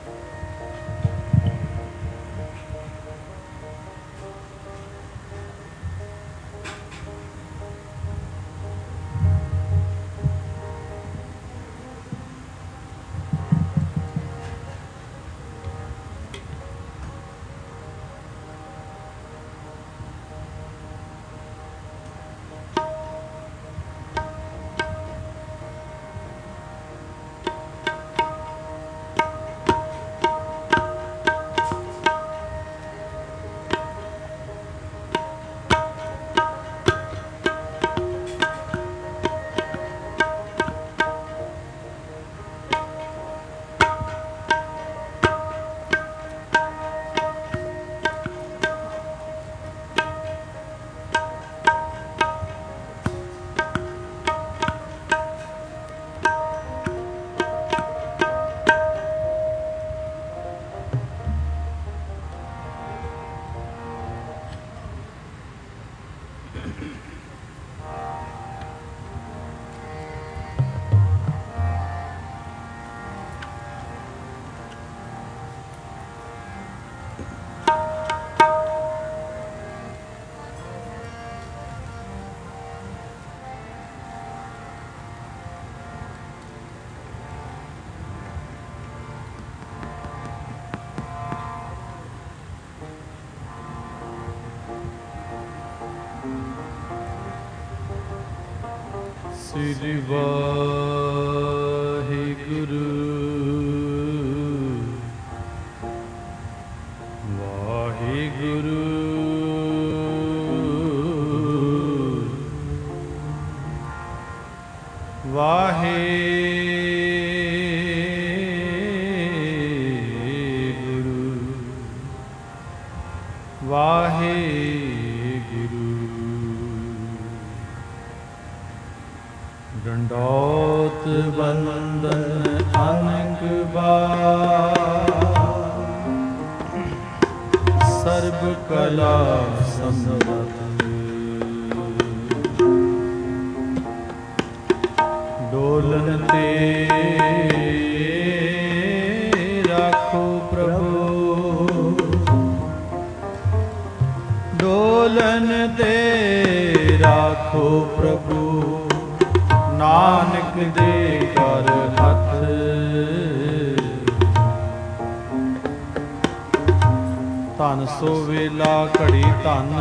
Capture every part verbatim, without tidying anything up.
ਸ੍ਰੀ ਵਾਹਿਗੁਰੂ ਵਾਹਿਗੁਰੂ ਵਾਹਿਗੁਰੂ ਵਾਹਿਗੁਰੂ ਡੰਡੋਤ ਬੰਦਨ ਅਨਕ ਬਾਰ ਸਰਬ ਕਲਾ ਸੰਵਤ ਡੋਲਨ ਤੇ ਰਾਖੋ ਪ੍ਰਭੂ ਡੋਲਨ ਤੇ ਰਾਖੋ ਪ੍ਰਭੂ ਨਾਨਕ ਦੇ ਕਰ ਹੱਥ ਧਨ ਸੋ ਵੇਲਾ ਘੜੀ ਧਨ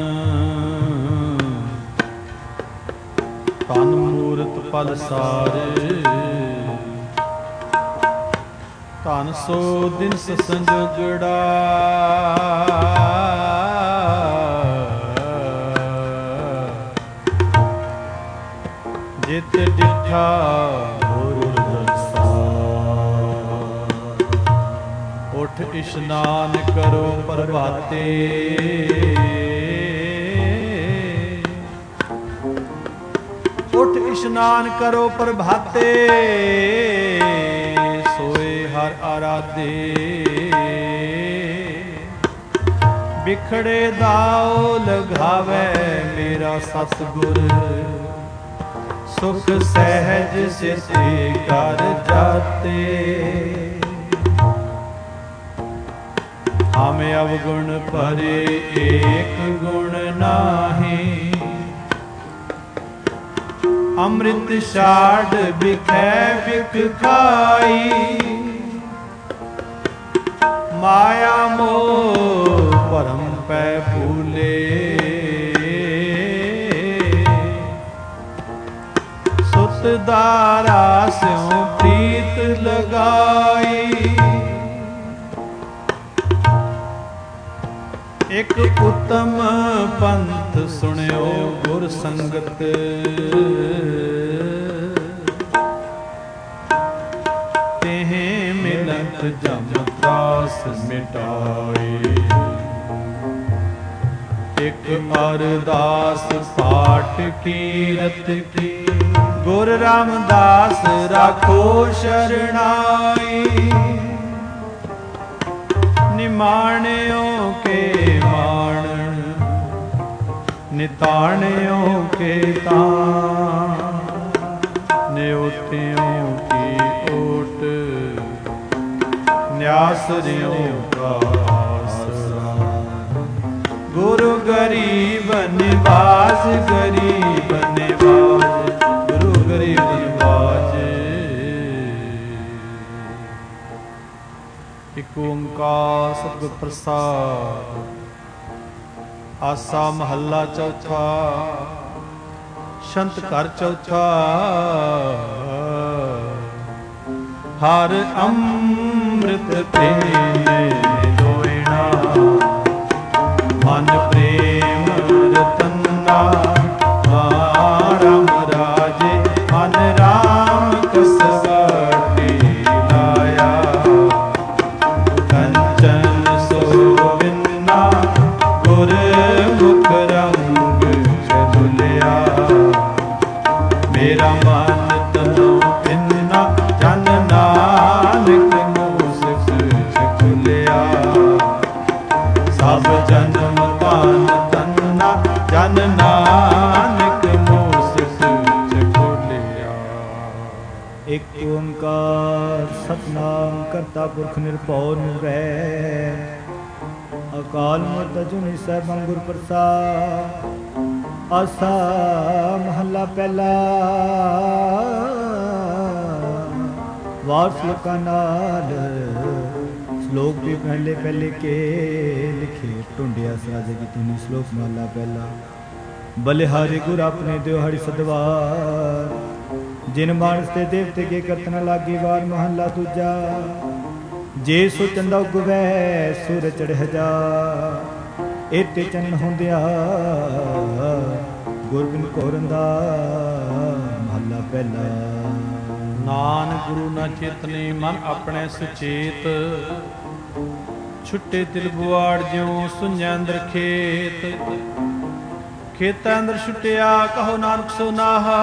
ਧਨ ਮੂਰਤ ਪਲ ਸਾਰੇ ਧਨ ਸੋ ਦਿਨ ਸੰਜੋਗੜਾ ਜਿਤ ਡਿਠਾ ਹੋਰ ਦਰਸਾ ਉਠ ਇਸ਼ਨਾਨ ਕਰੋ ਪ੍ਰਭਾਤੇ ਉਠ ਇਸ਼ਨਾਨ ਕਰੋ ਪ੍ਰਭਾਤੇ ਸੋਏ ਹਰ ਆਰਾਧੇ ਬਿਖੜੇ ਦਾਉ ਲਗਾਵੇ ਮੇਰਾ ਸਤਿਗੁਰ ਸੁਖ ਸਹਿਜ ਸਿਤੇ ਕਰ ਜਾਤੇ ਹਮ ਅਵਗੁਣ ਭਰੇ ਏਕ ਗੁਣ ਨਾਹੀ ਅੰਮ੍ਰਿਤ ਛਾੜ ਬਿਖੈ ਬਿਖ ਖਾਈ ਮਾਇਆ ਮੋਹ ਭਰਮ ਪੈ ਭੂਲੇ ਸੁਤ ਦਾਰਾ ਸਿਉ ਪ੍ਰੀਤ ਲਗਾਈ ਇਕ ਉਤਮ ਪੰਥ ਸੁਣਿਓ ਗੁਰ ਸੰਗਤ ਤੇਹ ਮਿਲਤ ਜਮ ਤਰਾਸ ਮਿਟਾਏ ਇਕ ਅਰਦਾਸ ਪਾਠ ਕੀਰਤ ਕੀ ਗੁਰ ਰਾਮਦਾਸ ਰਾਖੋ ਸ਼ਰਣਾਈ ਨਿਮਾਣਿਓ ਕੇ ਮਾਣ ਨਿਤਾਣਿਓ ਕੇ ਤਾਣ ਨਿਉਟਿਓ ਕੀ ਓਟ ਨਿਆਸਰਿਓ ਕਾ ਆਸਰਾ। ਗੁਰੂ ਗਰੀਬ ਨਿਵਾਜ, ਗਰੀਬ ਨਿਵਾਜ, ਗੁਰੂ ਗਰੀਬ ਨਿਵਾਜ। ਇਕ ਓੰਕਾਰ ਸਤਿਗੁਰ ਪ੍ਰਸਾਦ। ਆਸਾ ਮਹੱਲਾ ਚੌਥਾ। ਸ਼ੰਤ ਘਰ ਚੌਥਾ। ਹਰ ਅੰਮ੍ਰਿਤ ਪੀਨੇ ਦੋਇਣਾ, ਮਨ ਪ੍ਰੇਮ ਰਤਨਾ। ਰਾਮ ਰਾਜੇ ਮਨ ਰਾਮ ਕਸਵਟੀ ਲਾਇਆ, ਕੰਚਨ ਸੋਵਿੰਨਾ ਗੁਰ ਮੁਖ ਰੰਗ ਚਲੁਲਿਆ। ਮੇਰਾ ਮਨ ਤਨੋ ਪਿੰਨਾ, ਜਨ ਨਾਨਕ ਮੂਸਕ ਚਖੁਲਿਆ। ਸਭ ਜਨਮ ਧਨ ਤੰਨਾ, ਜਨ ਨਾਨਕ ਮੂਸਕ ਚਖੁਲਿਆ। ਇਕ ਓੰਕਾਰ ਸਤਿਨਾਮ ਕਰਤਾ ਪੁਰਖ ਨਿਰਭਉ ਨਿਰਵੈਰ, ਅਕਾਲ ਮੂਰਤ ਅਜੂਨੀ ਸੈਭੰ ਗੁਰ ਪ੍ਰਸਾਦ। ਆਸਾ ਮਹੱਲਾ ਪਹਿਲਾ। ਵਾਰ ਸ਼ਲੋਕਾਂ ਨਾਲ ਸ਼ਲੋਕ ਵੀ ਪਹਿਲੇ ਪਹਿਲੇ ਕੇ ਲਿਖੇ ਢੂੰਡਿਆ ਸਾਜੇ ਕੀ ਤੂੰ। ਸ਼ਲੋਕ ਮਹੱਲਾ ਪਹਿਲਾ। ਬਲਿਹਾਰੀ ਗੁਰ ਆਪਣੇ ਦਿਹਾੜੀ ਸਦਵਾਰ, ਜਿਨ ਮਾਨਸ ਤੇ ਦੇਵਤੇ ਕੇ ਕਰਤਨ ਲਾਗੀ ਵਾਰ। ਮਹੱਲਾ ਦੂਜਾ। ਜੇ ਸੋ ਚੰਦਾ ਉਗਵੈ ਸੂਰ ਚੜ੍ਹ ਜਾ, ਏਤੇ ਚੰਨ ਹੁੰਦਿਆ ਗੁਰਬਿਨ ਕੋਰੰਦਾ। ਮਹੱਲਾ ਪਹਿਲਾ। ਨਾਨਕ ਗੁਰੂ ਨਾ ਚੇਤਨੇ, ਮਨ ਆਪਣੇ ਸੁਚੇਤ। ਛੁੱਟੇ ਦਿਲ ਬੁਆੜ ਜਿਉ ਸੁਣਿਆ ਅੰਦਰ ਖੇਤ। ਖੇਤਾਂ ਅੰਦਰ ਛੁੱਟਿਆ ਕਹੋ ਨਾਨਕ ਸੋ ਨਾਹਾ।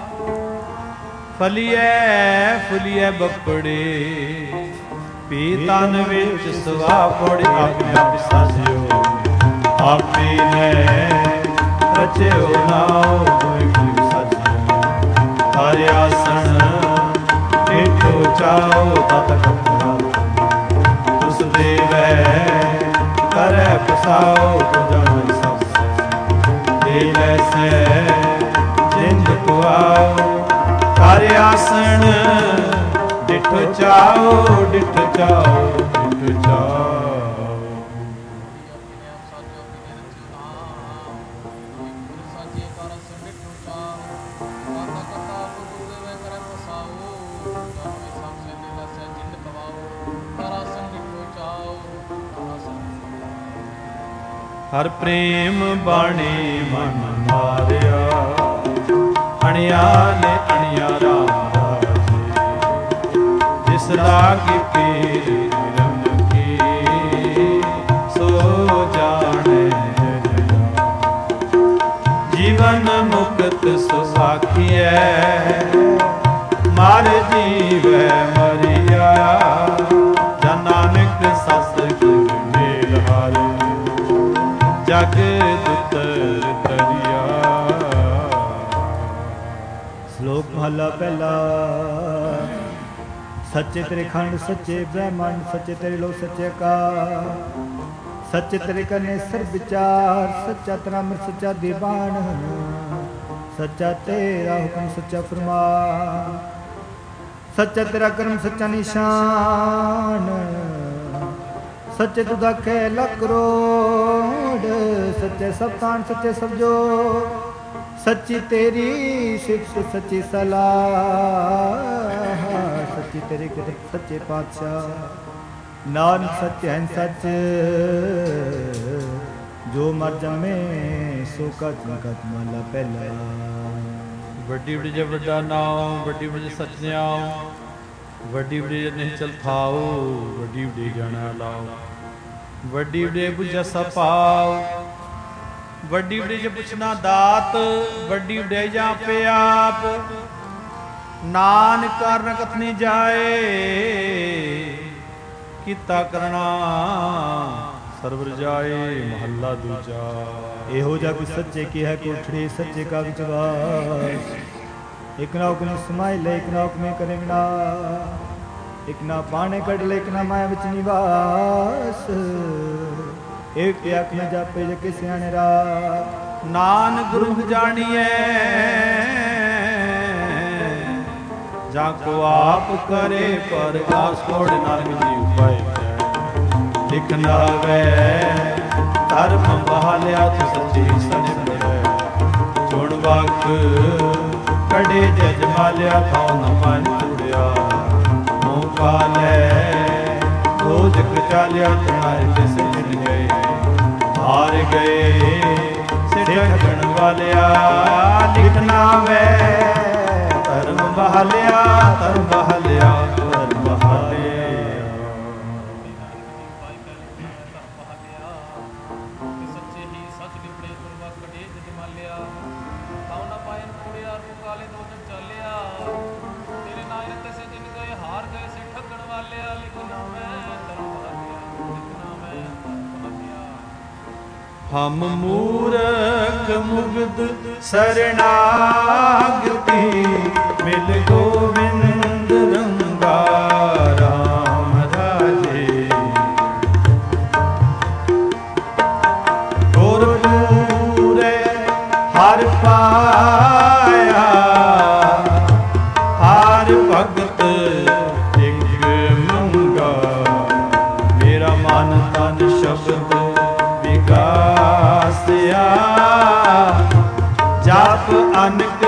ਫਲੀਐ ਫੁਲੀਐ ਬੱਪੜੇ, ਪੀ ਤਨ ਵਿੱਚ ਸਵਾ ਪੋੜੀ। ਆਪਣੇ ਆਪ ਸਾਜਿਓ ਆਪੇ ਨੇ ਰਚਿਓ ਨਾਉ, ਕੋਈ ਕੋਈ ਸਾਜਿਓ। ਹਰਿ ਆਸਣ ਏਠੋ ਚਾਓ, ਤਤ ਕਪੜਾ ਤੁਸ ਦੇਵੈ ਕਰੈ ਪਸਾਓ। ਤੁਜਾ ਸਭ ਦੇ ਲੈਸੈ ਜਿੰਦ ਕੁਆਓ। ਹਰਿ ਆਸਣ ਡਿਠ ਚਾਓ, ਡਿਠ ਚਾਓ, ਡਿਠ ਚਾਓ। ਹਰ ਪ੍ਰੇਮ ਬਾਣੀ ਮਨ ਮਾਰਿਆ, ਅਣਿਆ ਨੇ ਅਣਿਆ ਰਾਮ ਰਾਜੇ। ਜਿਸ ਲਾਗੀ ਪੀਰ ਰਮ ਕੀ, ਸੋ ਜਾਣੇ ਜੀਵਨ ਮੁਕਤ ਸੁਸਾਖੀਐ। ਮਰ ਜੀਵੈ ਮਰਿਆ, ਜਨ ਨਾਨਕ ਸਸ ਗੁਰ ਮੇਲ ਹਰ। ਜਗ ਦੁਤਰ ਤਰਿਆ। ਸ਼ਲੋਕ ਮਹੱਲਾ ਪਹਿਲਾ। ਸੱਚੇ ਤੇਰੇ ਖੰਡ, ਸੱਚੇ ਬ੍ਰਹਮੰਡ, ਸੱਚੇ ਤੇਰੇ ਲੋ, ਸੱਚੇ ਅਕਾਲ। ਸੱਚੇ ਤੇਰੇ ਕਰਨੇ ਸਰ ਵਿਚਾਰ, ਸੱਚਾ ਤੇਰਾ ਅੰਮ੍ਰਿਤ, ਸੱਚਾ ਦੀਵਾਨ। ਸੱਚਾ ਤੇਰਾ ਹੁਕਮ, ਸੱਚਾ ਫਰਮਾਨ। ਸੱਚਾ ਤੇਰਾ ਕਰਮ, ਸੱਚਾ ਨਿਸ਼ਾਨ। ਸੱਚੇ ਤੂੰ ਦਾਖੇ ਲੱਖ ਕਰੋੜ। ਸੱਚੇ ਸਭ ਤਾਣ, ਸੱਚੇ ਸਭ ਜੋ। ਸੱਚੀ ਤੇਰੀ ਸਿਫਤ, ਸੱਚੀ ਸਲਾਹ। ਸੱਚੀ ਤੇਰੀ ਕਿਰਤ, ਸੱਚੇ ਪਾਤਸ਼ਾਹ। ਨਾਨਕ ਸੱਚ ਹੈ ਸੱਚ, ਜੋ ਮਰ ਜੰਮੇ ਸੋ ਕਤ ਕਤ। ਮਹਲਾ ਪਹਿਲਾ। ਵੱਡੀ ਵੱਡੀ ਜੇ ਵੱਡਾ ਨਾਮ, ਵੱਡੀ ਵੱਡੀ ਸਚਨਿਆਮ। ਵੱਡੀ ਵੱਡੀ ਜੇ ਨਹੀਂ ਚਲ ਥਾਓ, ਵੱਡੀ ਵੱਡੀ ਜਾਣਾ ਲਾਓ। ਵੱਡੀ ਵੱਡੀ ਬੁਝਾ ਸਪਾਓ, ਵੱਡੀ ਵੱਡੀ ਜੇ ਪੁੱਛਣਾ ਦਾਤ। ਵੱਡੀ ਵੱਡੀ ਜਾਂ ਪੇ ਆਪ, ਨਾਨਕ ਕਾਰਨ ਕਥਨੀ ਜਾਏ। ਕੀਤਾ ਕਰਨਾ ਸਰਵਰ ਜਾਏ। ਮਹੱਲਾ ਦੂਜਾ। ਇਹੋ ਜਿਹਾ ਕੋਈ ਸੱਚੇ ਕੀ ਹੈ ਕੋਠੜੀ, ਸੱਚੇ ਕਾ ਵਿਚਵਾਸ। ਇਕ ਨਾ ਹੁਕਮ ਸਮਾਈ ਲੈ, ਇਕ ਨਾ ਹੁਕਮੇ ਕਰੇ ਵਿਨਾਸ਼। ਇਕ ਨਾ ਪਾਣੇ ਕਢਲੇ ਇਕ ਨਾ ਮਾਇਆ ਵਿੱਚ ਨਿਵਾਸ ਇੱਕ ਅੱਖ ਨ ਜਾਪੇ ਜੇ ਕਿ ਸਿਆਣੇ ਰਾਤ ਨਾਨਕ ਗੁਰੂ ਜਾਣੀਐ ਜਾ ਕੋ ਆਪ ਕਰੇ ਪ੍ਰਗਾਸ ਕੋੜ ਨਾਨਕ ਜੀ ਉਪਾਇ ਲਿਖ ਨਾਵੇ ਧਰਮ ਬਹਾਲਿਆ ਤੂੰ ਸੱਚੀ ਸਨਿਮੈ ਚੁਣ ਵਕ ਕੜੇ ਜਜ ਮਾਲਿਆ ਥਾਉ ਨ ਮਨ ਤੁੜਿਆ ਮੋਹ ਪਾਲੇ ਦੋਜਕ ਚਾਲਿਆ ਤੁਮਾਰੇ ਤਿਸ ਜਿਨ ਗਏ ਹਾਰ ਗਏ ਸਿੱਠਣ ਵਾਲਿਆ ਲਿਖਣਾ ਵੇ ਧਰਮ ਬਹਾਲਿਆ ਧਰਮ ਬਹਾਲਿਆ ਧਰਮ ਬਹਾਲਿਆ ਹਮ ਮੂਰਖ ਮੁਗਧ ਸਰਨਾਗਤੀ ਮਿਲ ਗੋਵਿੰਦ ਰੰਗਾ ਰਾਮ ਰਾਜੇ ਗੁਰਪੂਰੇ ਹਰ ਪਾਇਆ ਹਰ ਭਗਤ ਇੱਕ ਮੰਗਾ ਮੇਰਾ ਮਨ ਤਨ ਸ਼ਬਦ ਵਿਗਾਸਿਆ ਜਪ ਅਨਕ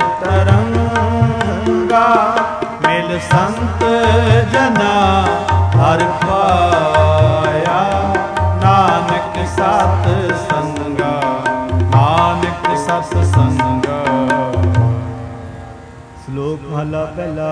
ਤਰੰਗਾ ਮਿਲ ਸੰਤ ਜਨਾ ਹਰ ਪਾਇਆ ਨਾਨਕ ਸਤ ਸੰਗਾ ਨਾਨਕ ਸਤ ਸੰਗਾ। ਸ਼ਲੋਕ ਮਹਲਾ ਪਹਿਲਾ।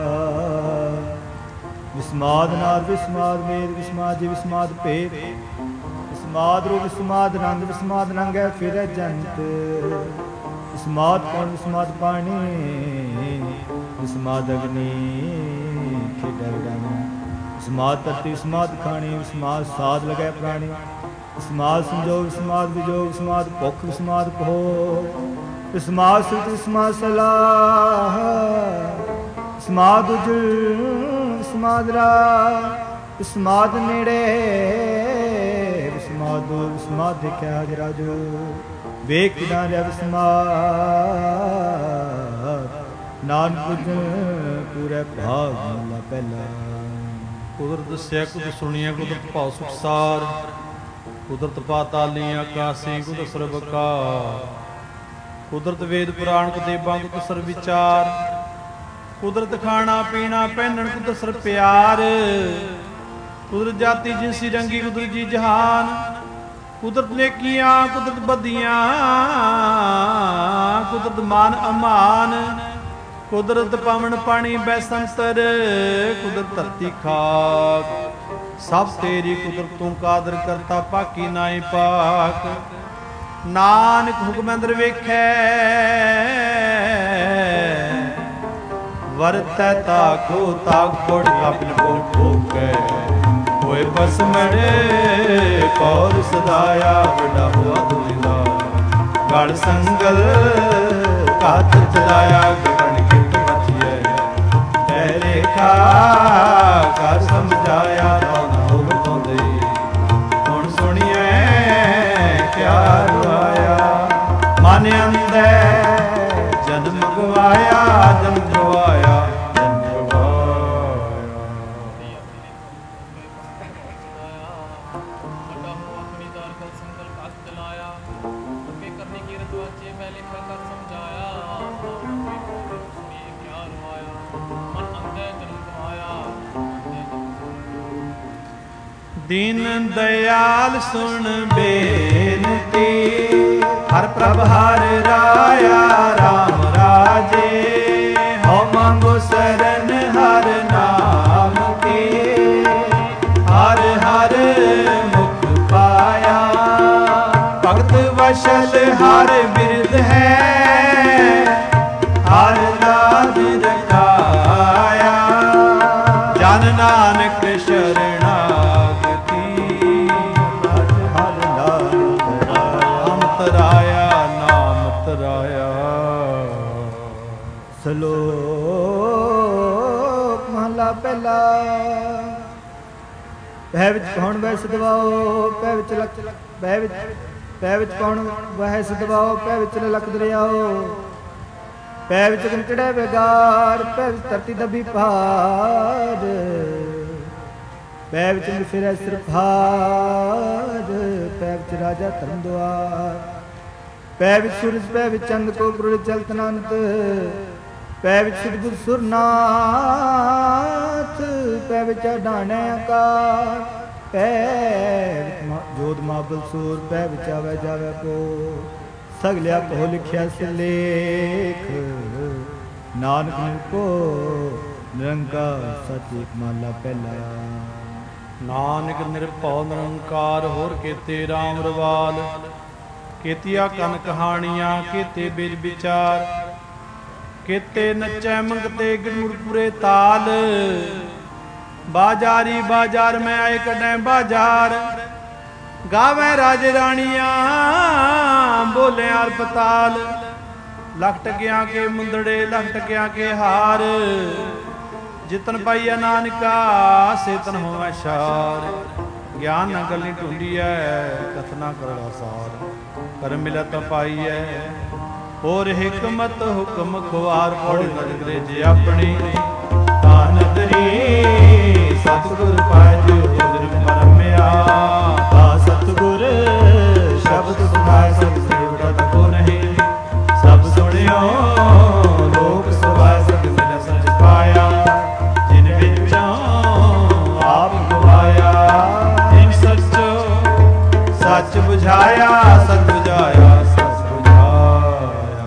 ਵਿਸਮਾਦ ਨਾਦ ਵਿਸਮਾਦ ਮੇਦ ਵਿਸਮਾਦ ਜੀ ਵਿਸਮਾਦ ਭੇਦ ਵਿਸਮਾਦ ਰੂਪ ਵਿਸਮਾਦ ਰੰਗ ਵਿਸਮਾਦ ਰੰਗ ਹੈ ਫਿਰ ਜੰਤ ਵਿਸਮਾਦ ਕੌਣ ਵਿਸਮਾਦ ਪਾਣੀ ਵਿਸਮਾਦ ਅਗਨੀ ਖੇਡਾ ਵਿਡਾਣੀ ਵਿਸਮਾਦ ਧਰਤੀ ਵਿਸਮਾਦ ਖਾਣੀ ਵਿਸਮਾਦ ਸਾਧ ਲਗੈ ਪ੍ਰਾਣੀ ਵਿਸਮਾਦ ਸੰਜੋਗ ਵਿਸਮਾਦ ਵਿਜੋਗ ਵਿਸਮਾਦ ਭੁੱਖ ਵਿਸਮਾਦ ਭੋਗ ਵਿਸਮਾਦ ਸੁਤ ਵਿਸਮਾਦ ਸਲਾਹ ਵਿਸਮਾਦ ਉਜਲ ਵਿਸਮਾਦ ਰਾਹ ਵਿਸਮਾਦ ਨੇੜੇ ਵਿਸਮਾਦ ਦੂਰ ਵਿਸਮਾਦ ਦੇਖਿਆ ਜਰਾਜੋ ਵੇਖ ਕਿਦਾਂ ਰਿਹਾ ਵਿਸਮਾਦ ਨਾਨਕ ਪੁੱਜਣ ਪੂਰੇ ਭਾਗ ਮਹਲਾ ਪਹਿਲਾ। ਕੁਦਰਤ ਦੱਸਿਆ ਕੁਦਰਤ ਸੁਣੀਆਂ ਕੁਦਰਤ ਭਾਉ ਸੁਖਸਾਰ ਕੁਦਰਤ ਪਾਤਾਲੀ ਆਕਾਸੀ ਕੁਦਰਤ ਸਰਬਕਾ ਕੁਦਰਤ ਵੇਦ ਪੁਰਾਣ ਕਦੇਬਾਂ ਕੁਦਰਤ ਸਰ ਵਿਚਾਰ ਕੁਦਰਤ ਖਾਣਾ ਪੀਣਾ ਪਹਿਨਣ ਕੁਦਰਤ ਸਰ ਪਿਆਰ ਕੁਦਰਤ ਜਾਤੀ ਜਿਨਸੀ ਰੰਗੀ ਕੁਦਰਤ ਜੀ ਜਹਾਨ ਕੁਦਰਤ ਨੇਕੀਆਂ ਕੁਦਰਤ ਬਦੀਆਂ ਕੁਦਰਤ ਮਾਨ ਅਮਾਨ ਕੁਦਰਤ ਪਵਨ ਪਾਣੀ ਬੈਸੰਤਰ ਕੁਦਰਤ ਧਰਤੀ ਖਾਕ ਸਭ ਤੇਰੀ ਕੁਦਰਤ ਤੂੰ ਕਾਦਰ ਕਰਤਾ ਪਾਕੀ ਨਾਈ ਪਾਕ ਨਾਨਕ ਹੁਕਮ ਅੰਦਰ ਵੇਖੈ ਵਰਤੈ ਤਾਕੋ ਤਾਕ ਕੋੜ ਕਾਪਿਲ ਕੋ ਠੋਕੈ ਹੋਏ ਪਸਮੜੇ ਪੌਰ ਸਦਾਇਆ ਵੱਡਾ ਹੋਆ ਦੁਨੀਦਾ ਗੜ ਸੰਗਲ ਕਾਤ ਚਲਾਇਆ ਗਗਨ ਕਿਤ ਮਚੀਐ ਤੈ ਲੇਖਾ ਕਰ ਸਮਝਾਇਆ ਤਨ ਹੋ ਬਤੋਂਦੇ ਹੁਣ ਸੁਣੀਐ ਕਿਆ ਰਵਾਇਆ ਮਨ ਅੰਦਰ ਜਨਮ ਗਵਾਇਆ ਜਨਮ ਗਵਾਇਆ ਦੀਨ ਦਇਆਲ ਸੁਣ ਬੇਨਤੀ ਹਰ ਪ੍ਰਭ ਹਰ ਰਾਇਆ ਰਾਮ ਰਾਜੇ ਹਉ ਮੰਗੋ ਸਰਨ ਹਰ ਨਾਮ ਕੀ ਹਰ ਹਰ ਮੁਖ ਪਾਇਆ ਭਗਤ ਵਸ਼ਲ ਹਰ ਬਿਰਧ ਹੈ ਹਰ ਨਾਮ ਰਖਾਇਆ ਜਨ ਨਾਨਕ ਸ਼ਰਨ ਸ਼ਲੋਕ ਮਹਲਾ ਮਹਲਾ ਪਹਿਲਾ। ਪੈ ਵਿੱਚ ਕੌਣ ਵੈਸ ਦਵਾਓ, ਪੈ ਵਿੱਚ ਲਖ ਪੈ ਵਿੱਚ ਪੈ ਵਿੱਚ ਕੌਣ ਵੈਸ ਦਵਾਓ, ਪੈ ਵਿੱਚ ਲਖ ਦਰਿਆਓ। ਪੈ ਵਿੱਚ ਕੰਟੜੇ ਵਿਗਾਰ, ਪੈ ਵਿੱਚ ਧਰਤੀ ਦਬੀ ਪਹਾੜ। ਪੈ ਵਿੱਚ ਫਿਰੈ ਸਿਰਫਾਰ, ਪੈ ਵਿੱਚ ਰਾਜਾ ਧਰਮ ਦੁਆਰ। ਪੈ ਵਿੱਚ ਸੂਰਜ, ਪੈ ਵਿੱਚ ਚੰਦ ਕੋ ਗੁਰ ਚਲਤ ਅਨੰਤ। ਪੈ ਵਿੱਚ ਸਤਿਗੁਰ ਸੁਰਨਾਥ, ਪੈ ਵਿੱਚ ਡਾਣੇ ਆਕਾਰ। ਪੈ ਵਿੱਚ ਜੋਤ ਮਾਬਲ ਸੂਰ, ਪੈ ਵਿੱਚ ਆਵੇ ਜਾਵੇ ਕੋ। ਸਗਲਿਆ ਕੋ ਲਿਖਿਆ ਸਿਲੇਖ, ਨਾਨਕ ਨਿਰ ਕੋ ਨਿਰੰਕਾਰ ਸਚ ਏਕ ਮਹਲਾ ਪਹਿਲਾ। ਨਾਨਕ ਨਿਰਭਉ ਨਿਰੰਕਾਰ ਹੋਰ ਕੇਤੇ ਰਾਮ ਰਵਾਲ। ਕੇਤੀਆ ਕਨ ਕਹਾਣੀਆਂ ਕੇਤੇ ਬਿਜ ਵਿਚਾਰ। ਕੇਤੇ ਨਚੈ ਮੰਗਤੇ ਗੁਰਪੁਰੇ ਤਾਲ। ਬਾਜਾਰੀ ਬਾਜ਼ਾਰ ਮੈਂ ਆਏ ਕਢੈ ਬਾਜ਼ਾਰ। ਗਾਵੇ ਰਾਜ ਰਾਣੀਆਂ ਬੋਲੇ ਅਰਪਤਾਲ। ਲਖ ਟਕਿਆਂ ਕੇ ਮੁੰਦੜੇ ਲਖ ਟਕਿਆਂ ਕੇ ਹਾਰ। ਜਿਤਨ ਪਾਈਐ ਨਾਨਕਾ ਸੇਤਨ ਹੋਵੈ ਸ਼ਾਰ। ਗਿਆਨ ਨਾ ਗੱਲੀ ਢੂੰਡੀਐ ਕਥਨਾ ਕਰੜਾ ਸਾਰ। ਕਰ ਮਿਲੈ ਤਾਂ ਪਾਈਐ ਹੋਰ ਹਿਕਮਤ ਹੁਕਮ ਖੁਆਰ। ਪੜ ਨਦਰੇ ਜੇ ਆਪਣੀ ਤਾ ਨਦਰੀ। ਸਤਿਗੁਰ ਪਾਇ ਜੋ ਉਦਰ ਪਰਮਿਆ। ਤਾ ਸਤਿਗੁਰ ਸ਼ਬਦ ਸੁਨਾਇ ਸਭ ਸੇਵੜਾ ਤਕੋ ਨਹੀਂ। ਸਭ ਸੁਣਿਓ ਲੋਕ ਸਵਾਇ ਸਭ ਮਿਲ ਸਚ ਪਾਇਆ। ਜਿਨ ਵਿੱਚੋਂ ਆਪ ਗਵਾਇਆ ਤਿਨ ਸੱਚੋ ਸੱਚ ਬੁਝਾਇਆ। ਸੱਚ ਬੁਝਾਇਆ ਸੱਚ ਬੁਝਾਇਆ।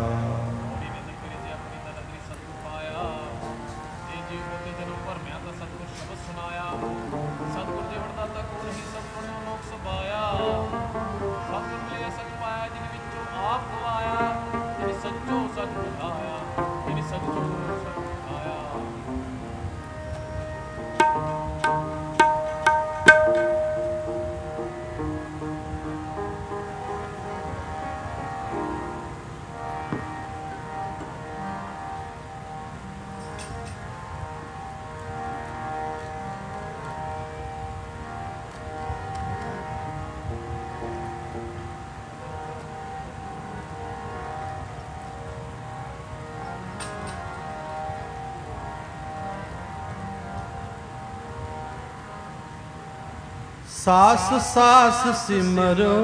ਸਾਸ ਸਾਸ ਸਿਮਰੋ,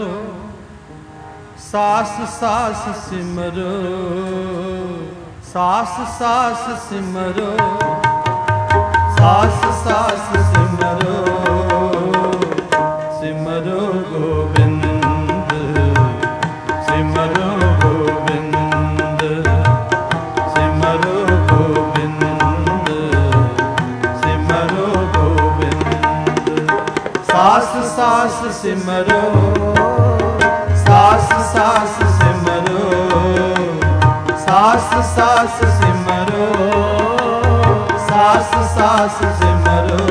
ਸਾਸ ਸਾਸ ਸਿਮਰੋ, ਸਾਸ ਸਾਸ ਸਿਮਰੋ, ਸਾਸ ਸਾਸ ਸਿਮਰੋ, ਸਿਮਰੋ ਗੋਬਿੰਦ, ਸਿਮਰੋ ਗੋਬਿੰਦ, ਸਿਮਰੋ ਗੋਬਿੰਦ, ਸਿਮਰੋ ਗੋਬਿੰਦ। ਸਾਸ ਸਾਸ ਸਿਮਰੋ, ਸਾਸ ਸਾਸ ਸਿਮਰੋ, ਸਾਸ ਸਾਸ ਸਿਮਰੋ, ਸਾਸ ਸਾਸ ਸਿਮਰੋ,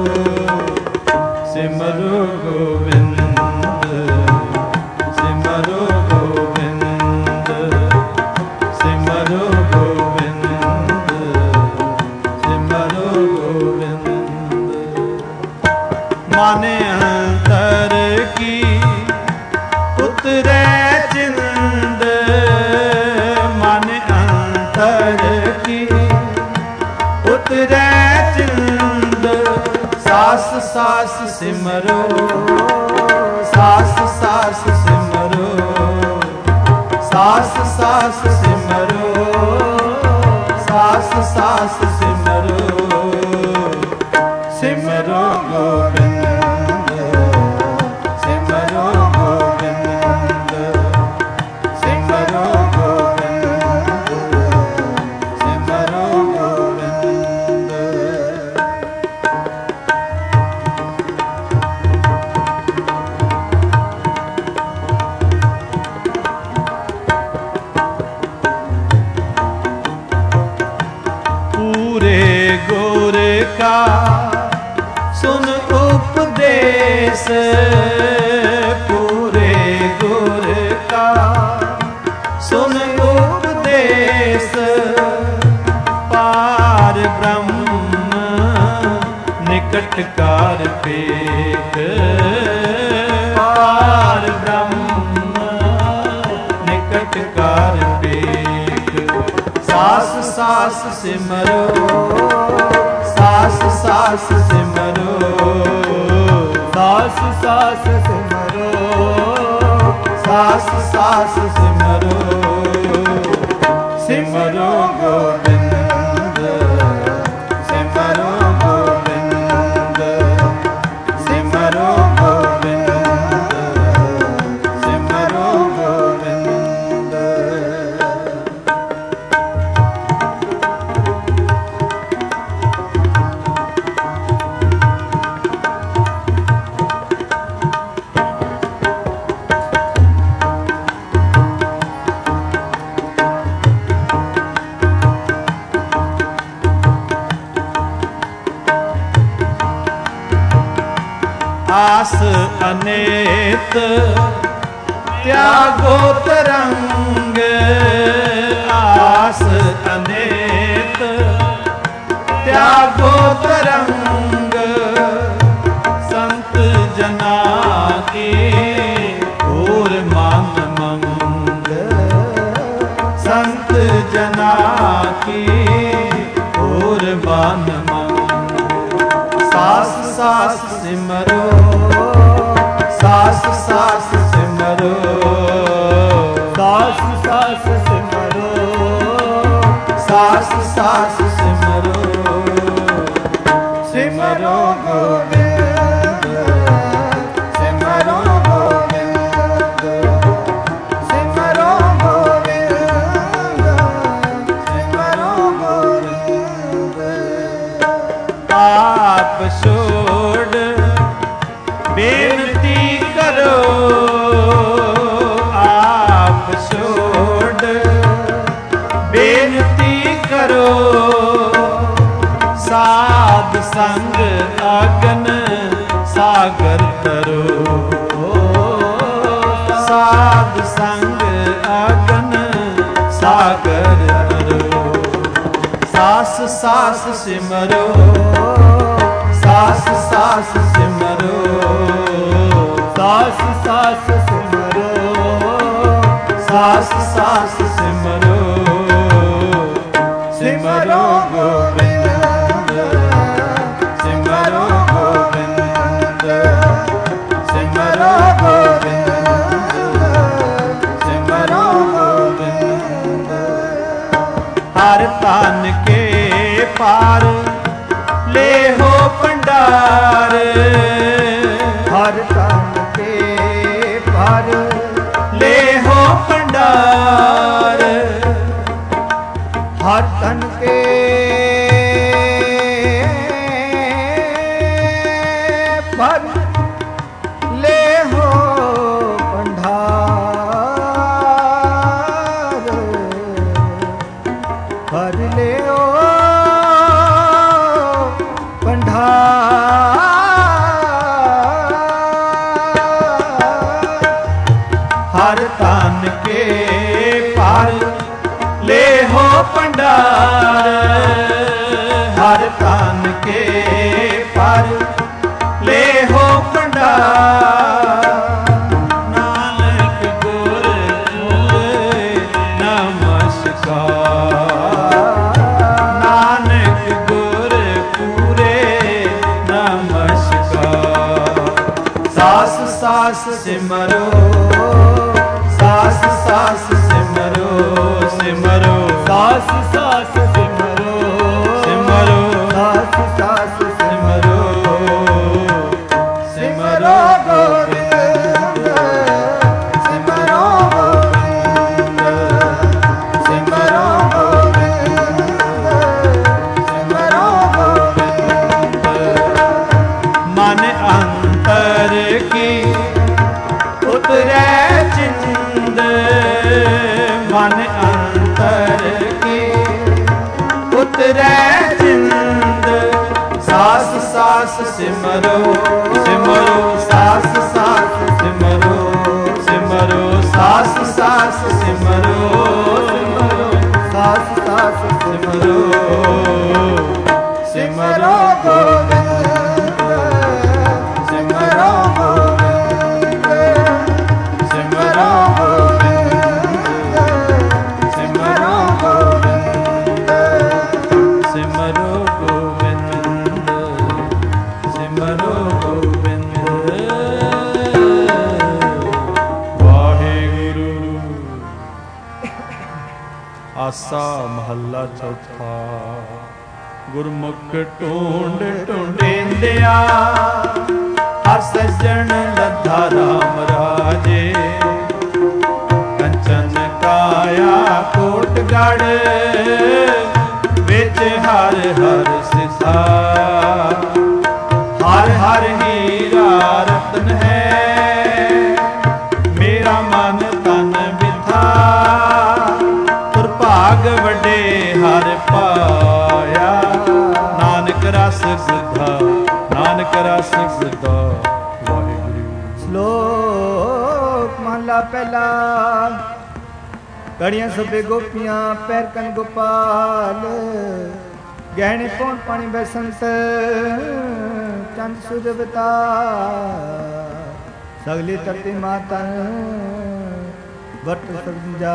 ਸਿਮਰੋ ਗੋਬਿੰਦ, ਸਿਮਰੋ ਗੋਬਿੰਦ, ਸਿਮਰੋ ਗੋਬਿੰਦ, ਸਿਮਰੋ ਗੋਬਿੰਦ। ਮਨ ਅੰਤਰ ਕੀ ਉਤਰੈ ਚਿੰਦ, ਮਨ ਅੰਤਰ ਕੀ ਉਤਰੈ ਚਿੰਦ। ਸਾਸ ਸਾਸ ਸਿਮਰੋ, ਸਾਸ ਸਾਸ ਸਿਮਰੋ, ਸਾਸ ਸਾਸ ਸਿਮਰੋ, ਸਾਸ ਸਾਸ ਸਿਮਰੋ, ਸਿਮਰੋ ਗੋਬਿੰਦ, ਸਿਮਰੋ ਗੋਬਿੰਦ, ਸਿਮਰੋ ਗੋਬਿੰਦ, ਸਿਮਰੋ ਗੋਬਿੰਦ। ਪੂਰੇ ਗੁਰ ਕਾ ਸੁਨ ਉਪਦੇਸ਼, ਪੂਰੇ ਗੁਰ ਕਾ ਸੁਨ ਉਪਦੇਸ਼। ਪਾਰ ਬ੍ਰਹਮ ਨਿਕਟਕਾਰ ਪੇਖ ਪਾਰ ਬ੍ਰਹਮ ਨਿਕਟਕਾਰ ਪੇਖ ਸਾਸ ਸਾਸ ਸਿਮਰੋ ਸਾਸ ਸਾਸ ਸਿਮਰੋ ਸਾਸ ਸਾਸ ਸਿਮਰੋ ਸਾਸ ਸਾਸ ਸਿਮਰੋ ਸਿਮਰੋ ਗੋਬਿੰਦ ਸਿਮਰੋ ਗੋਬਿੰਦ ਸਿਮਰੋ ਗੋਬਿੰਦ ਸਿਮਰੋ ਗੋਬਿੰਦ ਆਸ ਅਨੇਤ ਤਿਆਗੋ ਤਰੰਗ ਆਸ ਅਨੇਤ ਤਿਆਗੋ ਤਰੰਗ ਸੰਤ ਜਨਾ ਕੀ ਹੋਰ ਮਨ ਮੰਗ ਸੰਤ ਜਨਾ ਕੀ ਹੋਰ ਮਨ ਮੰਗ ਸਾਸ ਸਾਸ ਸਿਮਰੋ ਸਾਸ ਸਾਸ ਸਿਮਰੋ ਸਾਸ ਸਾਸ ਸਿਮਰੋ ਸਾਸ ਸਾਸ ਸਿਮਰੋ ਸਿਮਰੋ ਗੋਬਿੰਦ ਸਿਮਰੋ ਗੋਬਿੰਦ ਸਿਮਰੋ ਗੋਬਿੰਦ ਸਿਮਰੋ ਗੋਬਿੰਦ ਆਪ ਛੋੜ ਬੇਨਤੀ ਕਰੋ ਆਪ ਛੋੜ ਬੇਨਤੀ ਕਰੋ ਸਾਧ ਸੰਗ ਅਗਨ ਸਾਗਰ ਤਰੋ ਸਾਧ ਸੰਗ ਅਗਨ ਸਾਗਰ ਤਰੋ ਸਾਸ ਸਾਸ ਸਿਮਰੋ ਸਾਸ ਸਾਸ ਸਿਮਰੋ ਸਾਸ ਸਾਸ ਸਿਮਰੋ ਸਾਸ ਸਾਸ ਸਿਮਰੋ ਸਿਮਰੋ ਗੋਬਿੰਦ ਸਿਮਰੋ ਗੋਬਿੰਦ ਸਿਮਰੋ ਗੋਬਿੰਦ ਸਿਮਰੋ ਗੋਬਿੰਦ ਹਰ ਤਨ ਕੇ ਪਾਰ ਲੇਹੋ ਭੰਡਾਰ ਹਰ ਤਨ ਕੇ ਪਰ ਲੇਹੋ ਭੰਡਾਰ ਹਰ ਤਨ ਕੇ ਪਰ ਲੇਹੋ ਭੰਡਾਰ ਪਰ ਲਿਓ ਹਰ ਤਨ ਕੇ ਪਰ ਲੇਹੋ ਭੰਡਾਰ ਹਰ ਤਨ ਕੇ ਪਰ ਲੇਹੋ ਭੰਡਾਰ ਨਾਨਕ ਗੁਰ ਪੂਰੇ ਨਮਸਕਾਰ ਨਾਨਕ ਗੁਰ ਪੂਰੇ ਨਮਸਕਾਰ ਸਾਸ ਸਾਸ ਸਿਮਰੋ ਸਾਸ ਸਾਸ ਸਿਮਰੋ ਸਿਮਰੋ ਸਾਸ ਸਾਸ ਸਿਮਰੋ ਸਿਮਰੋ ਸਾਸ ਸਾਸ ਸਿਮਰੋ ਸਿਮਰੋ ਗੋਬਿੰਦ ਸਿਮਰੋ ਗੋਬਿੰਦ ਸਿਮਰੋ ਗੋਬਿੰਦ ਸਿਮਰੋ ਗੋਬਿੰਦ ਮਨ ਅੰਤਰ ਕੀ ਉਤਰੈ ਚਿੰਦ ਮਨ ਅੰਤਰ ਕੀ ਉਤਰੈ ਚਿੰਦ ਸਾਸ ਸਾਸ ਸਿਮਰੋ ਸਿਮਰੋ ਸਾਸ ਸਾਸ ਸਿਮਰੋ ਸਿਮਰੋ ਸਾਸ ਸਾਸ ਸਿਮਰੋ ਸਿਮਰੋ ਸਾਸ ਸਾਸ ਸਿਮਰੋ ਸਿਮਰੋ ਗੋਬਿੰਦ ਹਰੋ ਗੋਬਿੰਦ ਵਾਹਿਗੁਰੂ। ਆਸਾ ਮਹੱਲਾ ਚੌਥਾ। ਗੁਰਮੁਖ ਢੂੰਡ ਢੂੰਡੇਂਦਿਆ ਹਰ ਸੱਜਣ ਲੱਧਾ ਰਾਮ ਰਾਜੇ। ਕੰਚਨ ਕਾਇਆ ਕੋਟਗੜ੍ਹ ਵਿੱਚ ਹਰ ਹਰ ਸਿਥਾ। ਹਰ ਹਰ ਹੀਰਾ ਰਤਨ ਹੈ ਮੇਰਾ ਮਨ ਤਨ ਬਿਥਾ। ਭਾਗ ਵੱਡੇ ਹਰ ਪਾਇਆ ਨਾਨਕ ਰਸ ਸਿੱਧਾ ਨਾਨਕ ਰਸ ਸਿੱਧਾ ਵਾਹਿਗੁਰੂ। ਸ਼ਲੋਕ ਮਹਲਾ ਪਹਿਲਾ। ਕੜੀਆਂ ਸਭੇ ਗੋਪੀਆਂ ਪੈਰ ਕਨ ਗੋਪਾਲ। ਗਹਿਣੇ ਪੌਣ ਪਾਣੀ ਬੈਸੰਤ ਚੰਦ ਸੂਰਜ ਬਤਾ। ਸਗਲੀ ਧਰਤੀ ਮਾਤਾ ਵਟ ਸੰਜਾ।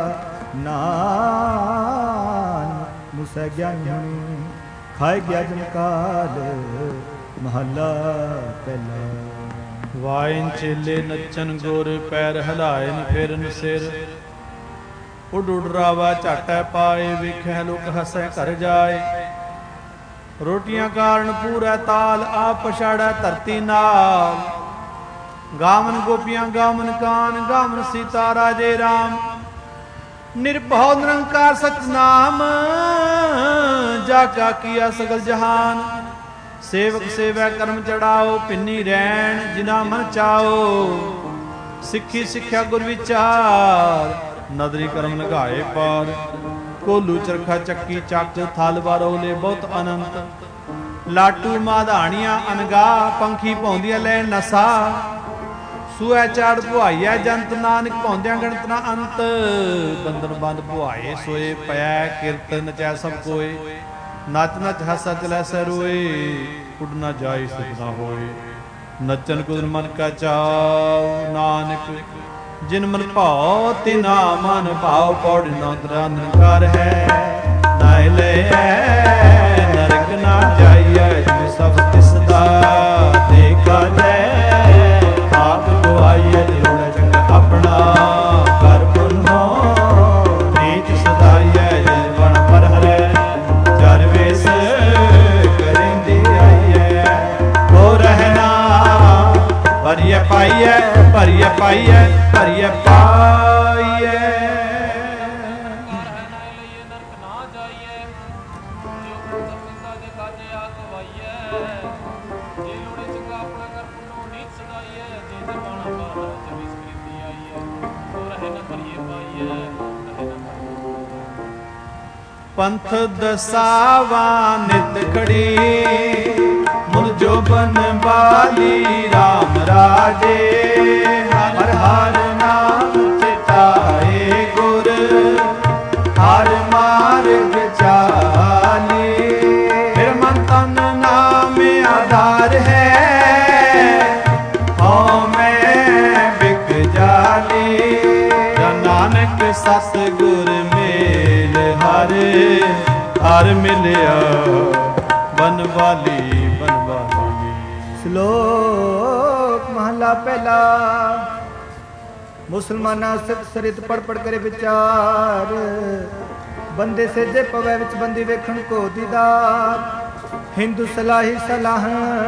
ਨਾਨ ਮੁਸੈ ਗਿਆਨ ਹੁਣੀ ਖਾਏ ਗਿਆ ਜਨਕਾਲ। ਮਹੱਲਾ ਪਹਿਲਾ। ਵਾਇਨ ਚੇਲੇ ਨੱਚਨ ਗੁਰ ਪੈਰ ਹਿਲਾਇਨ ਫਿਰਨ ਸਿਰ। ਉੱਡ ਉੱਡ ਰਾਵਾ ਝਾਟੈ ਪਾਏ ਵੇਖੈ ਲੋਕ ਹਸੈ ਘਰ ਜਾਏ। ਰੋਟੀਆਂ ਕਾਰਨ ਪੂਰਾ ਤਾਲ ਆਪ ਪਛਾੜੈ ਧਰਤੀ ਨਾਲ। ਗਾਵਨ ਗੋਪੀਆਂ ਗਾਵਨ ਕਾਨ ਗਾਵਨ ਸੀਤਾ ਰਾਜੇ ਰਾਮ। ਨਿਰਭਉ ਨਿਰੰਕਾਰ ਸਤਿਨਾਮ ਜਾ ਕਾ ਕੀਆ ਸਗਲ ਜਹਾਨ। ਸੇਵਕ ਸੇਵੈ ਕਰਮ ਚੜਾਓ ਪਿੰਨੀ ਰੈਣ ਜਿਨਾ ਮਨ ਚਾਓ। ਸਿੱਖੀ ਸਿੱਖਿਆ ਗੁਰ ਵਿਚਾਰ ਨਦਰੀ ਕਰਮ ਲਗਾਏ ਪਾਰ। ਕੋਲੂ ਚਰਖਾ ਚੱਕੀ ਚੱਕ ਥਲ ਬਾਰੋਲੇ ਬਹੁਤ ਅਨੰਤ। ਲਾਟੂ ਮਾਧਾਣੀਆਂ ਅਨਗਾ ਪੰਖੀ ਭੌਂਦੀਆਂ ਲੈ ਨਸਾ। ਸੂਐ ਚਾੜ ਭੁਆਈਐ ਜੰਤ ਨਾਨਕ ਭੌਂਦਿਆਂ ਗਣਤ ਨਾ ਅੰਤ। ਬੰਧਨ ਬੰਦ ਭੁਆਏ ਸੋਏ ਪਿਆ ਕਿਰਤ ਨਚੈ ਸਭ ਕੋਏ। ਨੱਚ ਨੱਚ ਹੱਸਾ ਚਲੈ ਸੈ ਰੋਏ ਉੱਡ ਨਾ ਜਾਈ ਸੁਖ ਨਾ ਹੋਏ। ਨੱਚਨ ਕੁਦਨ ਮਨ ਕਾ ਚਾਉ ਨਾਨਕ ਜਿਨ ਮਨ ਭਾਉ ਤਿਨਾ ਮਨ ਭਾਉ। ਪੌੜ ਨੌਤਰਾ ਨਿਰੰਕਾਰ ਹੈ ਨਾਇ ਲਈਐ ਨਰਕ ਨਾ ਜਾਈਐ। ਜਿ ਸਭ ਤਿਸ ਦਾ ਦੇਖਾ ਜੈ ਆਪ ਗਵਾਈਐ ਦਿਉੜਾ ਚੰਗਾ ਆਪਣਾ। ਕਰ ਪੁੰਨੋ ਨੀਚ ਸਦਾਈਐ ਜਿਨ ਬਣ ਪਰ ਹਰੈ। ਜਰ ਵੇਸ ਕਰਿੰਦੀ ਆਈਐ ਕੋ ਰਹਿਣਾ। ਭਰੀਐ ਪਾਈਐ ਭਰੀਐ ਪਾਈਐ ਭਰੀਐ ਪਾਈਐ। ਪੰਥ ਦਸਾਵਾ ਨਿਤ ਖੜੀ ਮੁਲ ਜੋਬਨ ਬਾਲੀ ਰਾਮ ਰਾਜੇ। ਹਰ ਹਰ ਨਾਮ ਚਿਤਾਏ ਗੁਰ ਹਰ ਮਾਰਗ ਚਾਲੀ। ਫਿਰ ਮਨ ਤਨ ਨਾਮ ਆਧਾਰ ਹੈ ਹਉ ਮੈਂ ਬਿਕ ਜਾਲੀ। ਜਨ ਨਾਨਕ ਸਤ ਗੁਰ ਮੇਲ ਹਰ ਹਰ ਮਿਲਿਆ ਬਨਵਾਲੀ ਬਨਵਾਲੀ। ਸ਼ਲੋਕ ਮਹਲਾ ਪਹਿਲਾ। ਮੁਸਲਮਾਨਾਂ ਸਿੱਖ ਸਰਿਤ ਪੜ ਪੜ ਕਰੇ ਵਿਚਾਰ। ਬੰਦੇ ਸੇਜੇ ਪਵੈ ਵਿੱਚ ਬੰਦੀ ਵੇਖਣ ਕੋ ਦੀਦਾਰ। ਹਿੰਦੂ ਸਲਾਹੀ ਸਲਾਹ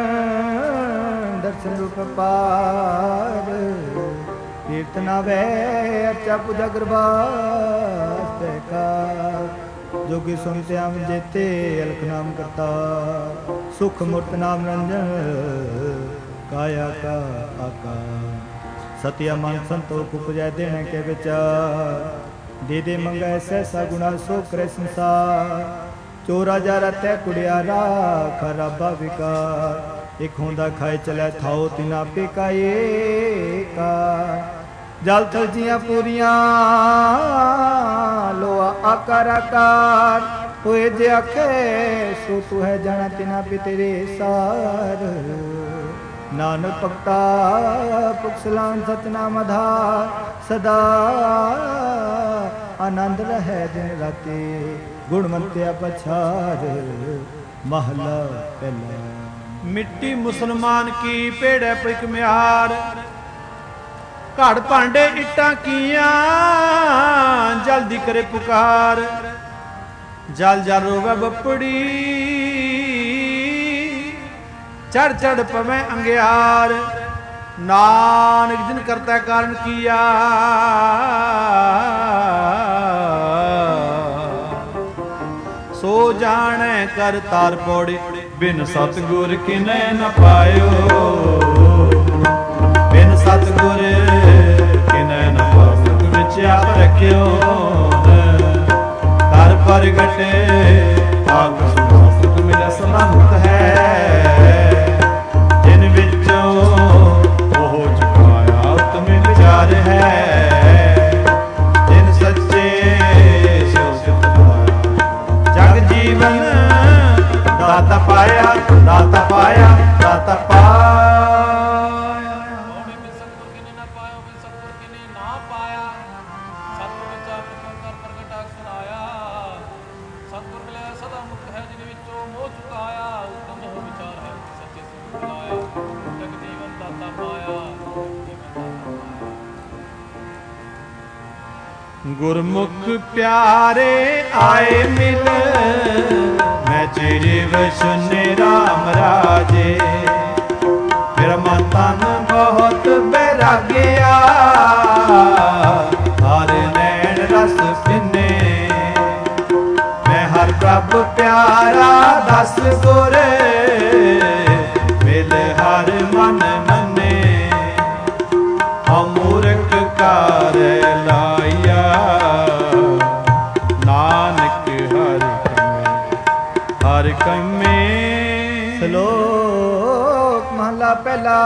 ਦਰਸ਼ਨ ਰੂਪ ਪਾਰ। ਕੀਰਤਨਾ ਵੈ ਅਰਚਾ ਪੂਜਾ ਗਰਬਾਸ ਤੈ ਕਾਰ। ਜੋਗੀ ਸੁਣ ਧਿਆਨ ਜੇਤੇ ਅਲਖ ਨਾਮ ਕਰਤਾ। ਸੁਖ ਮੁਰਤ ਨਾਮ ਰੰਜਨ ਕਾਇਆ ਕਾ ਆਕਾਰ। ਸਤਿਆ ਮਨ ਸੰਤੋਖ ਉਪਜੈ ਦੇਣੇ ਕੇ ਵਿਚਾਰ। ਦੇ ਦੇ ਮੰਗੈ ਸੈਸਾ ਗੁਣਾ ਸੋ ਕਰੇ ਸੰਸਾਰ। ਚੋਰਾ ਜਾਰਾ ਤੈ ਕੁੜਿਆਰਾ ਖਰਾਬਾ ਵਿਕਾਰ। ਇਕ ਹੁੰਦਾ ਖਾਏ ਚਲੇ ਥਾਓ ਤਿਨਾ ਪੇਕਾਏ ਕਾ। ਜਲ ਥਲ ਜੀਆਂ ਪੂਰੀਆਂ ਲੋਆ ਆਕਾਰ ਆਕਾਰ। ਹੋਏ ਜੇ ਆਖੇ ਸੋ ਤੂੰ ਹੈ ਜਾਣਾ ਤਿਨਾ ਪੀ ਤੇਰੇ ਸਾਰ। ਨਾਨਕ ਭਗਤਾ ਪੁਖਸਲਾਨ ਸਤਨਾਮ ਆਧਾਰ। ਸਦਾ ਆਨੰਦ ਰਹੈ ਦਿਨ ਰਾਤੀ ਗੁਣਵੰਤਿਆ ਪਛਾਰ। ਮਹਲਾ ਪਹਿਲਾ। ਮਿੱਟੀ ਮੁਸਲਮਾਨ ਕੀ ਭੇੜੈ ਪਿਕ ਮਿਆਰ, ਘੜ ਭਾਂਡੇ ਇੱਟਾਂ ਕੀਆਂ ਜਲਦੀ ਕਰੇ ਪੁਕਾਰ, ਜਲ ਜਲ ਰੋਵੇ ਬੱਪੜੀ ਚੜ ਚੜ ਪਵੇਂ ਅੰਗਿਆਰ, ਨਾਨਕ ਜਿਨ ਕਰਤਾ ਕਾਰਨ ਕੀਆ ਸੋ ਜਾਣੈ ਕਰ ਤਾਰ ਪੌੜੀ, ਬਿਨ ਸਤਿਗੁਰ ਕਿਨੈ ਨ ਪਾਇਓ, ਬਿਨ ਸਤਿਗੁਰ ਕਿਨੈ ਨ ਪਾਇਓ, ਸੁਖ ਵਿੱਚ ਆਪ ਰੱਖਿਓ ਕਰ ਪ੍ਰਗਟੇ ਆਪ ਸੁਣਾ, ਸੁਖ ਮਿਲੈ ਸਦਾ ਮੁਕਤ ਹੈ, ਜਿਨ ਵਿੱਚੋਂ ਉਹ ਚੁਕਾਇਆ ਉਤਮ ਵਿਚਾਰ ਹੈ, ਜਿਨ ਸੱਚੇ ਸਿਉ ਸਿਧ ਪਾਇਆ, ਜਗ ਜੀਵਨ ਦਾਤਾ ਪਾਇਆ, ਦਾਤਾ ਪਾਇਆ, ਦਾਤਾ ਪਾਇਆ। ਹੋਣੇ ਬਿਨ ਸਤਿਗੁਰ ਕਿਨੇ ਨਾ ਪਾਇਓ, ਬਿਨ ਸਤਿਗੁਰ ਕਿਨੇ ਨਾ ਪਾਇਆ, ਸਤਿਗੁਰ ਵਿਚਾਰ ਕਰ ਪ੍ਰਗਟਾ ਸੁਣਾਇਆ, ਸਤਿਗੁਰ ਮਿਲਿਆ ਸਦਾ ਮੁਕਤ ਹੈ, ਜਿਨ ਵਿੱਚੋਂ ਮੋਹ ਚੁਕਾਇਆ, ਉਤਮ ਹੋ ਵਿਚਾਰ ਹੈ, ਸੱਚੇ ਸਿੱਧ ਬੁਲਾਇਆ, ਜਗ ਜੀਵਨ ਦਾਤਾ ਪਾਇਆ, ਗੁਰਮੁਖ ਪਿਆਰੇ ਆਏ ਮਿਲ, ਮੈਂ ਚਿਰੇ ਵਸਨੇ ਰਾਮ ਰਾਜੇ, ਮੇਰਾ ਮਨ ਤਨ ਬਹੁਤ ਬੈਰਾਗਿਆ, ਹਰ ਨੈਣ ਰਸ ਪਿੰਨੇ, ਮੈਂ ਹਰ ਪ੍ਰਭ ਪਿਆਰਾ ਦਸ ਗੁਰ, ਮਿਲ ਹਰ ਮਨ ਮੰਨੇ, ਅਮੂਰਖ ਕਾਰ ਲਾਇਆ, ਨਾਨਕ ਹਰ ਕੰਮੇ, ਹਰ ਕੰਮੇ। ਸ਼ਲੋਕ ਮਹਲਾ ਪਹਿਲਾ।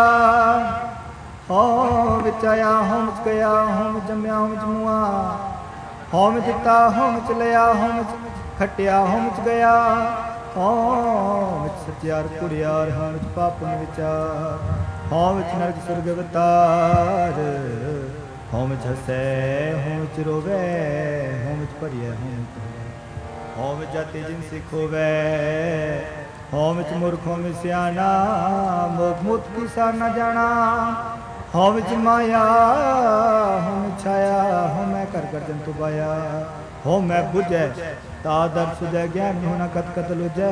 ਹਉ ਵਿੱਚ ਆਇਆ ਹਉ ਵਿੱਚ ਗਿਆ, ਹਉ ਵਿੱਚ ਜੰਮਿਆ ਹਉ ਵਿੱਚ ਮੁਆ, ਹਉ ਵਿੱਚ ਦਿੱਤਾ ਹਉ ਵਿੱਚ ਲਿਆ, ਹਉ ਵਿੱਚ ਖੱਟਿਆ ਹਉ ਵਿੱਚ ਗਿਆ, ਹਉ ਵਿੱਚ ਸਚਿਆਰ ਕੁੜਿਆਰ, ਹਉ ਵਿੱਚ ਪਾਪਨ ਵਿਚਾਰ, ਹਉ ਵਿੱਚ ਨਰਕ ਸੁਰਗ ਅਵਤਾਰ, ਹਉ ਵਿੱਚ ਹਸੈ ਹਉ ਵਿੱਚ ਰੋਵੈ, ਹਉ ਵਿੱਚ ਭਰੀਐ ਹਉ ਵਿੱਚ ਹਉ ਵਿੱਚ ਜਾਤੀ ਜਿਨ ਸਿੱਖ ਹੋਵੈ, ਹਉ ਵਿੱਚ ਮੂਰਖ ਹਉ ਵਿੱਚ ਸਿਆਣਾ, ਮੋਖ ਮੁਤ ਕੀ ਸਾਰ ਨ ਜਾਣਾ, ਹਉ ਵਿੱਚ ਮਾਇਆ ਹਉ ਵਿੱਚ ਛਾਇਆ, ਹਉ ਮੈਂ ਕਰ ਕਰ ਜੰਤੂ ਪਾਇਆ, ਹਉ ਮੈਂ ਬੁਝੈ ਤਾ ਦਰ ਸੁਝੈ, ਗਿਆਨ ਹੋਣਾ ਕਤ ਕਤ ਲੁਝੈ,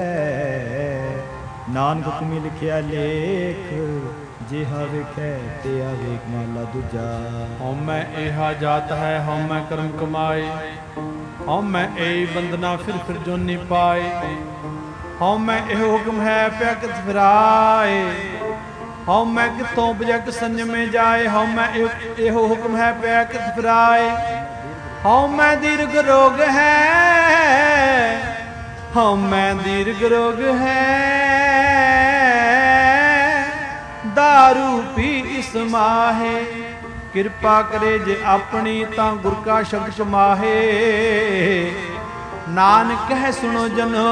ਨਾਨਕ ਤੁਮੀ ਲਿਖਿਆ ਲੇਖ, ਜਿਹਾ ਵੇਖੈ ਤੇ ਆ ਵੇਖ ਮਹਲਾ ਦੂਜਾ। ਹਉ ਮੈਂ ਇਹਾ ਜਾਤ ਹੈ, ਹਉ ਮੈਂ ਕਰਮ ਕਮਾਏ, ਹਉ ਮੈਂ ਏ ਬੰਦਨਾ ਫਿਰ ਫਿਰ ਜੋਨੀ ਪਾਏ, ਹਉ ਮੈਂ ਇਹ ਹੁਕਮ ਹੈ ਪਿਆ ਕਿਤ ਫਿਰਾਏ, ਹਉ ਮੈਂ ਕਿਥੋਂ ਬਜਕ ਸੰਜਮੇ ਜਾਏ, ਹਉ ਮੈਂ ਇਹੋ ਹੁਕਮ ਹੈ ਪਿਆ ਕਿਤ ਫਿਰਾਏ, ਹਉ ਮੈਂ ਦੀਰਘ ਰੋਗ ਹੈ, ਹਉ ਮੈਂ ਦੀਰਘ ਰੋਗ ਹੈ, दारू पी इस माहे, किरपा करे जे अपनी तां गुर का शब्द समाहे, नानक कह सुनो जनो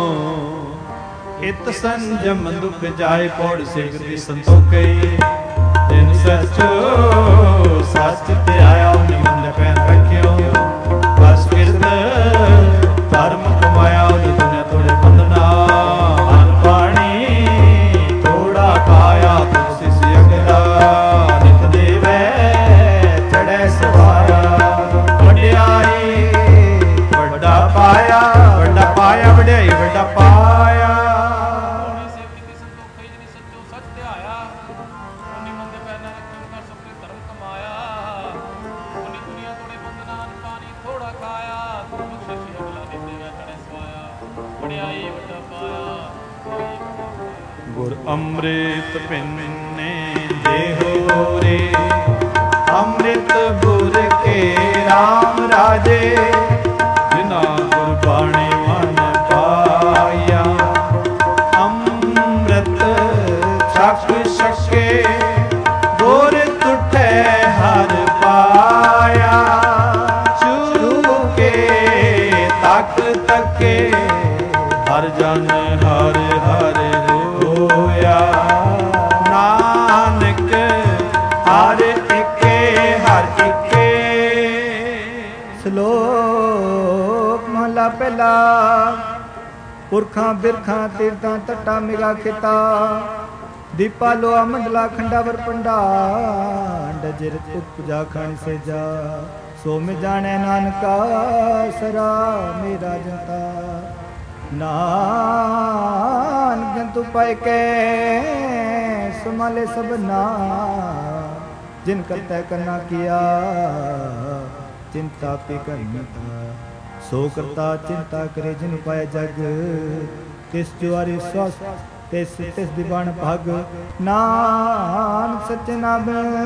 इत संजम दुख जाए, पौड़ सिगति संतोखे, जिन सचो सच ते आया उन्हें मन पैन रखियो, बस किरत धर्म कमाया उन्हें दुनिया थोड़े बंधना, अन पानी थोड़ा खाया तुलसी सी अगला, नित देवै चढ़ै सवाया, वड्याई वड्डा पाया, वड्डा पाया वड्याई वड्डा पाया। गुर अमृत पिन्ने देहो रे, अमृत गुर के राम राजे, बिना गुरबाणी मन पाया, अमृत छक छके गुर तुठे हर पाया, चूके तक तके हर जन हर हर होया, नानक हर इके हर इके। श्लोक महला पहला। ਪੁਰਖਾਂ ਬਿਰਖਾਂ ਤੀਰਥਾਂ ਤੱਟਾਂ ਮਿਗਾ ਖਿਤਾ ਦੀਪਾ ਲੋਆ ਮੰਡਲਾ ਖੰਡਾਵਰ ਪੰਡਾਂਡ ਜਿਰਤ ਉਪਜਾ ਖਾਣੀ ਸੇਜਾ ਸੋ ਮੈਂ ਜਾਣੈ ਨਾਨਕਾ ਸਰਾ ਮੇਰਾ ਜਨਤਾ ਨਾਨਕ ਜੰਤੂ ਪਾਇ ਕੇ ਸਮਾਲੇ ਸਭਨਾ ਜਿਨ ਕਰਤੈ ਕਰਨਾ ਕੀਆ ਚਿੰਤਾ ਪੇ ਕਰਨੀਤਾ ਸੋ ਕਰਤਾ ਚਿੰਤਾ ਕਰੇ ਜਿਨ ਪਾਇ ਜਗ ਤਿਸ ਜੁਆਰੇ ਸਵਸ ਤਿਸ ਤਿਸ ਦਿਵਾਨ ਭਗ ਨਾਨਕ ਸੱਚ ਨਾਮ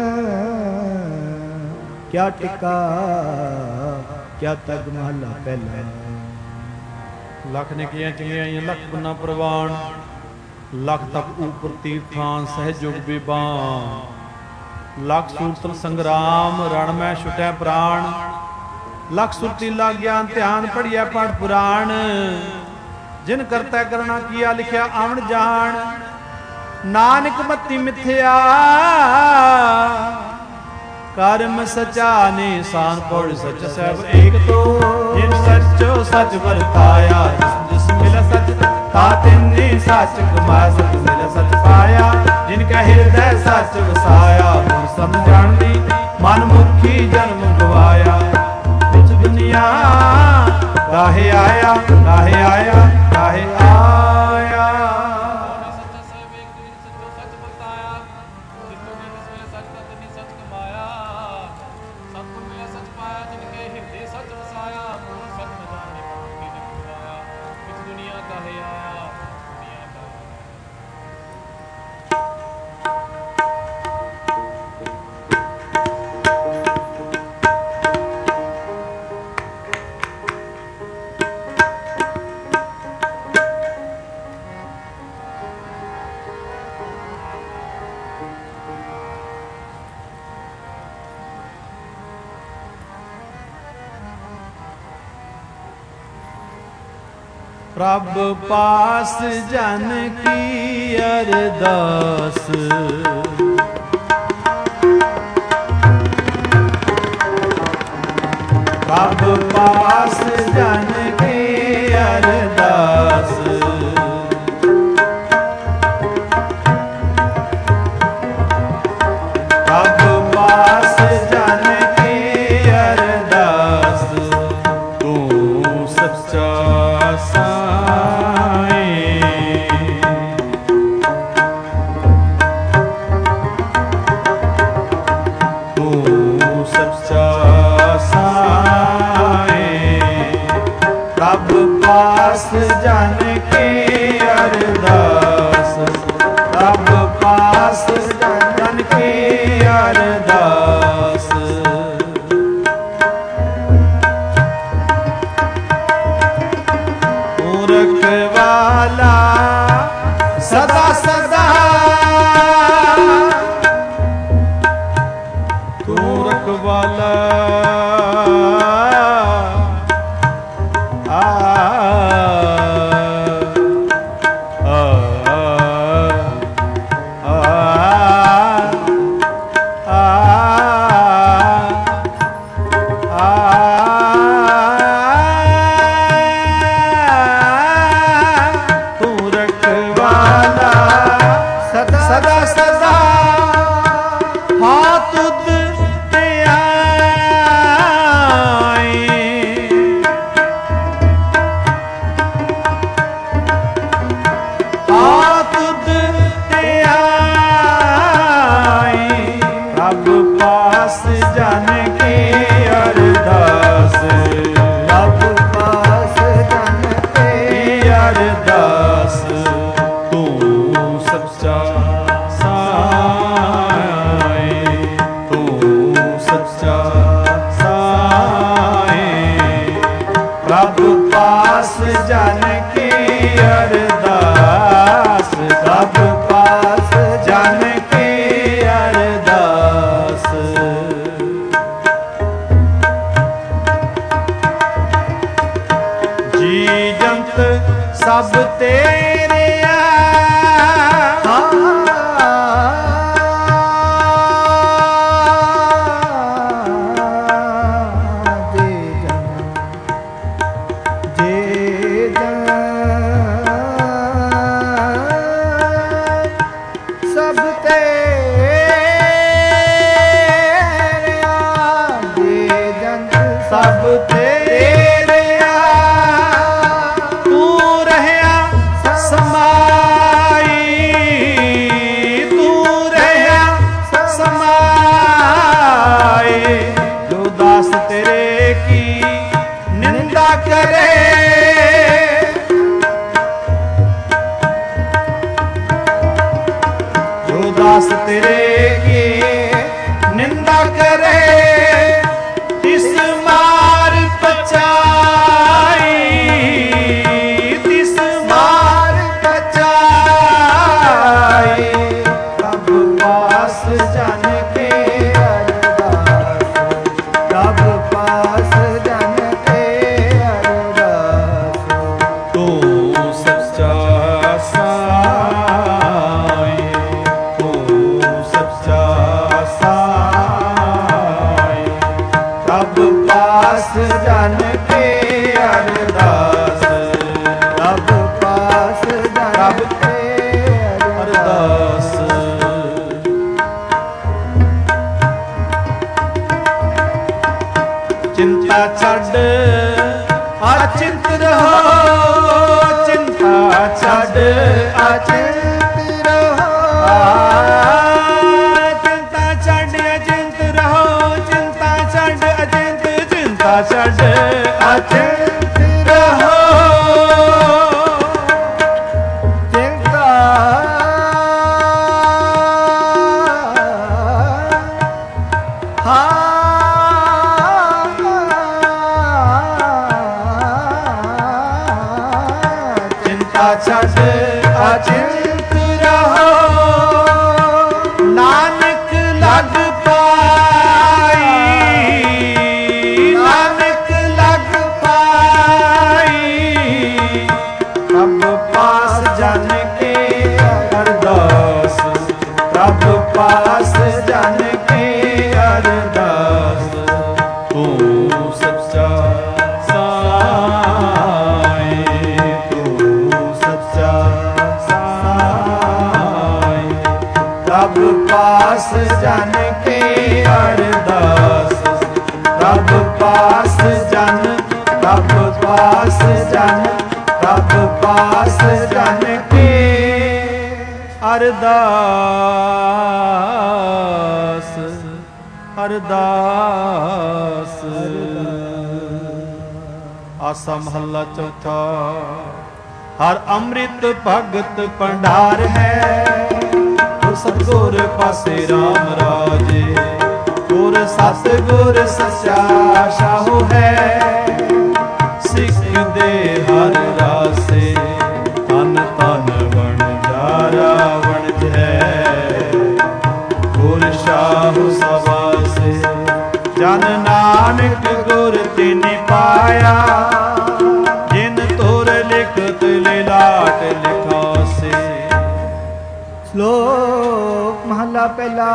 ਕਿਆ ਟਿਕਾ ਕਿਆ ਤਗ ਮਹਲਾ ਪਹਿਲਾ ਲੱਖ ਨਿਕੀਆਂ ਚੰਗਿਆਈਆਂ ਲੱਖ ਪੁੰਨਾ ਪ੍ਰਵਾਨ ਲੱਖ ਤਪ ਉਪਰ ਤੀਰਥਾਂ ਸਹਿਜੋਗ ਬੇਬਾਨ ਲੱਖ ਸੂਤਰ ਸੰਗਰਾਮ ਰਣ ਮੈਂ ਛੁਟੈ ਪ੍ਰਾਣ ਲੱਖ ਸੁਰਤੀ ਲਾ ਗਿਆਨ ਧਿਆਨ ਪੜਿਆ ਪੜ ਪੁਰਾਣ ਜਿਨ ਕਰਤੈ ਕਰਨਾ ਕੀਆ ਲਿਖਿਆ ਆਵਣ ਜਾਣ ਨਾਨਕ ਮਤੀ ਮਿਥਿਆ ਕਰਮ ਸਚਾ ਨਿਸ਼ਾਨ ਪੜ ਸਚ ਸਭ ਏਕ ਤੋ ਜਿਨ ਸਚੋ ਸਚ ਵਰਤਾਇਆ ਜਿਸ ਮਿਲ ਸਚ ਤਾ ਤਿਨੇ ਸਚ ਕਮਾਇਆ ਸਚ ਮਿਲ ਸਚ ਪਾਇਆ ਜਿਨ ਕੈ ਹਿਰਦੈ ਸਚ ਵਸਾਇਆ ਮਨ ਸਮਝਣ ਦੀ ਮਨ ਮੁਖੀ ਜਨਮ ਗਵਾਇਆ ਵਿੱਚ ਦੁਨੀਆ ਕਾਹੇ ਆਇਆ ਕਾਹੇ ਆਇਆ ਕਾਹੇ ਆਇਆ ਪ੍ਰਭ ਪਾਸ ਜਨ ਕੀ ਅਰਦਾਸ ਪ੍ਰਭ ਪਾਸ ਜਨ ਕੀ ਅਰਦਾਸ ਪ੍ਰਭ ਪਾਸ ਜਨ ਕੀ ਅਰਦਾਸ ਤੂੰ ਸੱਚਾ ਜਨ ਕੇ ਅਰਦਾਸ ਪ੍ਰਭ ਪਾਸ ਜਨ ਕੇ ਅਰਦਾਸ ਤੂੰ ਰਖਵਾਲਾ ਸਦਾ ਸਦਾ ਤੂੰ ਰਖਵਾਲਾ ਤੇਰਿਆ ਜੇ ਜੰਤ ਸਭ ਤੇਰਿਆ ਤੂੰ ਰਹਿਆ ਸਮਾਈ ਤੂੰ ਰਹਿਆ ਸਮਾਈ ਜੋ ਦਾਸ ਤੇਰੇ ਕੀ ਨਿੰਦਾ ਕਰੇ ਦਾਸ ਤੇਰੇ ਕੀ ਨਿੰਦਾ ਕਰੇ ਤਿਸ ਮਾਰ ਪਚਾਈ ਤਿਸ ਮਾਰ ਪਚਾਈ ਪ੍ਰਭ ਪਾਸ ਜਨ ਕੇ ਅਰਦਾਸ ਪ੍ਰਭ ਪਾਸ ਜਨ ਕੇ ਅਰਦਾਸ ਤੂੰ ਸੱਚਾ ਸਾਈ ਪ੍ਰਭ ਪਾਸ ਜਨ ਕੇ ਅਰਦਾਸ ਪ੍ਰਭ ਪਾਸ ਜਨ ਕੇ ਅਰਦਾਸ ਚਿੰਤਾ ਛੱਡ ਅਚਿੰਤ ਰਹੋ ਚਿੰਤਾ ਛੱਡ ਅਚਿੰਤ ਰਹੋ ਚਿੰਤਾ ਛੱਡ ਅਚਿੰਤ ਰਹੋ ਚਿੰਤਾ ਛੱਡ ਅਚਿੰਤ ਚਿੰਤਾ ਛੱਡ ਅਚਿੰਤ ਰਹੋ ਚਿੰਤਾ ਹਾਂ ਚਿੰਤਾ ਛੱਡ ਅਚਿੰਤ ਰਹੋ ਨਾਨਕ ਲਗ ਪਾਈ ਨਾਨਕ ਲਗ ਪਾਈ ਪ੍ਰਭ ਪਾਸ ਜਨ ਕੇ ਅਰਦਾਸ ਪ੍ਰਭ ਪਾਸ ਜਨ ਕੇ ਅਰਦਾਸ ਤੂੰ ਸੱਚਾ ਸਾਈ ਤੂੰ ਸੱਚਾ ਸਾਈ ਪ੍ਰਭ ਪਾਸ ਜਨ ਕੇ ਅਰਦਾਸ ਪ੍ਰਭ ਪਾਸ ਜਨ ਪ੍ਰਭ ਪਾਸ ਜਨ ਪ੍ਰਭ ਪਾਸ ਜਨ ਕੇ ਅਰਦਾਸ ਅਰਦਾਸ ਆਸਾ ਮਹੱਲਾ ਚੌਥਾ ਹਰ ਅੰਮ੍ਰਿਤ ਭਗਤ ਭੰਡਾਰ ਹੈ ਸਤਿਗੁਰ ਪਾਸੇ ਰਾਮ ਰਾਜੇ ਗੁਰ ਸਤਿਗੁਰ ਸੱਚਾ ਸਾਹੂ ਹੈ ਸਿੱਖ ਦੇ ਹਰ ਰਾਸੇ ਤਨ ਤਨ ਵਣ ਜਾਰਾ ਵਣ ਜੈ ਗੁਰ ਸਾਹੂ ਸਵਾਸੇ ਜਨ ਨਾਨਕ ਗੁਰ ਤਿਨਿ ਪਾਇਆ ਜਿਨ ਤੋਰ ਲਿਖਤ ਲਿਲਾਟ ਲਿਖਾਸੇ ਸ਼ਲੋਕ ਮਹੱਲਾ ਪਹਿਲਾ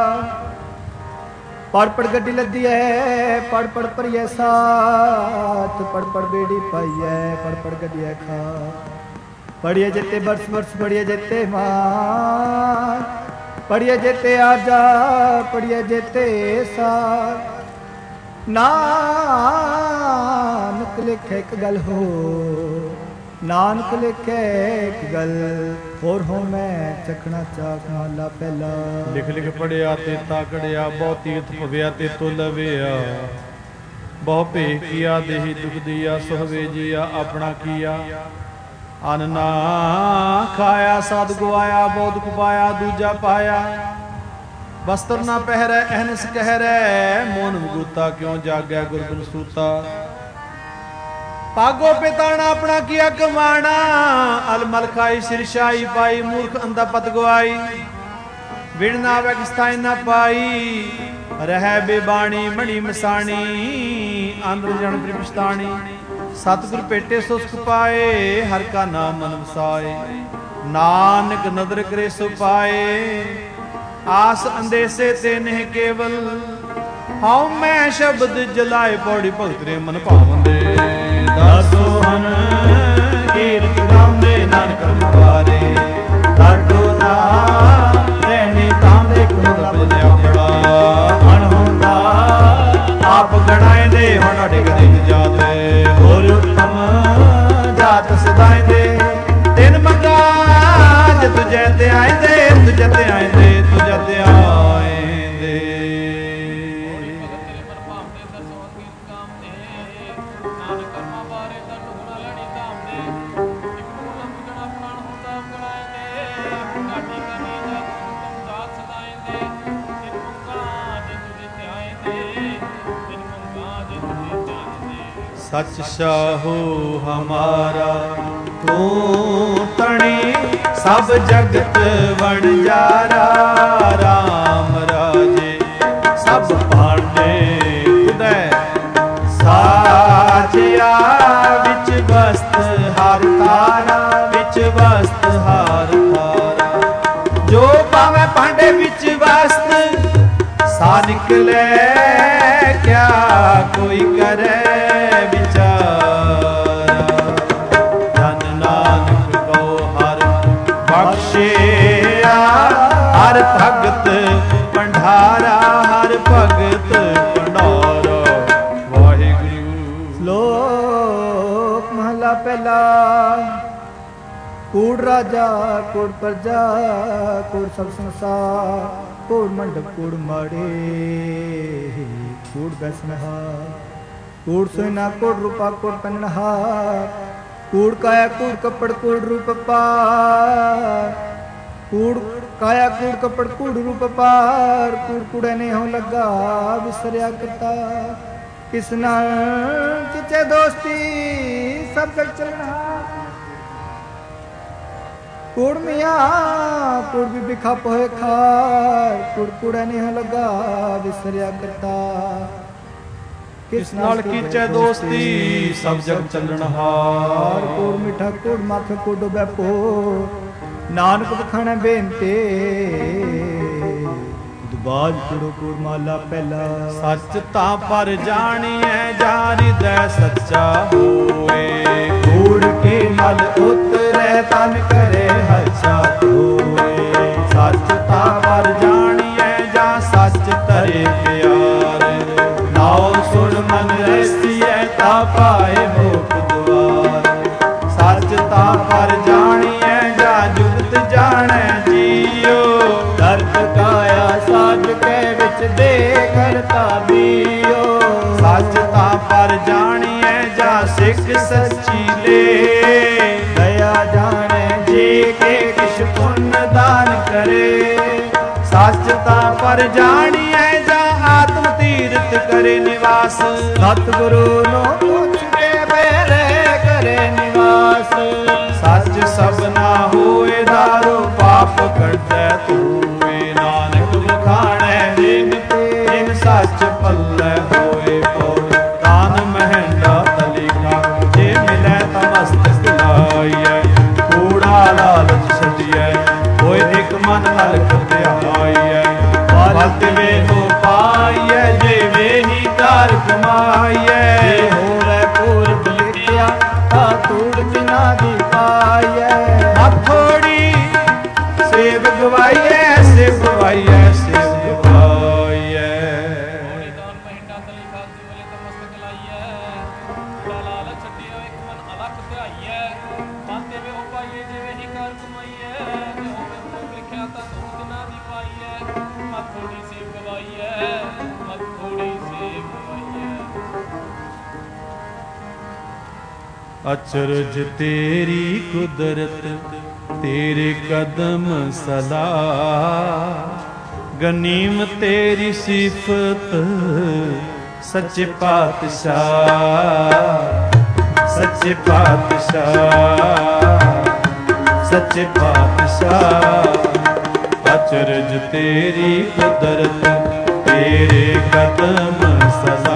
ਪੜ ਪੜ ਗੱਡੀ ਲੱਦੀ ਐ ਪੜ ਪੜ ਭਰੀਐ ਸਾਥ ਪੜ ਪੜ ਬੇੜੀ ਪਾਈਐ ਪੜ ਪੜ ਗੱਡੀਐ ਖਾ ਪੜੀਏ ਜਿੱਤੇ ਬਰਸ ਬਰਸ ਪੜੀਏ ਜਿੱਤੇ ਮਾਂ ਪੜੀਏ ਜਿੱਤੇ ਆਜਾ ਪੜੀਏ ਜਿੱਤੇ ਸਾਥ ਨਾਨਕ ਲਿਖੇ ਇੱਕ ਗੱਲ ਹੋ ਨਾਨਕ ਲਿਖੇ ਇੱਕ ਗੱਲ ਹੋਰ ਹੋ ਮੈਂ ਚਖਣਾ ਚਾਖ ਮਹਲਾ ਪਹਿਲਾ ਲਿਖ ਲਿਖ ਪੜਿਆ ਤੇ ਤਾਕੜਿਆ ਬਹੁ ਤੀਰਥ ਭਵਿਆ ਤੇ ਤੁਲਵਿਆ ਬਹੁ ਭੇਖ ਕੀਆ ਦੇਹੀ ਦੁਖ ਦੀਆ ਸੁਹਵੇ ਜੀਆ ਆਪਣਾ ਕੀਆ ਅਨ ਨਾ ਖਾਇਆ ਸਦ ਗਵਾਇਆ ਬਹੁ ਦੁਖ ਪਾਇਆ ਦੂਜਾ ਪਾਇਆ ਵਸਤਰ ਨਾ ਪਹਿਰੈ ਅਹਨਸ ਕਹਿਰੈ ਮੋਨ ਮੁਗੂਤਾ ਕਿਉਂ ਜਾਗੈ ਗੁਰਬਿਨ ਸੂਤਾ ਪਾਗੋ ਪਿਤਾਣਾ ਆਪਣਾ ਕੀਆ ਕਮਾਣਾ ਅਲਮਲ ਖਾਈ ਸਿਰਸ਼ਾਈ ਪਾਈ ਮੂਰਖ ਅੰਧਾ ਪਤ ਗਵਾਈ ਵਿਣ ਨਾ ਵੈ ਕਿਸਤਾਈ ਨਾ ਪਾਈ ਰਹਿ ਬੇਬਾਣੀ ਮਣੀ ਮਸਾਣੀ ਅੰਦਰ ਜਨ ਪ੍ਰਿਪਸਤਾਣੀ ਸਤਿਗੁਰ ਭੇਟੇ ਸੋ ਸੁਖ ਪਾਏ ਹਰ ਕਾ ਨਾਮ ਮਨ ਵਸਾਏ ਨਾਨਕ ਨਦਰ ਕਰੇ ਸੋ ਪਾਏ ਆਸ ਅੰਦੇਸੇ ਤੇ ਨਹਿ ਕੇਵਲ ਹਉ ਮੈਂ ਸ਼ਬਦ ਜਲਾਏ ਪੌੜੀ ਭਗਤ ਰੇ ਮਨ ਭਾਵੰਦੇ ਦਾਸੋ ਹਨ ਕੀਰਤ ਗਾਉਂਦੇ ਨਾਨਕ ਰੁਵਾਰੇ ਲਾਡੋ ਨਾ ਰਹਿਣੇ सच साहू हमारा तू तणी सब जगत वणजारा राम राजे सब भांडे खुदै साजिया विच वस्त हर तारा विच वस्त हर तारा जो पावे भांडे विच वस्त सा निकले क्या कोई करे विचारा धन नानक को हर बख्शिया हर भगत भंडारा हर भगत भंडारा वाहिगुरु। श्लोक महला पहला। कूड़ राजा कूड़ प्रजा कूड़ सब संसार कूड़ मंडप कूड़ माड़े कूड़ बैसनहा कूड़ सोना कूड़ रूपा कूड़ पन्नहा कूड़ काया कूड़ कपड़ कूड़ रूप पार कूड़ काया कूड़ कपड़ कूड़ रूप पार कूड़ कूड़े ने हो लगा विसरिया करता किस नाल चिचे दोस्ती सब जग चलना कूड़ मिया कूड़ भी बिखा पोहे खार कूड़ कूड़े ने लगा विसरिया करता किस नाल कीचे दोस्ती सब जग चलनहार कूड़ मिठा कूड़ माथे कूड़ डुबे पो नानक बखाने बेनते दुबाज कूड़ो कूड़ माला पहला। सच तां पर जानिए जा हृदय सच्चा होए कूड़ के मल उतरे तन करे हर्षा होए सच तां पर जानिए जा सच तरे प्यार नाओ सुन मन रसिए ता पाए मोख द्वार सच तां पर जानिए जा जुगत जाने जियो दर्द काया साध के विच दे करता बियो सच तां पर जानिए जा सिख सच्ची ले दया जाने जी के किश पुण्य दान करे सच तां पर जानिए जा आत्म तीर्थ करे निवास सतगुरु नो पूछ के बेरे करे निवास सच सबना होए दारो पाप करते तूए नानक बखाने जिन जिन सच पल्ले होए पोए दान महंडा तलिका जे मिले तमस्तक लाइए कूड़ा लालच छटिए होए एक मन हलक ध्याइए भक्त वे हो पाइए जे वे ही कार कमाइए होवे पूर्व लिखिया ता तूड़ बिना दी पाइए थोड़ी सेव गवाइए सेव गवाइए सेव गवाइए ਹੋਣੀ ਦਾਨ ਮਹਿੰਡਾ ਤਲੀ ਖਾਲਸੀ ਵੇਲੇ ਤਮਸਤਕ ਲਾਈਐ ਕੂੜਾ ਲਾਲਚ ਛੱਡਿਓ ਇੱਕ ਮਨ ਅਲਖ ਧਿਆਈਐ ਮਨ ਦੇਵੇ ਹੋ ਪਾਈਏ ਜਿਵੇਂ ਹੀ ਕਰ ਕਮਾਈਐ ਜੇ ਹੋਵੇ ਭੋਗ ਲਿਖਿਆ ਤਾਂ ਧੂੜ ਦਿਨਾਂ ਦੀ ਪਾਈਐ ਮਤ ਥੋੜੀ ਸੇਵ ਗਵਾਈਐ ਮਤ ਥੋੜੀ ਸੇਵ ਗਵਾਈਐ। अचरज तेरी कुदरत तेरे कदम सदा गनीम तेरी सिफत सच्चे पातशाह सच्चे पातशाह सच्चे पातशाह अचरज तेरी कुदरत तेरे कदम सदा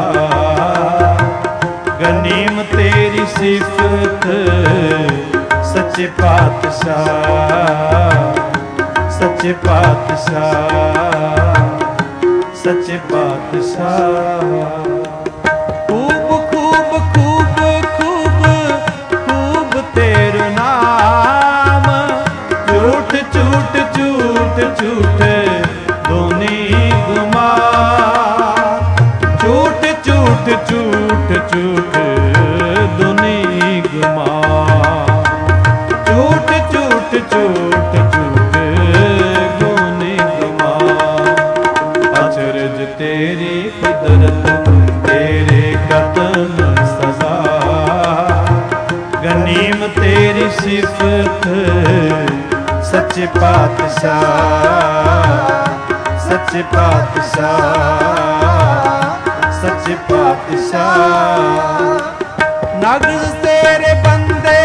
गनीम तेरी सिफत सच्चे पातशाह सच्चे पातशाह सच्चे पातशाह खूब खूब खूब खूब खूब तेरा नाम झूठ झूठ झूठ झूठ दोनी गुमा झूठ झूठ झूठ झूठ दुनी गुमा झूठ झूठ झूठ झूठ गुनी गुमा अचरज तेरी कुदरत तेरे कदम सदा गनीम तेरी सिफत सच्चे पातशाह सच्चे पातशाह सच्चे पातशाह ਨਗਰ ਤੇਰੇ ਬੰਦੇ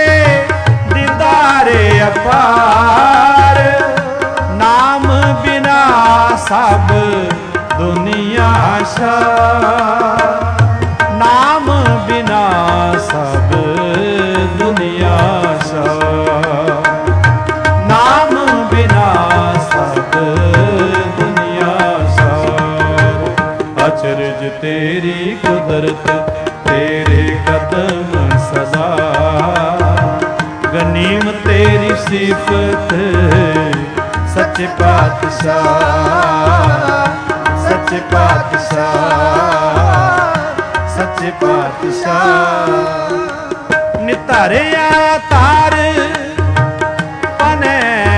ਦੀਦਾਰੇ ਅਪਾਰ, ਨਾਮ ਬਿਨਾ ਸਭ ਦੁਨੀਆ ਸ਼ਾਰ, ਨਾਮ ਬਿਨਾ ਸਭ ਦੁਨੀਆ ਸ਼ਾਰ, ਨਾਮ ਬਿਨਾ ਸਭ ਦੁਨੀਆ ਸ਼ਾਰ। ਅਚਰਜ ਤੇਰੀ ਕੁਦਰਤ ਤੇਰੇ ਕਦਮ ਸਦਾ, ਗਨੀਮ ਤੇਰੀ ਸਿਫਤ ਸੱਚੇ ਪਾਤਸ਼ਾਹ, ਸੱਚੇ ਪਾਤਸ਼ਾਹ, ਸੱਚੇ ਪਾਤਸ਼ਾਹ। ਨਿਤਾਰਿਆ ਤਾਰ ਪਨੇ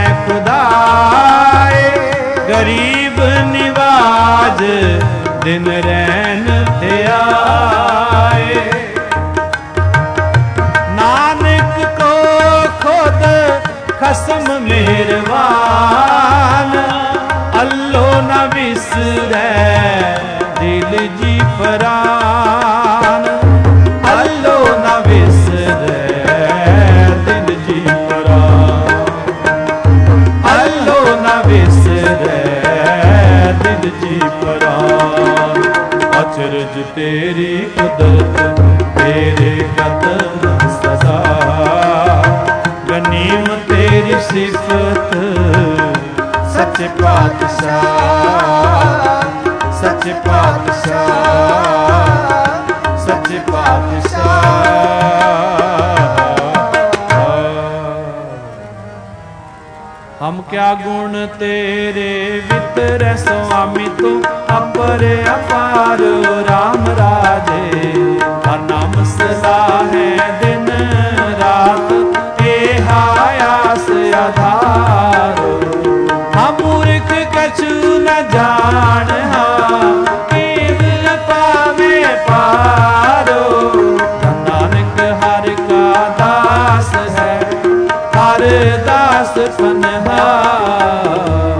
ਖੁਦਾਏ, ਗਰੀਬ ਨਿਵਾਜ ਦਿਨ ਰੈਨ ਤੇ ਆਏ। ਨਾਨਕ ਕੋ ਖੁਦ ਖਸਮ ਮਿਹਰਬਾਨ, ਅੱਲੋ ਨਾ ਵਿਸਰੈ ਦਿਲ ਜੀ ਪਰਾਨ, ਅੱਲੋ ਨਾ ਵਿਸਰੈ ਦਿਲ ਜੀ ਪਰਾਨ, ਅੱਲੋ ਨਾ ਵਿਸਰੈ ਦਿਲ ਜੀ ਪਰਾਨ। ਅਚਰਜ ਤੇਰੀ ਕੁਦਰਤ ਤੇਰੇ ਕਦਮ ਸਦਾ, ਗਨੀਮ ਤੇਰੀ ਸਿਫਤ ਸੱਚੇ ਪਾਤਸ਼ਾਹ, ਸੱਚੇ ਪਾਤਸ਼ਾਹ, ਸੱਚੇ ਪਾਤਸ਼ਾਹ। ਹਮ ਕਿਆ ਗੁਣ ਤੇਰੇ ਵਿਤਰੈ ਸੁਆਮੀ, ਤੂੰ ਅਪਰ ਅਪਾਰ ਰਾਮ ਰਾਜੇ। ਹਰ ਨਾਮ ਸਦਾ ਹੈ ਦਿਨ ਰਾਤ, ਇਹ ਆਸ ਆਧਾਰ। ਹਮ ਮੂਰਖ ਕਛੂ ਨ ਜਾਣਿਆ, ਕੇਵਲ ਪਾਵੇ ਪਾਰੋ। ਨਾਨਕ ਹਰਿ ਕਾ ਦਾਸ ਹੈ, ਹਰ ਦਾਸ ਪਨਹਾਰ।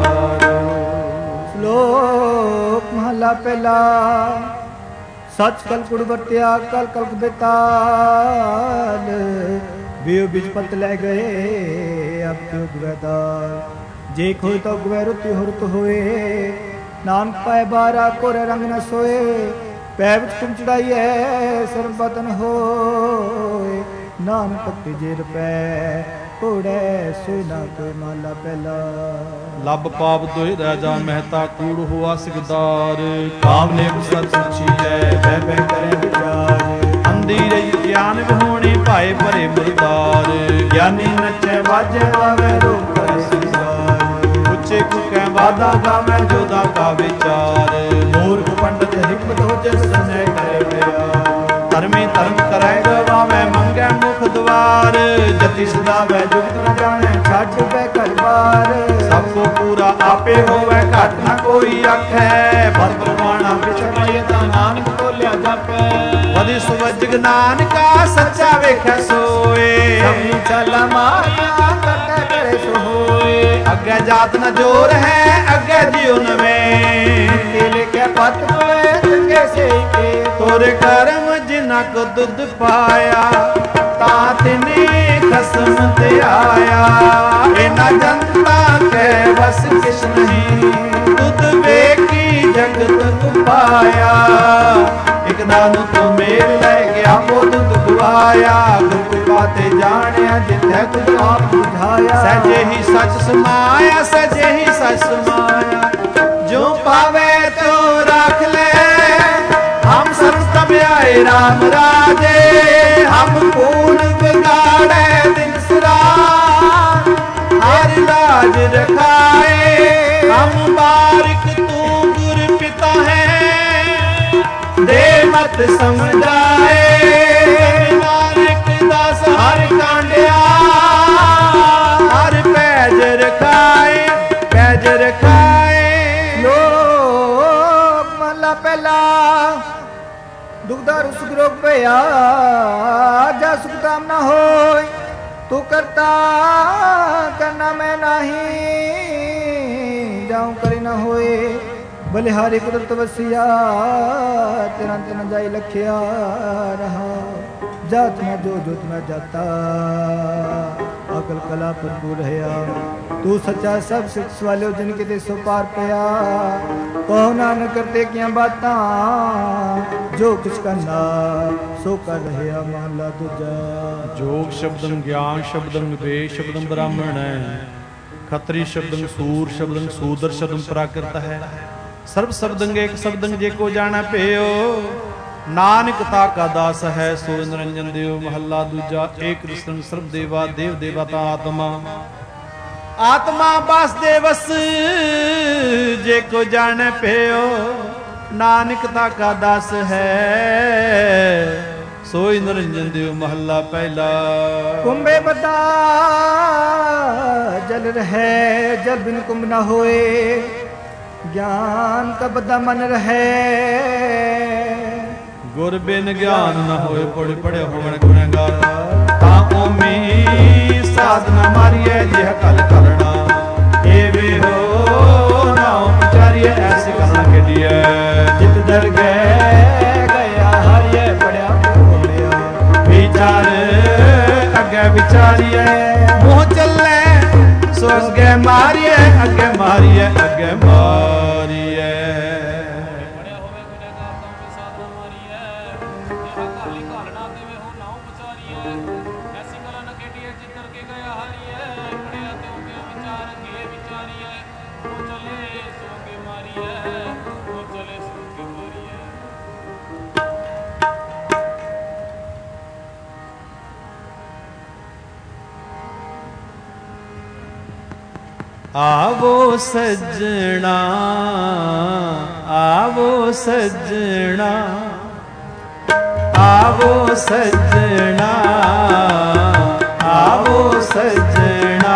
ਸ਼ਲੋਕ ਮਹਲਾ ਪਹਿਲਾ। ਸੱਚ ਕਲ ਕੁੜ ਵਰਤਿਆ ਕਲ ਕਲਕ ਬੇਤਾਲ, ਬਿਉ ਬਿਜ ਪਤ ਲੈ ਗਏ ਅਬ ਤਿਉ ਗੁਰਦਾਰ। ਜੇ ਖੋਏ ਤੋ ਗੁਵੈ ਰੁਤੀ ਹੁਰਤ ਹੋਏ, ਨਾਨਕ ਪਾਏ ਬਾਰਾ ਕੋਰੇ ਰੰਗ ਨ ਸੋਏ। ਪੈ ਵਿੱਚ ਤੁਮ ਚੜਾਈਐ ਸਰਮ ਬਤਨ ਹੋਏ, ਨਾਨਕ ਭਗਤੀ ਜੇ ਰਪੈ ਕੋੜੈ ਸੋਇ ਨਾ ਕੋਈ। ਮਹਲਾ ਪਹਿਲਾ। ਲੱਭ ਪਾਪ ਦੋਇ ਰਾਜਾ ਮਹਿਤਾ, ਕੂੜ ਹੋਆ ਸਿਕਦਾਰ। ਕਾਮ ਨੇ ਸਤ ਸੁਚੀਐ ਬਹਿ ਬਹਿ ਕਰੇ ਵਿਚਾਰ। ਅੰਧੀ ਰਹੀ ਗਿਆਨ ਵਿਹੋਣੀ ਭਾਏ ਭਰੇ ਮੁਰਦਾਰ। ਗਿਆਨੀ ਨੱਚੈ ਵਾਜੈ ਵਾਵੇ ਰੂਪ ਕਰੇ ਸਿਰਦਾਰ। ਉੱਚੇ ਕੁਕੈ ਵਾਦਾ ਗਾਵੈ ਜੋਦਾ ਕਾ ਵਿਚਾਰ। ਮੂਰਖ ਪੰਡਤ ਹਿਕਮਤ ਹੋਜੈ ਸੰਜੈ ਕਰੇ ਪਿਆਰ। ਧਰਮੀ ਧਰਮ ਕਰੈ ਗਵਾਵੈ ਮੰਗੈ ਮੁਖ ਦਵਾਰ। ਜਤੀ ਸਦਾਵੈ ਜੁਗਤ ਨ ਜਾਣੈ ਛੱਡ ਬੈ ਘਰ ਬਾਰ। ਸਭ ਕੋ ਪੂਰਾ ਆਪੇ ਹੋਵੈ ਘਟ ਨ ਕੋਈ ਆਖੈ। ਬਲ ਪ੍ਰਮਾਣਾ ਵਿਚਰੈ ਤਾ ਨਾਨਕ ਬੋਲਿਆ ਜਾਪੈ। ਵਦਿ ਸੁਵਜਗ ਨਾਨਕਾ ਸੱਚਾ ਵੇਖੈ ਸੋਏ। ਸਭਨੀ ਚਾਲਾ ਮਾਇਆ ਕਰਤਾ ਕਰੇ ਸੋ ਹੋਏ। ਅੱਗੇ ਜਾਤ ਨ ਜੋਰ ਹੈ ਅੱਗੇ ਜਿਉ ਨਵੇਂ। ਕੇ ਲਿਖਿਆ ਪਤ ਪਏ ਚੰਗੇ ਸੇ ਕੇ। ਤੋਰੇ ਕਰਮ ਜਿਨਾ ਕੋ ਦੁੱਧ ਪਾਇਆ ਤਾ ਤਿਨੇ ਖਸਮ ਤੇ ਆਇਆ। ਇਨਾ ਜਨਤਾ ਕੈ ਵਸ ਕਿਛ ਨਹੀਂ। ਤੁਧ ਵੇਖੀ ਜਗਤ ਉਪਾਇਆ। ਇਕ ਨਾਨੂ ਤੂੰ ਮੇਲ ਲੈ ਗਿਆ ਉਹ ਦੁੱਧ ਦੁਆਇਆ। ਗੁਰ ਕਿਰਪਾ ਤੇ ਜਾਣਿਆ ਜਿੱਥੈ ਤੁਧ ਆਪ ਬੁਝਾਇਆ। ਸਹਿਜੇ ਹੀ ਸੱਚ ਸਮਾਇਆ ਸਹਿਜੇ ਹੀ ਸੱਚ ਸਮਾਇਆ। ਜੋ ਪਾਵੇ ਤੋ ਰੱਖ ਲੈ ਹਮ ਸਰਬ ਆਏ ਰਾਮ ਰਾਜੇ। ਹਮ ਕੂੜ ਬਿਗਾੜੈ ਦਿਨ ਸਰਾ ਹਰ ਲਾਜ ਰਖਾਏ। ਹਮ ਬਾਰਿਕ ਤੂੰ ਗੁਰ ਪਿਤਾ ਹੈ ਦੇ ਮਤ ਸਮਝਾਏ। ਨਾਨਕ ਦਾਸ ਹਰ ਕਾਂਡਿਆ ਹਰ ਪੈਜ ਰਖਾਏ ਪੈਜ ਰਖਾਏ। ਲੋਕ ਮਹਲਾ ਪਹਿਲਾ। ਦੁਖਦਾ ਰੁਸ ਰੋਗ ਭਇਆ ਜਾ ਸੁਖ ਤਾਮ ਨਾ ਹੋਇ। ਤੂੰ ਕਰਤਾ ਕਰਨਾ ਮੈਂ ਨਹੀਂ ਜਾਉ ਕਰੇ ਨਾ ਹੋਏ। ਬਲਿਹਾਰੀ ਕੁਦਰਤ ਵਸਿਆ ਤਿਰਨ ਤਿਰਨ ਜਾਈ ਲਖਿਆ ਰਹਾ। जात न जो जोत न जाता अकल कला भरपूर रहा तू सच्चा सब सिख सवालो जिन किते सो पार पया कहो नानक करते क्या बातां जो कुछ करना सो कर रहा माला दूजा। जोग शब्दं ज्ञान शब्दं वेद शब्दं ब्राह्मण है खत्री शब्दं सूर शब्दं सूदर शब्दं प्राकृत है सर्व शब्दं एक शब्दं जे को जाना पेयो नानक ताका दास है सो निरंजन देव। महला दूजा। एक कृष्ण सर्व देवा देव देवता आत्मा आत्मा वासुदेवस जे को जाने पेयो नानक ताका दास है सोई निरंजन देव। महला पहला। कुंभे बता जल रहे जल बिन कुंभ न होए ज्ञान का बदा मन रहे गुर बिन ज्ञान न होए पढ़े पढ़े होवन गुनहगार ता ओमी साधना मारिए जिह कल करना एवे हो नाम प्रचारिए ऐसे करना के लिए जित दर गए गया हरिए पढ़िया बोलिया विचार अगे विचारिए मोह चले सो अगे मारिए अगे मारिए अगे मारिए। आवो सजना आवो सजना आवो सजना आवो सजना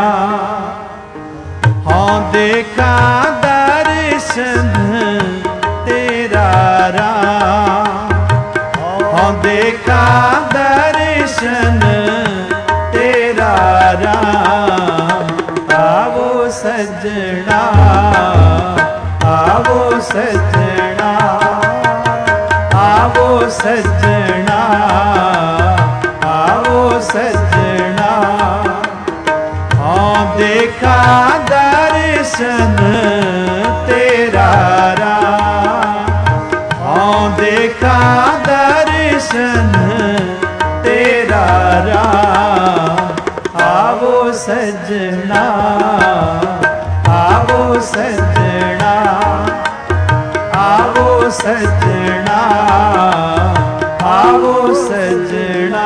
हाँ देखा दर्शन तेरा राम हाँ देखा दर्शन तेरा राम आवो सजना आवो सजना आवो सजना आवो सजना हाँ देखा दर्शन तेरा राम हाँ देखा दर्शन तेरा राम आवो सजना आवो सजना आवो सजना आवो सजना।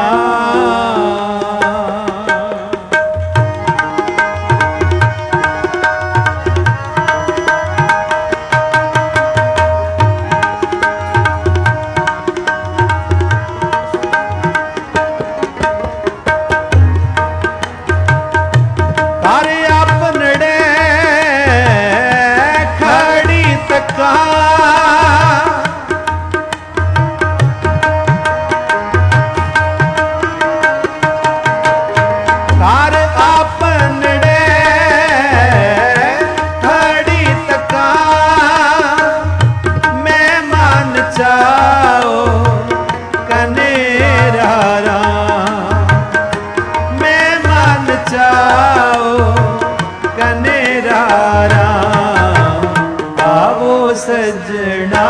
सजना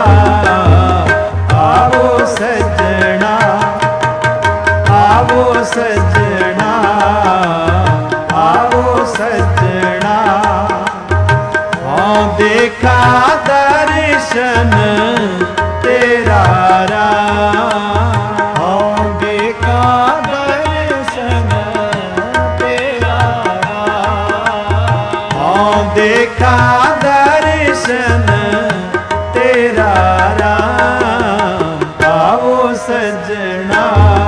आवो सजना आवो सजना आवो सजना हाँ देखा दर्शन तेरा राम हाँ देखा दर्शन तेरा राम हाँ देखा दर्शन तेरा राम आवो सजना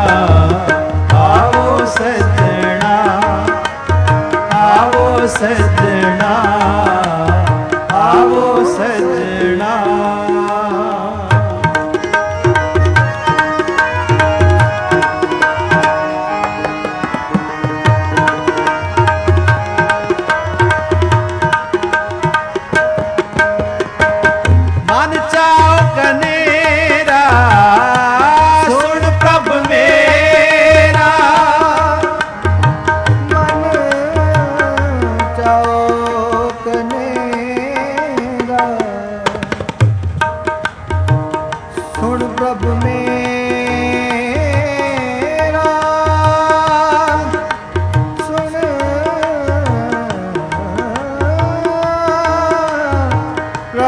आवो सजना आवो सजना आवो सजना। मन चाओ कनेरा सुन प्रभ में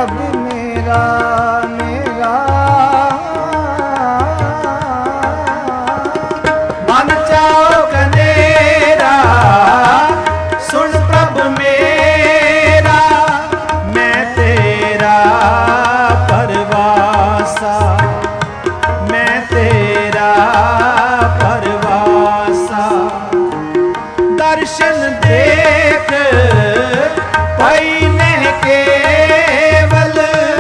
ਪ੍ਰਭ ਮੇਰਾ ਮੇਰਾ ਮਨ ਚਾਉ ਕਨੇਰਾ ਸੁਣ ਪ੍ਰਭ ਮੇਰਾ ਮੈਂ ਤੇਰਾ ਪਰਵਾਸਾ ਮੈਂ ਤੇਰਾ ਪਰਵਾਸਾ ਦਰਸ਼ਨ ਦੇਖ ਪਈ ਨਹਿ ਕੇਵਲ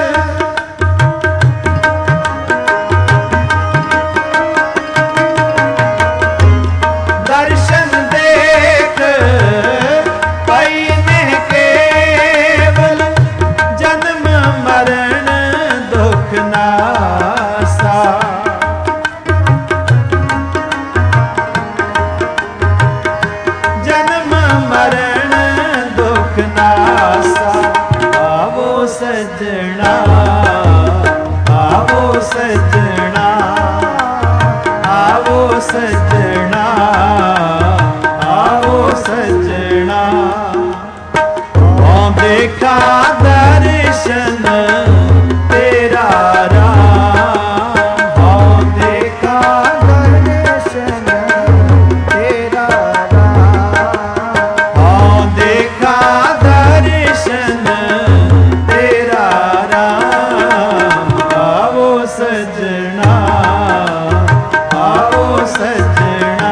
ਦਰਸ਼ਨ ਦੇਖ ਪਈ ਨਹਿ ਕੇਵਲ ਜਨਮ ਮਰਨ ਦੁਖ ਨਾਸਾ ਜਨਮ ਮਰਨ ਦੁਖ ਨਾਸਾ ਆਵੋ ਸਜਣਾ ਆਵੋ ਸਜਣਾ ਆਵੋ ਸਜਣਾ ਆਵੋ ਸਜਣਾ ਓ ਦੇਖਾ ਦਰਸ਼ਨ ਤੇਰਾ ਰਾਮ ਓ ਦੇਖਾ ਦਰਸ਼ਨ ਤੇਰਾ ਰਾਮ ਓ ਦੇਖਾ ਦਰਸ਼ਨ ਤੇਰਾ ਰਾਮ ਆਵੋ ਸਜਣਾ ਆਵੋ ਸਜਣਾ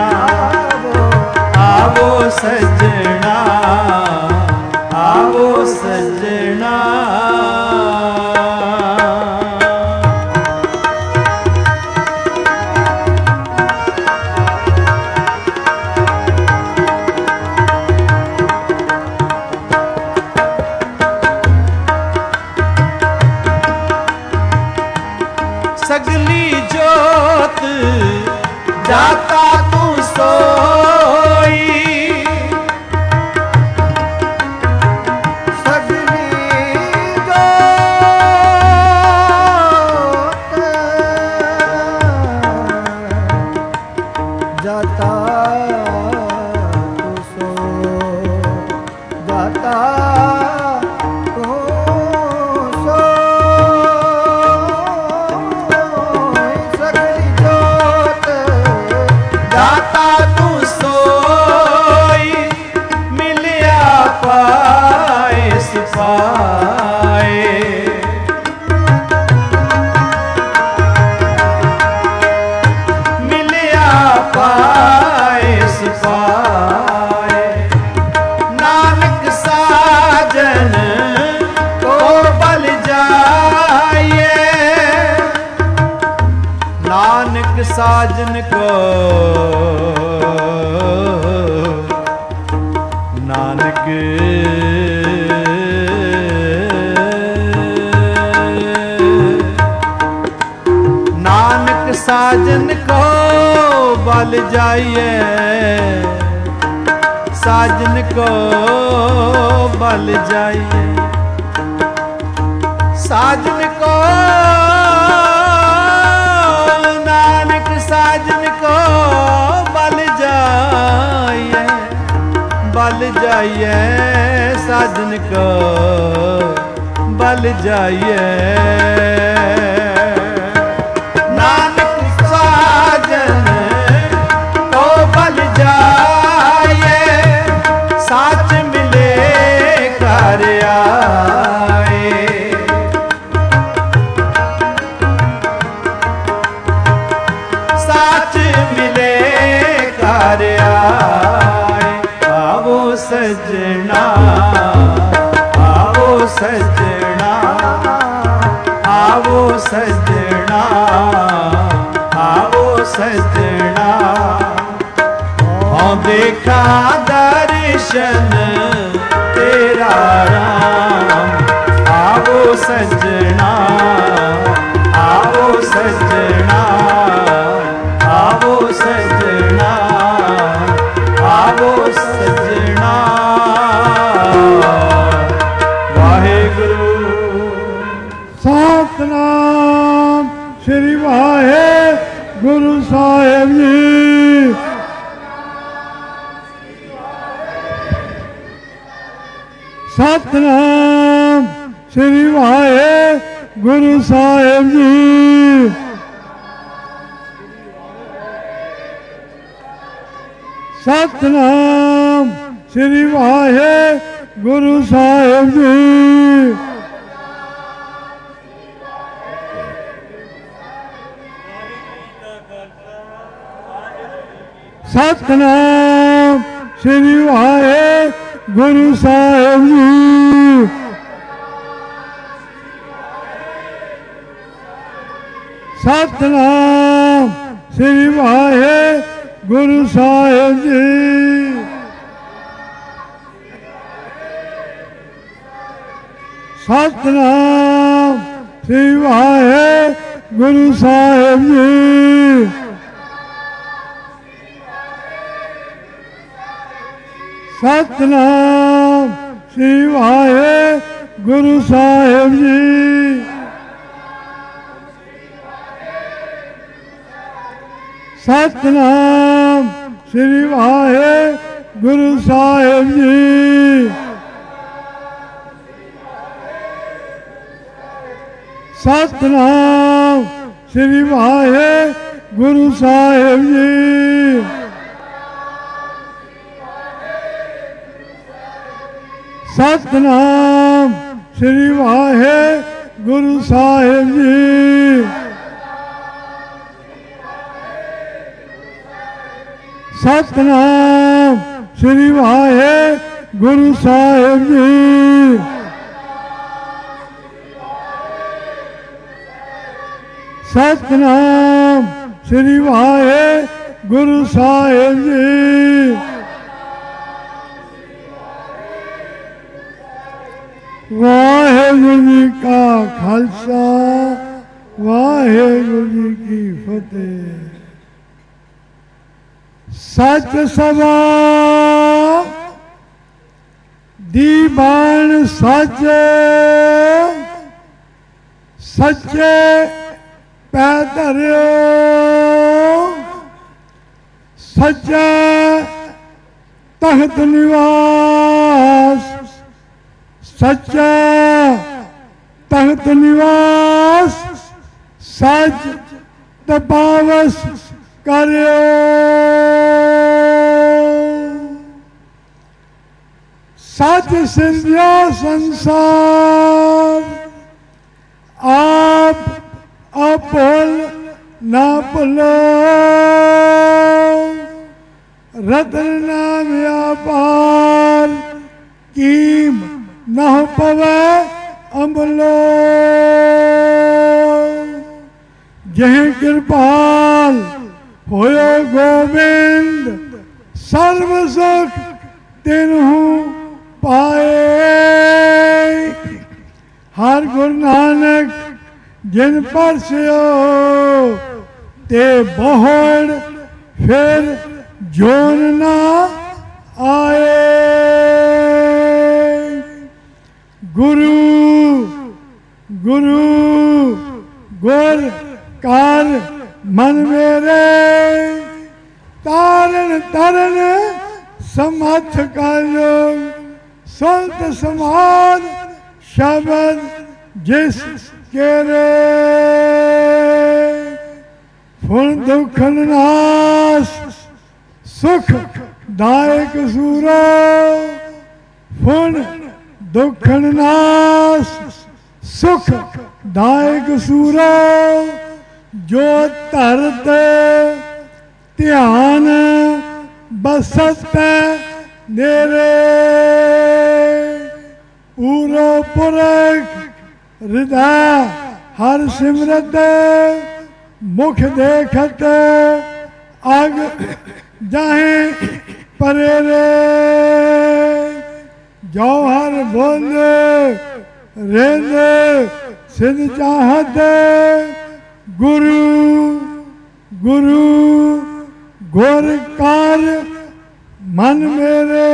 ਆਵੋ ਸਜਣਾ ਆਵੋ ਸਜਣਾ ਸਗਲੀ ਜੋਤ ਜਾਤਾ ਤੂੰ ਸੋਈ ਸਗਲੀ ਜੋਤ ਜਾਤਾ ਤੂੰ ਸੋਈ ਜਾਤਾ ਪਾਏ ਮਿਲਿਆ ਪਾਏ ਸਿਪਾਏ ਨਾਨਕ ਸਾਜਨ ਕੋ ਬਲ ਜਾਏ ਨਾਨਕ ਸਾਜਨ ਕੋ ਨਾਨਕ ਨਾਨਕ ਸਾਜਨ ਕੋ ਬਲ ਜਾਈਏ ਸਾਜਨ ਕੋ ਬਲ ਜਾਈਏ ਸਾਜਨ ਕੋ ਨਾਨਕ ਸਾਜਨ ਕੋ ਬਲ ਜਾਈਏ ਬਲ ਜਾਈਏ ਸਾਜਨ ਕੋ ਬਲ ਜਾਈਏ ਨਾਨਕ ਸਾਜਨ ਕੋ ਬਲ ਜਾਈਏ ਸਾਚ ਮਿਲੇ ਘਰ ਆਏ ਸਾਚ ਮਿਲੇ ਘਰ ਆਏ ਆਵੋ ਸਜਣਾ ਆਵੋ ਸਜਣਾ ਆਵੋ ਸਜਣਾ ਆਵੋ ਸਜਣਾ ਹਉ ਦੇਖਾ ਦਰਸ਼ਨ ਤੇਰਾ ਰਾਮ ਆਵੋ ਸਜਣਾ ਆਵੋ ਸਜਣਾ ਆਵੋ ਸਜਣਾ ਆਵੋ ਸਜਣਾ ਵਾਹਿਗੁਰੂ ਸਤਿਨਾਮ ਸ੍ਰੀ ਵਾਹਿਗੁਰੂ ਸਾਹਿਬ ਜੀ। ਸਤਿਨਾਮ श्री वाहेगुरु साहिब जी। सतनाम श्री वाहेगुरु साहिब जी। सतनाम श्री वाहेगुरु साहिब जी। सतनाम श्री वाहेगुरु साहिब जी। सतनाम श्री वाहेगुरु साहिब जी। सतनाम श्री वाहेगुरु साहिब जी। सतनाम श्री वाहेगुरु साहिब जी। सतनाम श्री वाहेगुरु साहिब जी। सतनाम श्री वाहेगुरु साहिब जी। सतनाम श्री वाहेगुरु साहिब जी। सतनाम श्री वाहेगुरु साहिब जी। वाहेगुरु जी का खालसा वाहेगुरु जी की फतेह। सच सवा दीवान सच सच्चे पैदरियो। सच्चा तख्त निवास सच्चा तख्त निवास। सच तपावस करियो। सच सिंधिया संसार आप अभुल ना भुलो। रतन नाम व्यापार कीम न पवे अमलो। जह कृपाल होयो गोविंद सर्व सुख तिन्हू पाए। हर गुरु नानक जिन परस्यो ते बोहड़ फिर जोन ना आए। गुरु गुरु गुर कार मन मेरे। तारण तरन समर्थ कर संत समाज शब्द जिस केरे। फुल दुखन नाश सुख दायक सूरो। फुल दुखन नाश सुख दायक सूरो। जो धरत ध्यान बसत नेरे। पूरो पुरख हृदय हर सिमरत। मुख देखत अग जाहे परेरे। जौहर बोल रेंद सिद्ध चाहत। गुरु गुरु गुर कार मन मेरे।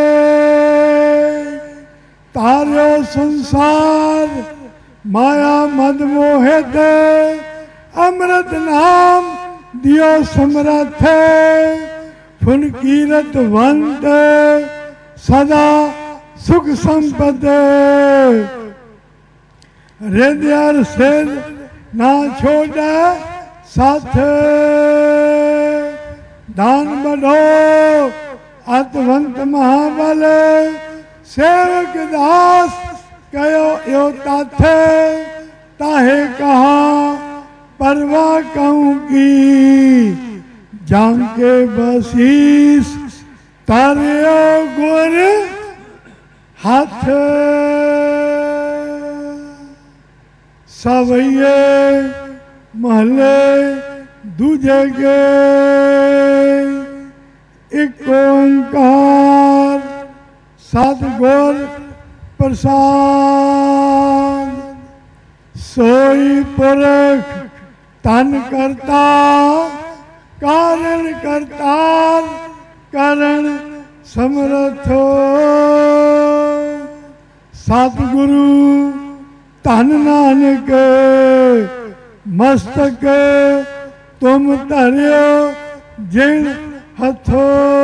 तारो संसार माया मद मोहित। अमृत नाम दियो समरथ। फुन कीरत वंत सदा सुख संपद। रेंद्यार सिर ना छोड़े साथ दान बढ़ो अतवंत महाबल सेवक दास कयो यो ताथे ताहे कहा परवाह कहूँ की जांके बसीस तारियो गुर हाथ सवैये महले दूजे के एक ओंकार सतगुर प्रसाद सोई पुरख तन करता कारण करतार करण समर्थो सतगुरु धन नानक मस्तक तुम धरियो जिन हथो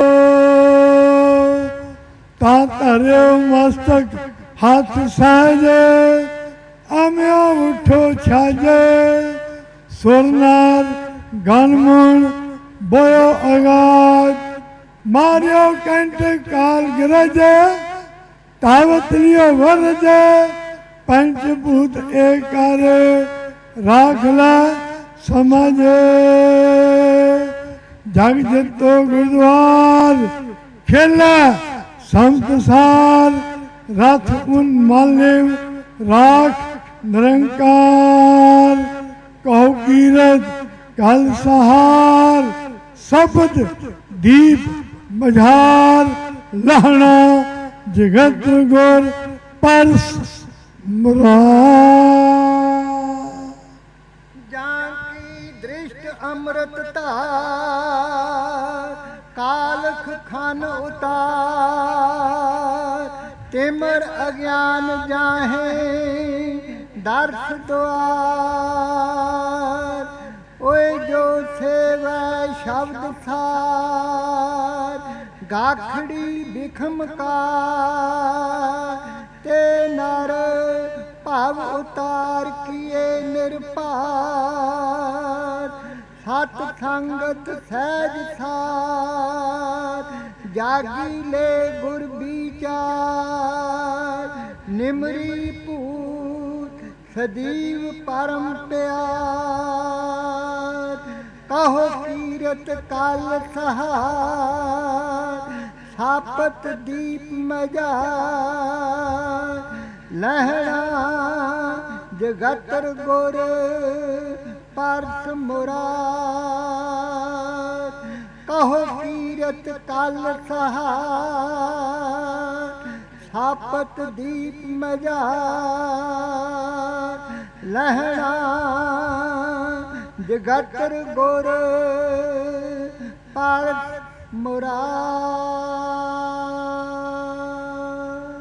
ता धरियो मस्तक हाथ सहजे अम्यो उठो छाजे सुरनार गनमुन बोयो अगाध मारियो कंठ काल गिरजे तावत लियो वरजे पंचभूत एकार राखला समझे जग जितो गुरुद्वार खेला संतसार रथ उन मालिव राख निरंकार कहो कीरत कल सहार शब्द दीप मझार लहना जगत गुर परस मुरार जानकी दृष्ट अमृत तार कालख खान उतार तिमर अज्ञान जाहे दर्श द्वार ओए जो सेवा शब्द सार गाखड़ी बिखम का ते नर भाव उतार किए निरपार सत संगत सहज सार जागी ले गुर विचार निमरी पूत सदीव परम प्यार कहो कीरत काल सहार सापत दीप मजार लहरा जगतर गुर परस मुरार कहो कीरत काल सहार सापत दीप मजार लहरा जगतर गुर परस मुरार।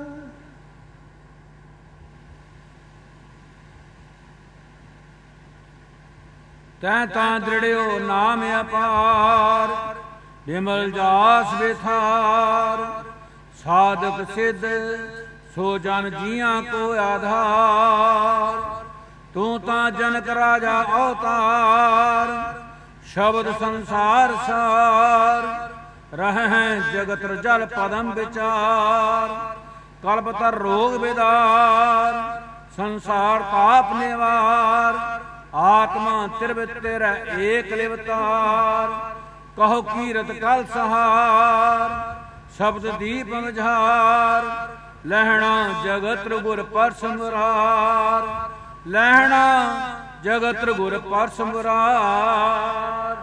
तै तां दृढ़ियो नाम अपार विमल जास विथार साधक सिद्ध सो जन जियां को आधार तू तां जनक राजा अवतार शब्द संसार सार रहे हैं जगत जल पदम विचार कल्पतर रोग विदार संसार ताप निवार आत्मा त्रिवित तेरा एक लिवतार कहो कीरत कल सहार शब्द दीप मझार लहणा जगत गुर पर संवरार लहणा जगत गुर पर संवरार।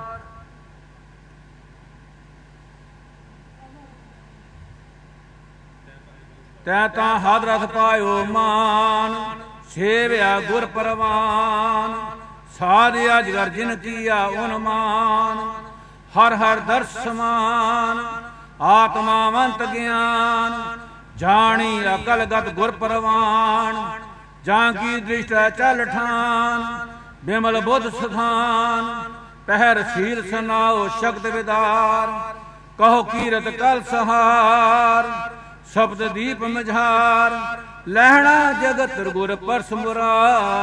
तै तां हद रथ पायो मान सेव्या गुर परवान साध अजगर जिन किया उन्मान हर हर दर्श समान आत्मावंत ज्ञान जानी अकल गत गुर परवान जाकी दृष्ट चल ठान विमल बुद्ध सुधान पहर शील सनाओ शब्द विदार कहो कीरत कल सहार शब्द दीप मझार ਲਹਿਣਾ ਜਗਤ ਗੁਰ ਪਰਸ ਮੁਰਾ।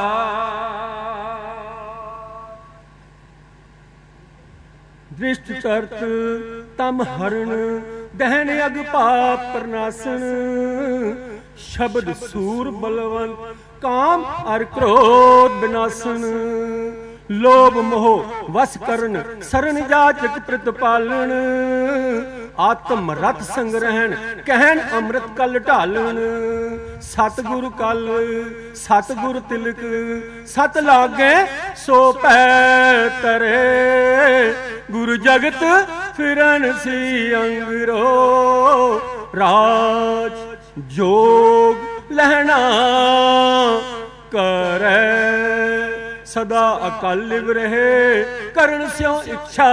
ਦ੍ਰਿਸ਼ਟ ਚਰਤ ਤਮ ਹਰਣ ਦਹਿਨ ਅਗ ਪਾਪ ਪ੍ਰਨਾਸਨ। ਸ਼ਬਦ ਸੂਰ ਬਲਵੰਤ ਕਾਮ ਅਰ ਕ੍ਰੋਧ ਬਿਨਾਸਨ। ਲੋਭ ਮੋਹ ਵਸ ਕਰਨ ਸਰਨ ਜਾਚਕ ਪ੍ਰਤਪਾਲਨ। ਆਤਮ ਰਤ ਸੰਗ ਰਹਿਣ ਕਹਿਣ ਅੰਮ੍ਰਿਤ ਕਲ ਢਾਲਣ। ਸਤਿਗੁਰ ਕਲ ਸਤਿਗੁਰ ਤਿਲਕ ਸਤ ਲਾਗੇ ਸੋ ਪੈ ਤਰੇ। ਗੁਰ ਜਗਤ ਫਿਰਨ ਸੀ ਅੰਗਰੋ। ਰਾਜ ਜੋਗ ਲਹਿਣਾ ਕਰੈ ਸਦਾ ਅਕਾਲ ਲਿਵ ਰਹੇ। ਕਰਨ ਸਿਉ ਇੱਛਾ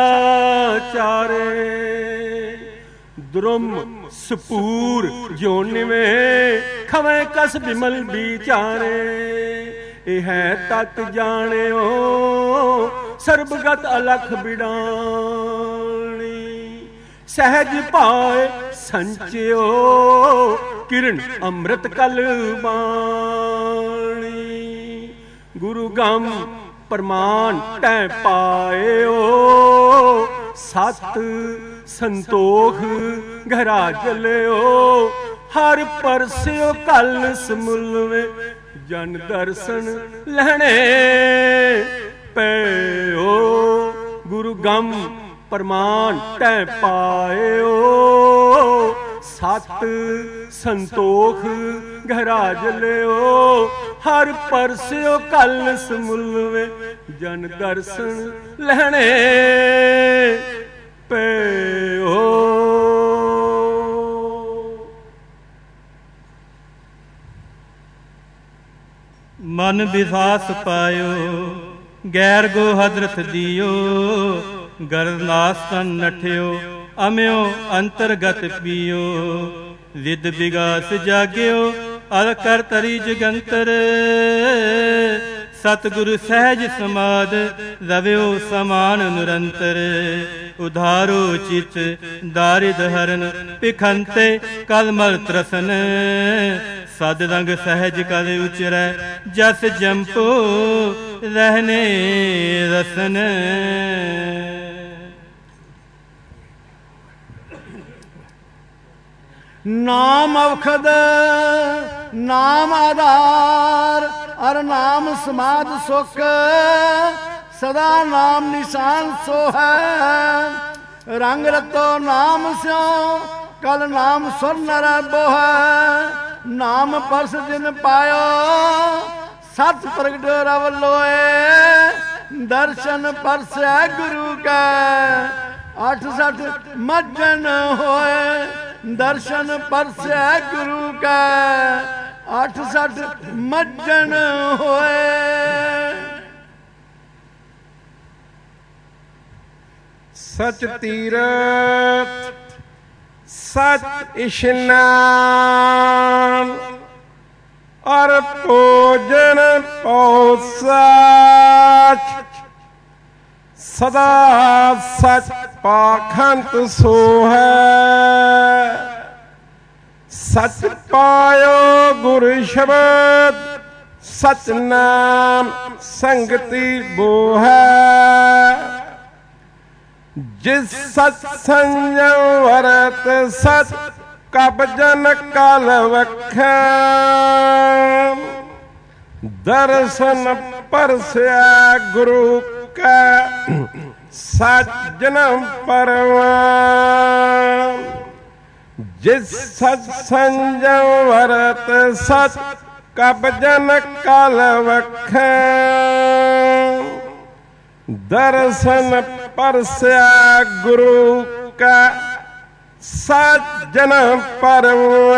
ਚਾਰੇ। ਦੁਰਮ ਸਪੂਰ ਜੋ ਨਿਵੇਂ ਖਵੇਂ ਕਸ ਬਿਮਲ ਵਿਚਾਰੇ। ਇਹ ਹੈ ਤਤ ਜਾਣਿਓ ਸਰਬਗਤ ਅਲਖ ਬਿਡਾਣੀ। ਸਹਿਜ ਪਾਏ ਸੰਚਿਓ ਕਿਰਨ ਅੰਮ੍ਰਿਤ ਕਲ ਬਾਣੀ। ਗੁਰੂ ਗਮ ਪ੍ਰਮਾਨ ਟੈ ਪਾਇਓ। ਸਤ ਸੰਤੋਖ ਘਰਾ ਚਲਿਓ। ਹਰ ਪਰਸਿਓ ਕਲ ਸਮੁਲਵੇ ਜਨ ਦਰਸ਼ਨ ਲੈਣੇ ਪਇਓ। ਗੁਰੂ ਗਮ ਪ੍ਰਮਾਨ ਟੈ ਪਾਇਓ। ਸਤ ਸੰਤੋਖ ਘਰਾ ਜਲਿਓ। ਹਰ ਪਰਸਿਓ ਕਲ ਸਮੁਲਵੇ ਜਨ ਦਰਸ਼ਨ ਲੈਣੇ ਪਇਓ। ਮਨ ਵਿਸਾਸ ਪਾਇਓ ਗੈਰ ਗੋ ਹਜ਼ਰਤ ਦਿਓ। ਗਰਨਾਸ ਤਨ ਨਠਿਓ ਅਮਿਓ ਅੰਤਰਗਤ ਪੀਓ। ਵਿਦ ਵਿਗਾਸ ਜਾਗਿਓ ਅਰ ਕਰ ਤਰੀ ਜਗੰਤਰ। ਸਤਿਗੁਰ ਸਹਿਜ ਸਮਾਦ ਰਵਿਓ ਸਮਾਨ ਨਿਰੰਤਰ। ਉਧਾਰੋ ਚਿਤ ਦਾਰਿਦ ਹਰਨ ਭਿਖੰਤੇ ਕਲਮਲ ਤਰਸਨ। ਸਦ ਰੰਗ ਸਹਿਜ ਕਲ ਉਚਰੈ ਜਸ ਜੰਪੋ ਰਹਿਨੇ ਰਸਨ। ਨਾਮ ਔਖਦ ਨਾਮ ਆਧਾਰ ਅਰ ਨਾਮ ਸਮਾਧ ਸੁਖ। ਸਦਾ ਨਾਮ ਨਿਸ਼ਾਨ ਸੋ ਹੈ। ਰੰਗ ਰਤੋ ਨਾਮ ਸਿਓ ਕਲ ਨਾਮ ਸੁਰ ਨਰ ਬੋਹੈ। ਨਾਮ ਪਰਸ ਜਿਨ ਪਾਇਓ ਸਤ ਪ੍ਰਗਟ ਰਵ ਲੋਏ। ਦਰਸ਼ਨ ਪਰਸੈ ਗੁਰੂ ਕੈ ਅੱਠ ਸਠ ਮੱਜਨ ਹੋਏ। ਦਰਸ਼ਨ ਪਰਸੈ ਗੁਰੂ ਕੈ ਅੱਠ ਸਠ ਮੱਜਨ ਹੋਏ। ਸਚ ਤੀਰਥ ਸਚ ਇਸ਼ਨਾਨ ਅਰ ਭੋਜਨ ਪਉ ਸਾਚ। ਸਦਾ ਸਚ ਪਾਖੰਤ ਸੋ ਹੈ। ਸਚ ਪਾਇਓ ਗੁਰ ਸ਼ਬਦ ਸਚ ਨਾਮ ਸੰਗਤੀ ਬੋ ਹੈ। ਜਿਸ ਸਤ ਸੰਜਮ ਵਰਤ ਸਤ ਕਬ ਜਨ ਕਲ ਵਖੈ। ਦਰਸ਼ਨ ਪਰਸਿਆ ਗੁਰੂ ਕੈ ਸਜਨ ਪਰਵਾਨ। ਜਿਸ ਸਤ ਸੰਜਮ ਵਰਤ ਸਤ ਕਬ ਜਨ ਕਲ ਵਖੈ। ਦਰਸ਼ਨ ਪਰਸਿਆ ਗੁਰੂ ਕਾ ਸਜਨ ਪਰਵਾਨ।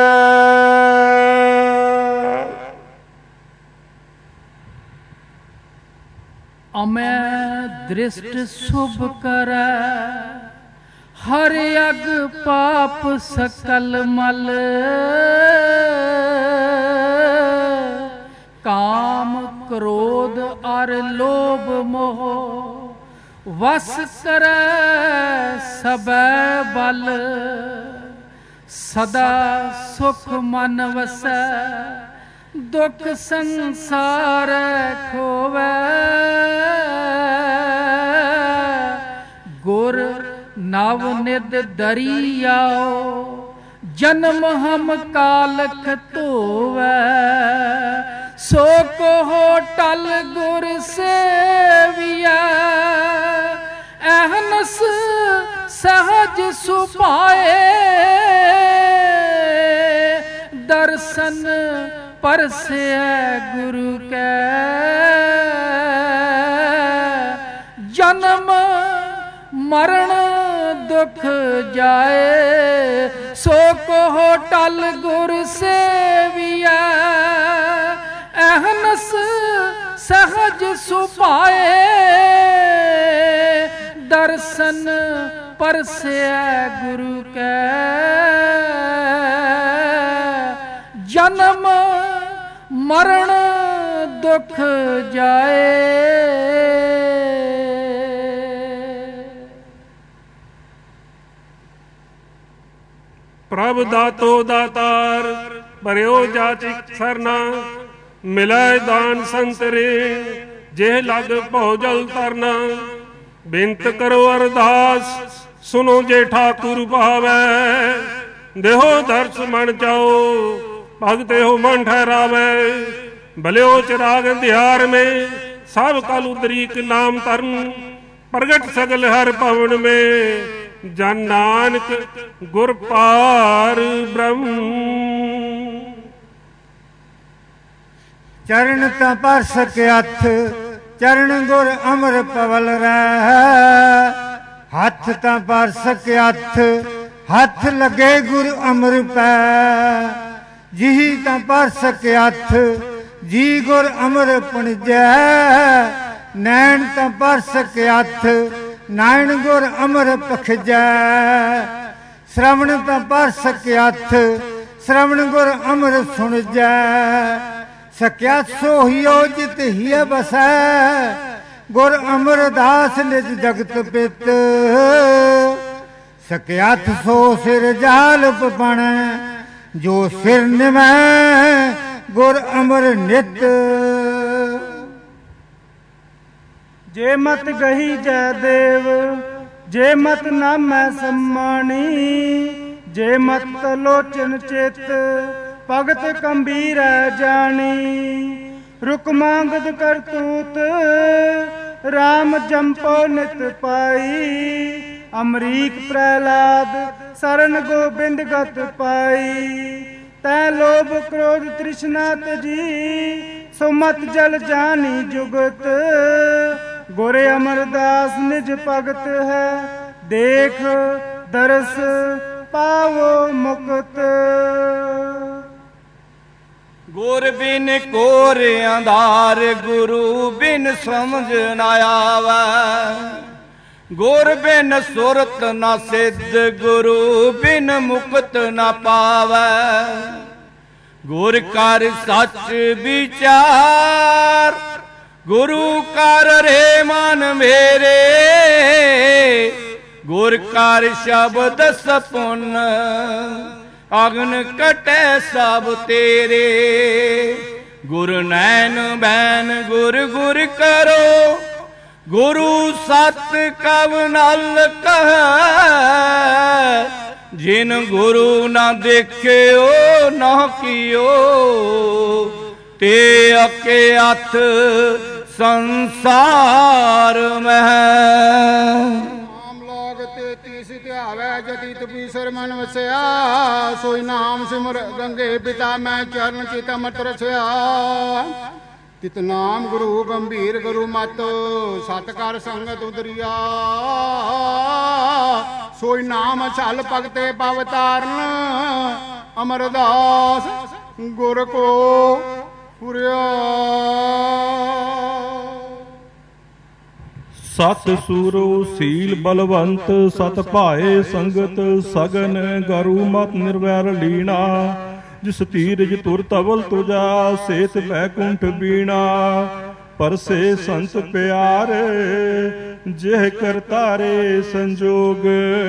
ਅਮੈ ਦ੍ਰਿਸ਼ਟ ਸੁਭ ਕਰੈ ਹਰ ਅਗ ਪਾਪ ਸਕਲ ਮਲ। ਕਾਮ ਕ੍ਰੋਧ ਅਰ ਲੋਭ ਮੋਹ ਵਸ ਕਰੈ ਸਬੈ ਬਲ। ਸਦਾ ਸੁਖ ਮਨ ਵਸੈ ਦੁਖ ਸੰਸਾਰ ਖੋਵੈ, ਗੁਰ ਨਵ ਨਿਦ ਦਰਿਆਓ, ਜਨਮ ਹਮ ਕਾਲਖ ਧੋਵੈ। ਸੋ ਕੋ ਟਲ ਗੁਰ ਸੇਵੀਐ, ਅਹਨਸ ਸਹਜ ਸੁਭਾਏ। ਦਰਸ਼ਨ ਪਰਸੈ ਗੁਰੂ ਕੈ, ਜਨਮ ਮਰਨ ਦੁਖ ਜਾਏ। ਸੋ ਕੋ ਟਲ ਗੁਰ ਸੇਵੀਐ, ਅਹਨਸ ਸਹਜ ਸੁਭਾਏ। ਦਰਸ਼ਨ ਪਰਸੈ ਗੁਰੂ ਕੈ, ਜਨਮ ਮਰਨ ਦੁਖ ਜਾਏ। ਪ੍ਰਭ ਦਾਤੋ ਦਾਤਾਰ, ਭਰਿਓ ਜਾਚਿਕ ਸਰਨਾ। ਮਿਲੈ ਦਾਨ ਸੰਤਰੇ, ਜੇ ਲਗ ਭਉ ਜਲ ਤਰਨਾ। ਬੇਨਤ ਕਰੋ ਅਰਦਾਸ, ਸੁਨੋ ਜੇ ਠਾਕੁਰ ਭਾਵੈ। ਦੇਹੋ ਦਰਸ ਮਨ ਚਾਓ, ਭਗਤੇ ਹੋ ਮਨ ਠਹਿਰਾਵੈ। ਭਲਿਓ ਚਿਰਾਗ ਦਿਹਾਰ ਮੇ, ਸਭ ਕਲ ਉਦਰੀਕ ਨਾਮ ਤਰਨ। ਪ੍ਰਗਟ ਸਗਲ ਹਰ ਭਵਨ ਮੇ, ਜਨ ਨਾਨਕ ਗੁਰ ਪਾਰ ਬ੍ਰਹਮ। ਚਰਨ ਤਾਂ ਪਰ ਸਕੇ ਹੱਥ, ਚਰਨ ਗੁਰ ਅਮਰ ਪਵਲ ਰਹਿ। ਹੱਥ ਤਾਂ ਪਰ ਸਕੇ ਹੱਥ, ਹੱਥ ਲੱਗੇ ਗੁਰ ਅਮਰ ਪੈ। ਜਿਹੀ ਤਾਂ ਪਰ ਸਕੇ ਹੱਥ, ਜੀ ਗੁਰ ਅਮਰ ਪੁਣਜੈ। ਨੈਣ ਤਾਂ ਪਰ ਸਕੇ ਹੱਥ, ਨਾਇਣ ਗੁਰ ਅਮਰ ਪਖਜੈ। ਸ਼ਰਵਣ ਤਾਂ ਪਰ ਸਕੇ ਹੱਥ, ਸ਼ਰਵਣ ਗੁਰ ਅਮਰ ਸੁਣਜੈ। ਸਕਿਆ ਸੋਹੀਓ ਜਿਤ ਹੀਐ ਬਸੈ। ਗੁਰ ਅਮਰਦਾਸ ਨਿਜ ਜਗਤ ਪਿਤ। ਸਕਿਆਥ ਸੋ ਸਿਰ ਜਾਲ ਪਣ, ਜੋ ਸਿਰ ਨਿਮੈ ਗੁਰ ਅਮਰ ਨਿਤ। ਜੇ ਮਤ ਗਹੀ ਜੈ ਦੇਵ, ਜੇ ਮਤ ਨਾਮੈ ਸਮਾਣੀ। ਜੇ ਮਤ ਲੋਚਨ ਚਿਤ, ਭਗਤ ਗੰਭੀਰੈ ਜਾਣੀ। ਰੁਕ ਮੰਗਦ ਕਰਤੂਤ, ਰਾਮ ਜੰਪੋ ਨਿਤ ਪਾਈ। ਅਮਰੀਕ ਪ੍ਰਹਿਲਾਦ, ਸਰਨ ਗੋਬਿੰਦ ਗਤ ਪਾਈ। ਤੈ ਲੋਭ ਕ੍ਰੋਧ ਤ੍ਰਿਸ਼ਨਾ ਤਜੀ, ਸੋ ਮਤ ਜਲ ਜਾਨੀ ਜੁਗਤ। ਗੁਰ ਅਮਰਦਾਸ ਨਿਜ ਭਗਤ ਹੈ, ਦੇਖ ਦਰਸ ਪਾਵੋ ਮੁਕਤ। ਗੁਰ ਬਿਨ ਕੋਰ ਅੰਧਾਰ, ਗੁਰੂ ਬਿਨ ਸਮਝ ਨ ਆਵੈ। ਗੁਰ ਬਿਨ ਸੁਰਤ ਨ ਸਿੱਧ, ਗੁਰੂ ਬਿਨ ਮੁਕਤ ਨ ਪਾਵੈ। ਗੁਰ ਕਰ ਸੱਚ ਵਿਚਾਰ, ਗੁਰੂ ਕਰ ਰੇ ਮਨ ਮੇਰੇ। ਗੁਰ ਕਰ ਸ਼ਬਦ ਸਪੁਨ, ਅਗਨ ਕਟੈ ਸਭ ਤੇਰੇ। ਗੁਰ ਨੈਣ ਬੈਨ ਗੁਰ ਗੁਰ ਕਰੋ, ਗੁਰੂ ਸਤ ਕਵ ਨਲ ਕਹੈ। ਜਿਨ ਗੁਰੂ ਨਾ ਦੇਖਿਓ ਨਾ ਕੀਓ, ਤੇ ਅਕੇ ਹੱਥ ਸੰਸਾਰ ਮਹਿ। ਜਤੀ ਤਪੀਸਰ ਮਨ ਵਸਿਆ, ਸੋਈ ਨਾਮ ਸਿਮਰ ਗੰਗੇ ਪਿਤਾ। ਮੈਂ ਚਰਨ ਚਿਤ ਅਮਰਤ ਰਸਿਆ। ਤਿਤ ਨਾਮ ਗੁਰੂ ਗੰਭੀਰ ਗੁਰੂ ਮਤ, ਸਤ ਕਰ ਸੰਗਤ ਉਦਰਿਆ। ਸੋਈ ਨਾਮ ਛਲ ਭਗਤੇ ਪਵ ਤਾਰਨ, ਅਮਰਦਾਸ ਗੁਰ ਕੋ ਪੁਰਿਆ। ਸਤ ਸੂਰੋ ਸੀਲ ਬਲਵੰਤ, ਸਤ ਭਾਏ ਸੰਗਤ ਸਗਨ। ਗਰੂ ਮਤ ਨਿਰਵੈਰ ਲੀਣਾ, ਜਿਸ ਧੀਰਜ ਤੁਰ ਤਵਲ ਤੁਜਾ। ਸੇਤ ਬੈਕੁੰਠ ਬੀਣਾ, ਪਰਸੇ ਸੰਤ ਪਿਆਰ। ਜਿਹ ਕਰਤਾਰੇ ਸੰਜੋਗ,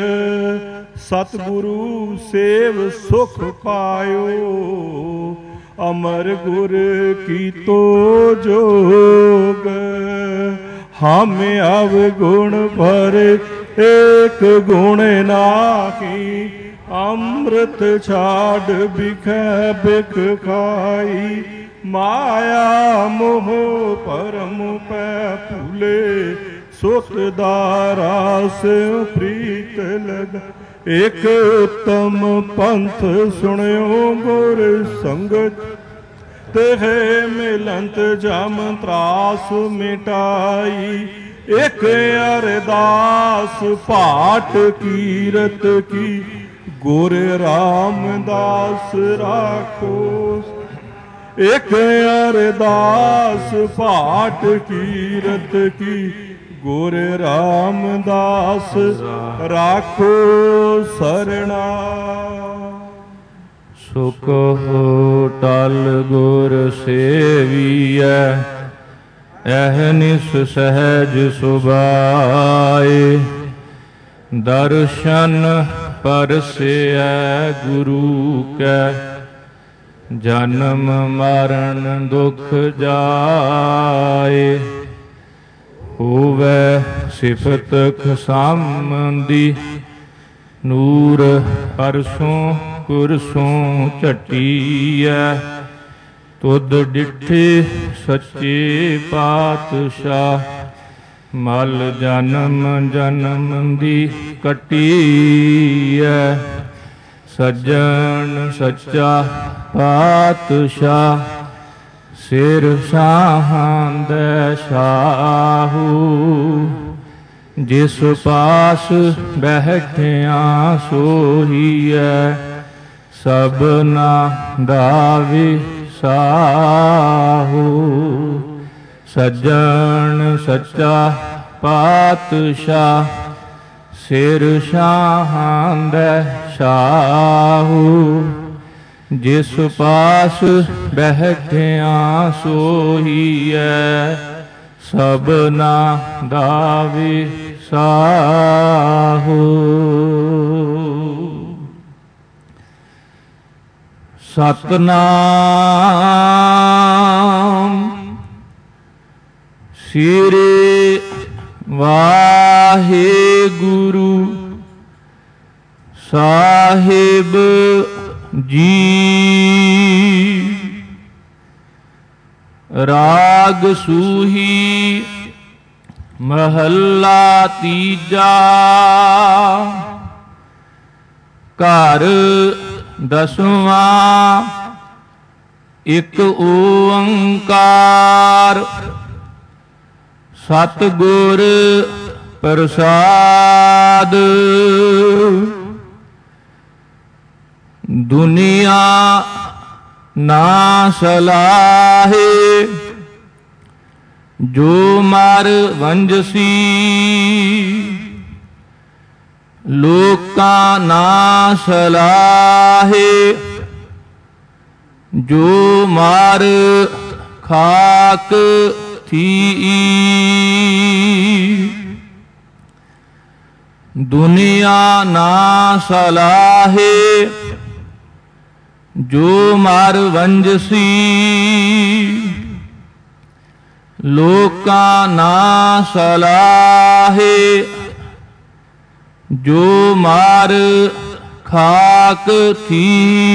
ਸਤਿਗੁਰੂ ਸੇਵ ਸੁਖ ਪਾਇਓ। ਅਮਰ ਗੁਰ ਕੀ ਤੋ ਜੋਗ। ਹਮ ਅਵਗੁਣ ਪਰ ਏਕ ਗੁਣ ਨਾਹੀ। ਅੰਮ੍ਰਿਤ ਛਾੜ ਬਿਖੈ ਬਿਖ ਖਾਈ। ਮਾਇਆ ਮੋਹ ਪਰਮ ਪੈ ਭੂਲੇ। ਸੁਖ ਦਾਰਾ ਸਿਉ ਪ੍ਰੀਤ ਲਗ। ਇਕ ਉਤਮ ਪੰਥ ਸੁਣਿਓ ਗੁਰ ਸੰਗਤ। ਤਿਹ ਮਿਲੰਤ ਜਮ ਤਰਾਸ ਮਿਟਾਈ। ਇਕ ਅਰਦਾਸ ਭਾਟ ਕੀਰਤ ਕੀ। ਗੁਰ ਰਾਮਦਾਸ ਰਾਖੋ। ਇਕ ਅਰਦਾਸ ਭਾਟ ਕੀਰਤ ਕੀ। ਗੁਰ ਰਾਮਦਾਸ ਰਾਖੋ ਸਰਣਾ। ਸੁਖ ਟਲ ਗੁਰ ਸੇਵੀਐ। ਅਹਨਿਸ ਸਹਿਜ ਸੁਭਾਏ। ਦਰਸ਼ਨ ਪਰਸਿਐ ਗੁਰੂ ਕੈ। ਜਨਮ ਮਰਨ ਦੁਖ ਜਾਏ। ਹੋਵੈ ਸਿਫਤ ਖਸਾਮੰਦੀ। ਨੂਰ ਪਰਸੋਂ ਕੁਰਸੋਂ ਝਟੀਐ। ਤੁਧ ਡਿਠੇ ਸੱਚੇ ਪਾਤਸ਼ਾਹ। ਮਲ ਜਨਮ ਜਨਮ ਦੀ ਕੱਟੀਐ। ਸੱਜਣ ਸੱਚਾ ਪਾਤਸ਼ਾਹ। ਸਿਰ ਸਾਹਾਂ ਦੇ ਸ਼ਾਹੂ। ਜਿਸ ਪਾਸ ਬੈਠਿਆ ਸੋਹੀਐ। ਸਭਨਾ ਦਾ ਵਿਸਾਹੂ। ਸੱਜਣ ਸੱਚਾ ਪਾਤਸ਼ਾਹ। ਸਿਰ ਸਾਹਾਂ ਦੇ ਸ਼ਾਹੂ। ਜਿਸ ਪਾਸ ਬੈਠਿਆ ਸੋਹੀਐ। ਸਭਨਾ ਦਾ ਵਿਸਾਹੂ। ਸਤਨਾਮ ਸ੍ਰੀ ਵਾਹਿਗੁਰੂ ਸਾਹਿਬ ਜੀ। ਰਾਗ ਸੂਹੀ ਮਹੱਲਾ ਤੀਜਾ। ਘਰ ਦਸਵਾਂ ਇਕ ਓੰਕਾਰ। ਸਤਿਗੁਰ ਪ੍ਰਸਾਦ। ਦੁਨੀਆ ਨਾ ਸਲਾਹੇ। ਜੋ ਮਰ ਵੰਜਸੀ। ਲੋਕਾਂ ਨਾ ਸਲਾਹੇ। ਜੋ ਮਾਰ ਖਾਕ ਥੀ। ਦੁਨੀਆ ਨਾ ਸਲਾਹੇ। ਜੋ ਮਰ ਵੰਜਸੀ। ਲੋਕਾਂ ਨਾ ਸਲਾਹੇ। ਜੋ ਮਾਰ ਖਾਕ ਥੀ।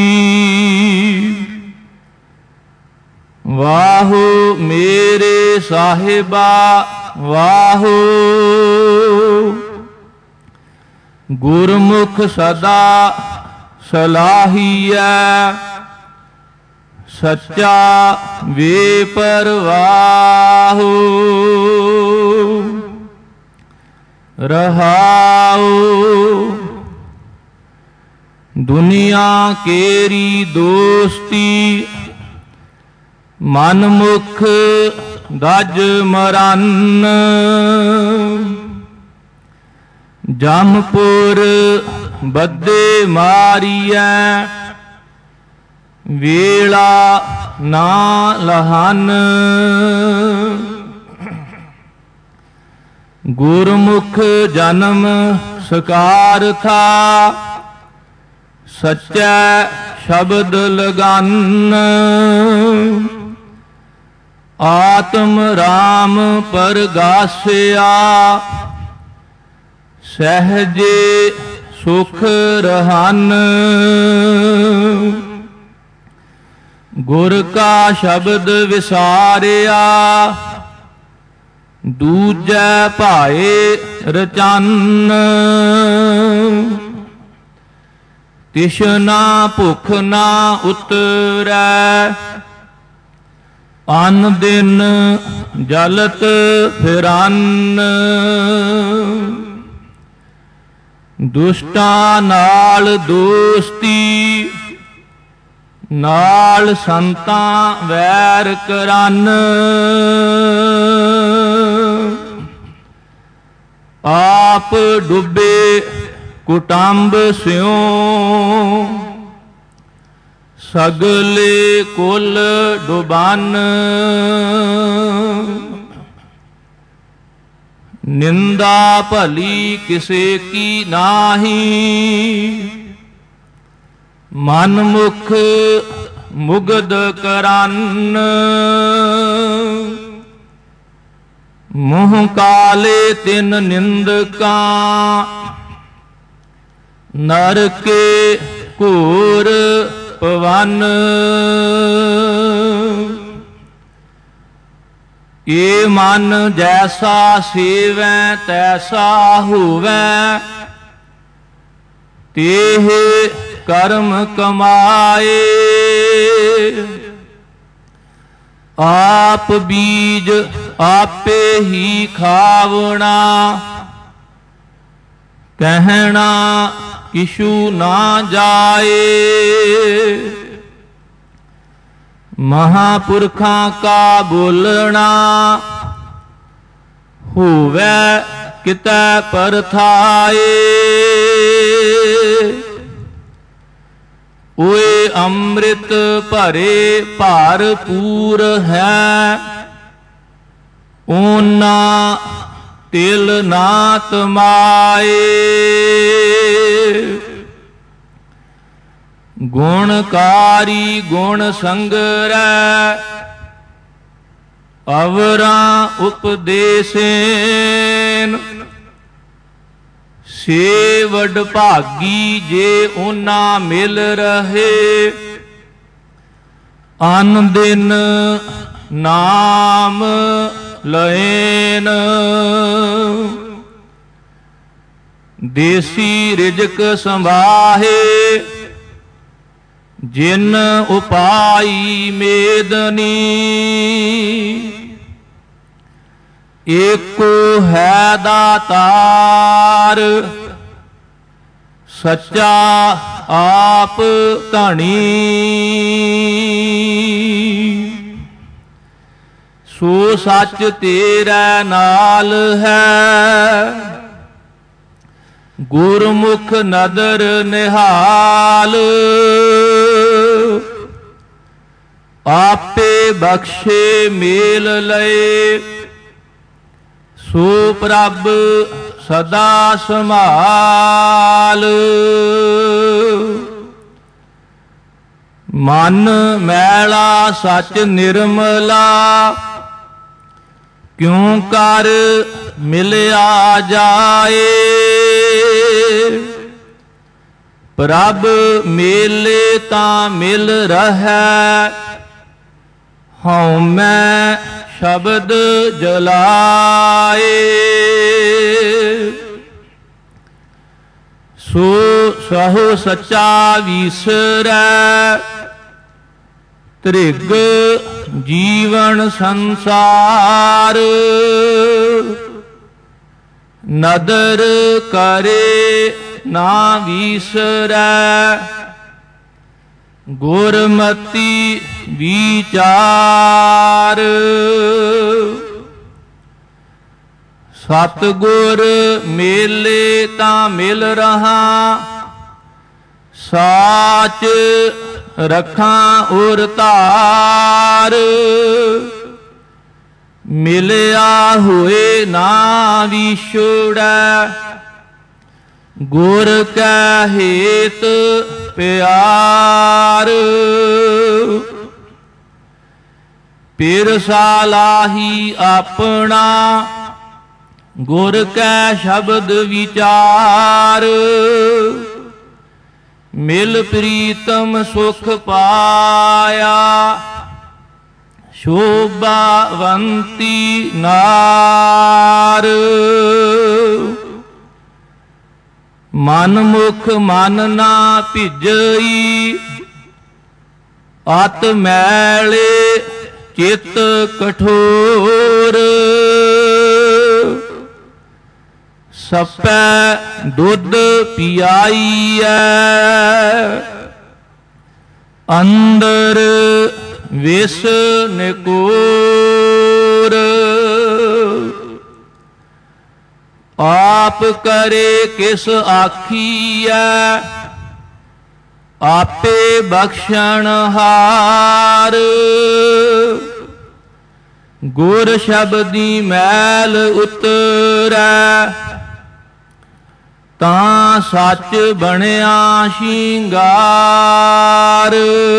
ਵਾਹੋ ਮੇਰੇ ਸਾਹਿਬਾ ਵਾਹੋ। ਗੁਰਮੁਖ ਸਦਾ ਸਲਾਹੀਐ। ਸੱਚਾ ਵੇ ਪਰਵਾਹੋ। ਰਹਾਉ ਦੁਨੀਆ ਕੇਰੀ ਦੋਸਤੀ। ਮਨ ਮੁਖ ਦਜ ਮਰਨ। ਜਮਪੁਰ ਬੱਦੇ ਮਾਰੀਐ। ਵੇਲਾ ਨਾ ਲਹਨ। ਗੁਰਮੁਖ ਜਨਮ ਸਕਾਰ ਥਾ। ਸੱਚੈ ਸ਼ਬਦ ਲਗਨ ਆਤਮ ਰਾਮ ਪਰਗਾਸਿਆ ਸਹਿਜੇ ਸੁਖ ਰਹਨ ਗੁਰ ਕਾ ਸ਼ਬਦ ਵਿਸਾਰਿਆ ਦੂਜੈ ਭਾਏ ਰਚਨ ਤਿਸ਼ਨਾ ਭੁਖ ਨਾ ਉਤਰੈ ਅਨ ਦਿਨ ਜਲਤ ਫਿਰਨ ਦੁਸ਼ਟਾਂ ਨਾਲ ਦੋਸਤੀ ਨਾਲ ਸੰਤਾਂ ਵੈਰ ਕਰਨ ਆਪ ਡੁੱਬੇ ਕੁਟੰਬ ਸਿਉ ਸਗਲੇ ਕੁਲ ਡੁਬਾਨ ਨਿੰਦਾ ਭਲੀ ਕਿਸੇ ਕੀ ਨਾਹੀ ਮਨ ਮੁਖ ਮੁਗਧ ਕਰਨ ਮੋਹ ਕਾਲੇ ਤਿਨ ਨਿੰਦਕਾਂ ਨਰਕੇ ਘੋਰ ਪਵਨ ਏ ਮਨ ਜੈਸਾ ਸੇਵੈ ਤੈਸਾ ਹੋਵੈ ਤੇਹ ਕਰਮ ਕਮਾਏ ਆਪ ਬੀਜ ਆਪੇ ਹੀ ਖਾਵਣਾ ਕਹਿਣਾ ਕਿਛੂ ਨਾ ਜਾਏ ਮਹਾਂਪੁਰਖਾਂ ਕਾ ਬੋਲਣਾ ਹੋਵੈ ਕਿਤੈ ਪਰਥਾਏ ਓਏ ਅੰਮ੍ਰਿਤ ਭਰੇ ਭਰਪੂਰ ਹੈ ਓਨਾ ਤਿਲ ਨਾ ਤਮਾਏ ਗੁਣਕਾਰੀ ਗੁਣ ਸੰਗਰੈ ਅਵਰਾਂ ਉਪਦੇਸੇਨ ਸੇ ਵਡ ਭਾਗੀ ਜੇ ਉਹਨਾਂ ਮਿਲ ਰਹੇ ਅਨ ਦਿਨ ਨਾਮ ਲੈਨ ਦੇਸੀ ਰਿਜਕ ਸੰਭਾਹੇ ਜਿਨ ਉਪਾਈ ਮੇਦਨੀ ਏਕੋ ਹੈ ਦਾਤਾਰ ਸੱਚਾ ਆਪ ਧਣੀ ਸੋ ਸੱਚ ਤੇਰੇ ਨਾਲ ਹੈ ਗੁਰਮੁਖ ਨਦਰ ਨਿਹਾਲ ਆਪੇ ਬਖਸ਼ੇ ਮੇਲ ਲਏ ਸੋ ਪ੍ਰਭ ਸਦਾ ਸੰਭਾਲ ਮਨ ਮੈਲਾ ਸੱਚ ਨਿਰਮਲਾ ਕਿਉਂ ਕਰ ਮਿਲਿਆ ਜਾਏ ਪ੍ਰਭ ਮੇਲੇ ਤਾਂ ਮਿਲ ਰਹੈ ਹਉ ਮੈਂ ਸ਼ਬਦ ਜਲਾਏ ਸੋ ਸਹੁ ਸੱਚਾ ਵੀਸਰੈ ਤ੍ਰਿਗ ਜੀਵਨ ਸੰਸਾਰ ਨਦਰ ਕਰੇ ਨਾ ਵੀਸਰੈ ਗੁਰਮਤੀ ਵਿਚਾਰ ਸਤਿਗੁਰ ਮੇਲੇ ਤਾਂ ਮਿਲ ਰਹਾ ਸਾਚ ਰਖਾਂ ਉਰ ਧਾਰ ਮਿਲਿਆ ਹੋਏ ਨਾ ਵਿਛੜੈ ਗੁਰ ਕੈ ਹੇਤ ਪਿਆਰ। ਫਿਰ ਸਾਲਾਹੀ ਆਪਣਾ ਗੁਰ ਕੈ ਸ਼ਬਦ ਵਿਚਾਰ। ਮਿਲ ਪ੍ਰੀਤਮ ਸੁਖ ਪਾਇਆ ਸ਼ੋਭਾਵੰਤੀ ਨਾਰ। ਮਨ ਮੁਖ ਮਨ ਨਾ ਭਿਜਈ ਅਤ ਮੈਲੇ ਚਿਤ ਕਠੋਰ। ਸਪੈ ਦੁੱਧ ਪਿਆਈਐ ਅੰਦਰ ਵਿਸ ਨਿਕੋਰ। ਆਪ ਕਰੇ ਕਿਸ ਆਖੀਐ ਆਪੇ ਬਖਸ਼ਣ ਹਾਰ। ਗੁਰ ਸ਼ਬਦੀ ਮੈਲ ਉਤਰੈ ਤਾਂ ਸੱਚ ਬਣਿਆ ਸ਼ਿੰਗਾਰ।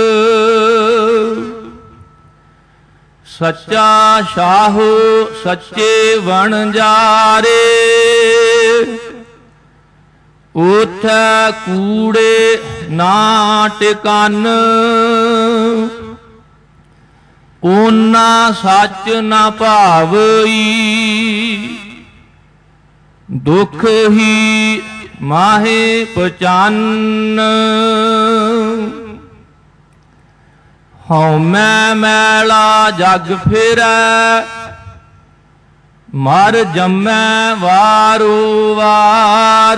ਸੱਚਾ ਸ਼ਾਹੋ ਸੱਚੇ ਵਣਜਾਰੇ ਉਥੈ ਕੂੜੇ ਨਾ ਟਿਕਨ। ਓਨਾ ਸੱਚ ਨਾ ਭਾਵਈ ਦੁਖ ਹੀ ਮਾਹੇ ਪਚਾਨ। ਹਉਮੈ ਮੈਲਾ ਜਗ ਫਿਰੈ ਮਰ ਜੰਮੈ ਵਾਰੋ ਵਾਰ।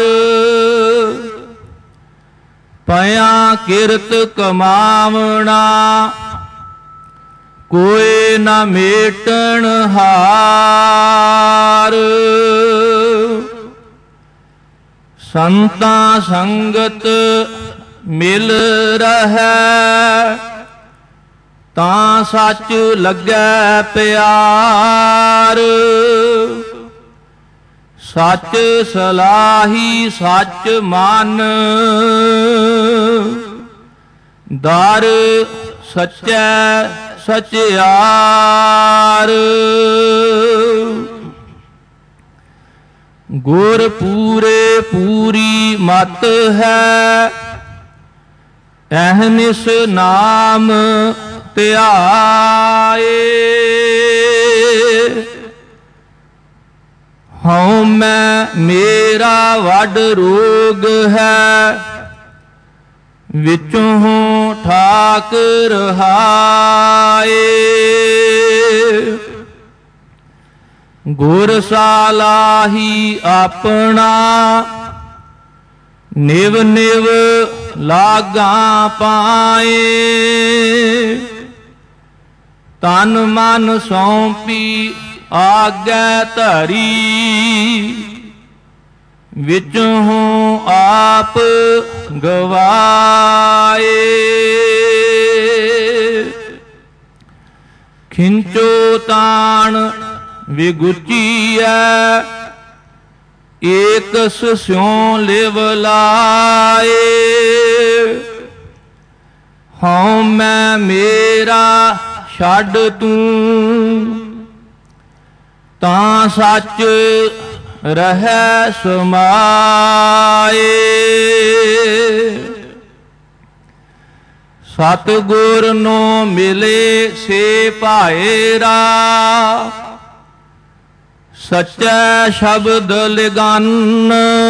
ਪਿਆ ਕਿਰਤ ਕਮਾਵਣਾ ਕੋਈ ਨਾ ਮੇਟਣ ਹਾਰ। ਸੰਤਾਂ ਸੰਗਤ ਮਿਲ ਰਹੈ ਤਾਂ ਸੱਚ ਲੱਗੈ ਪਿਆਰ। ਸੱਚ ਸਲਾਹੀ ਸੱਚ ਮਨ ਦਰ ਸੱਚੈ ਸਚਿਆਰ। ਗੁਰ ਪੂਰੇ ਪੂਰੀ ਮਤ ਹੈ ਅਹਨਿਸ ਨਾਮ ਧਿਆਏ। ਹਉਮੈ ਮੇਰਾ ਵੱਡ ਰੋਗ ਹੈ ਵਿੱਚੋਂ ਠਾਕ ਰਹਾਏ। ਗੁਰ ਸਾਲਾਹੀ ਆਪਣਾ ਨਿਵ ਨਿਵ ਲਾਗਾਂ ਪਾਏ। ਤਨ ਮਨ ਸੌਂਪੀ ਆਗੈ ਧਰੀ ਵਿੱਚੋਂ ਆਪ ਗਵਾਏ। ਖਿੰਚੋ ਤਾਣ ਵਿਗੁਚੀਐ ਏਕਸ ਸਿਉ ਲਿਵ ਲਾਏ। ਹਉਮੈ ਮੇਰਾ ਛੱਡ ਤੂੰ ਤਾਂ ਸੱਚ ਰਹਿ ਸਮਾਏ। ਸਤਿਗੁਰ ਨੂੰ ਮਿਲੇ ਸੇ ਭਾਏਰਾ ਸੱਚਾ ਸ਼ਬਦ ਲਿਗਨ।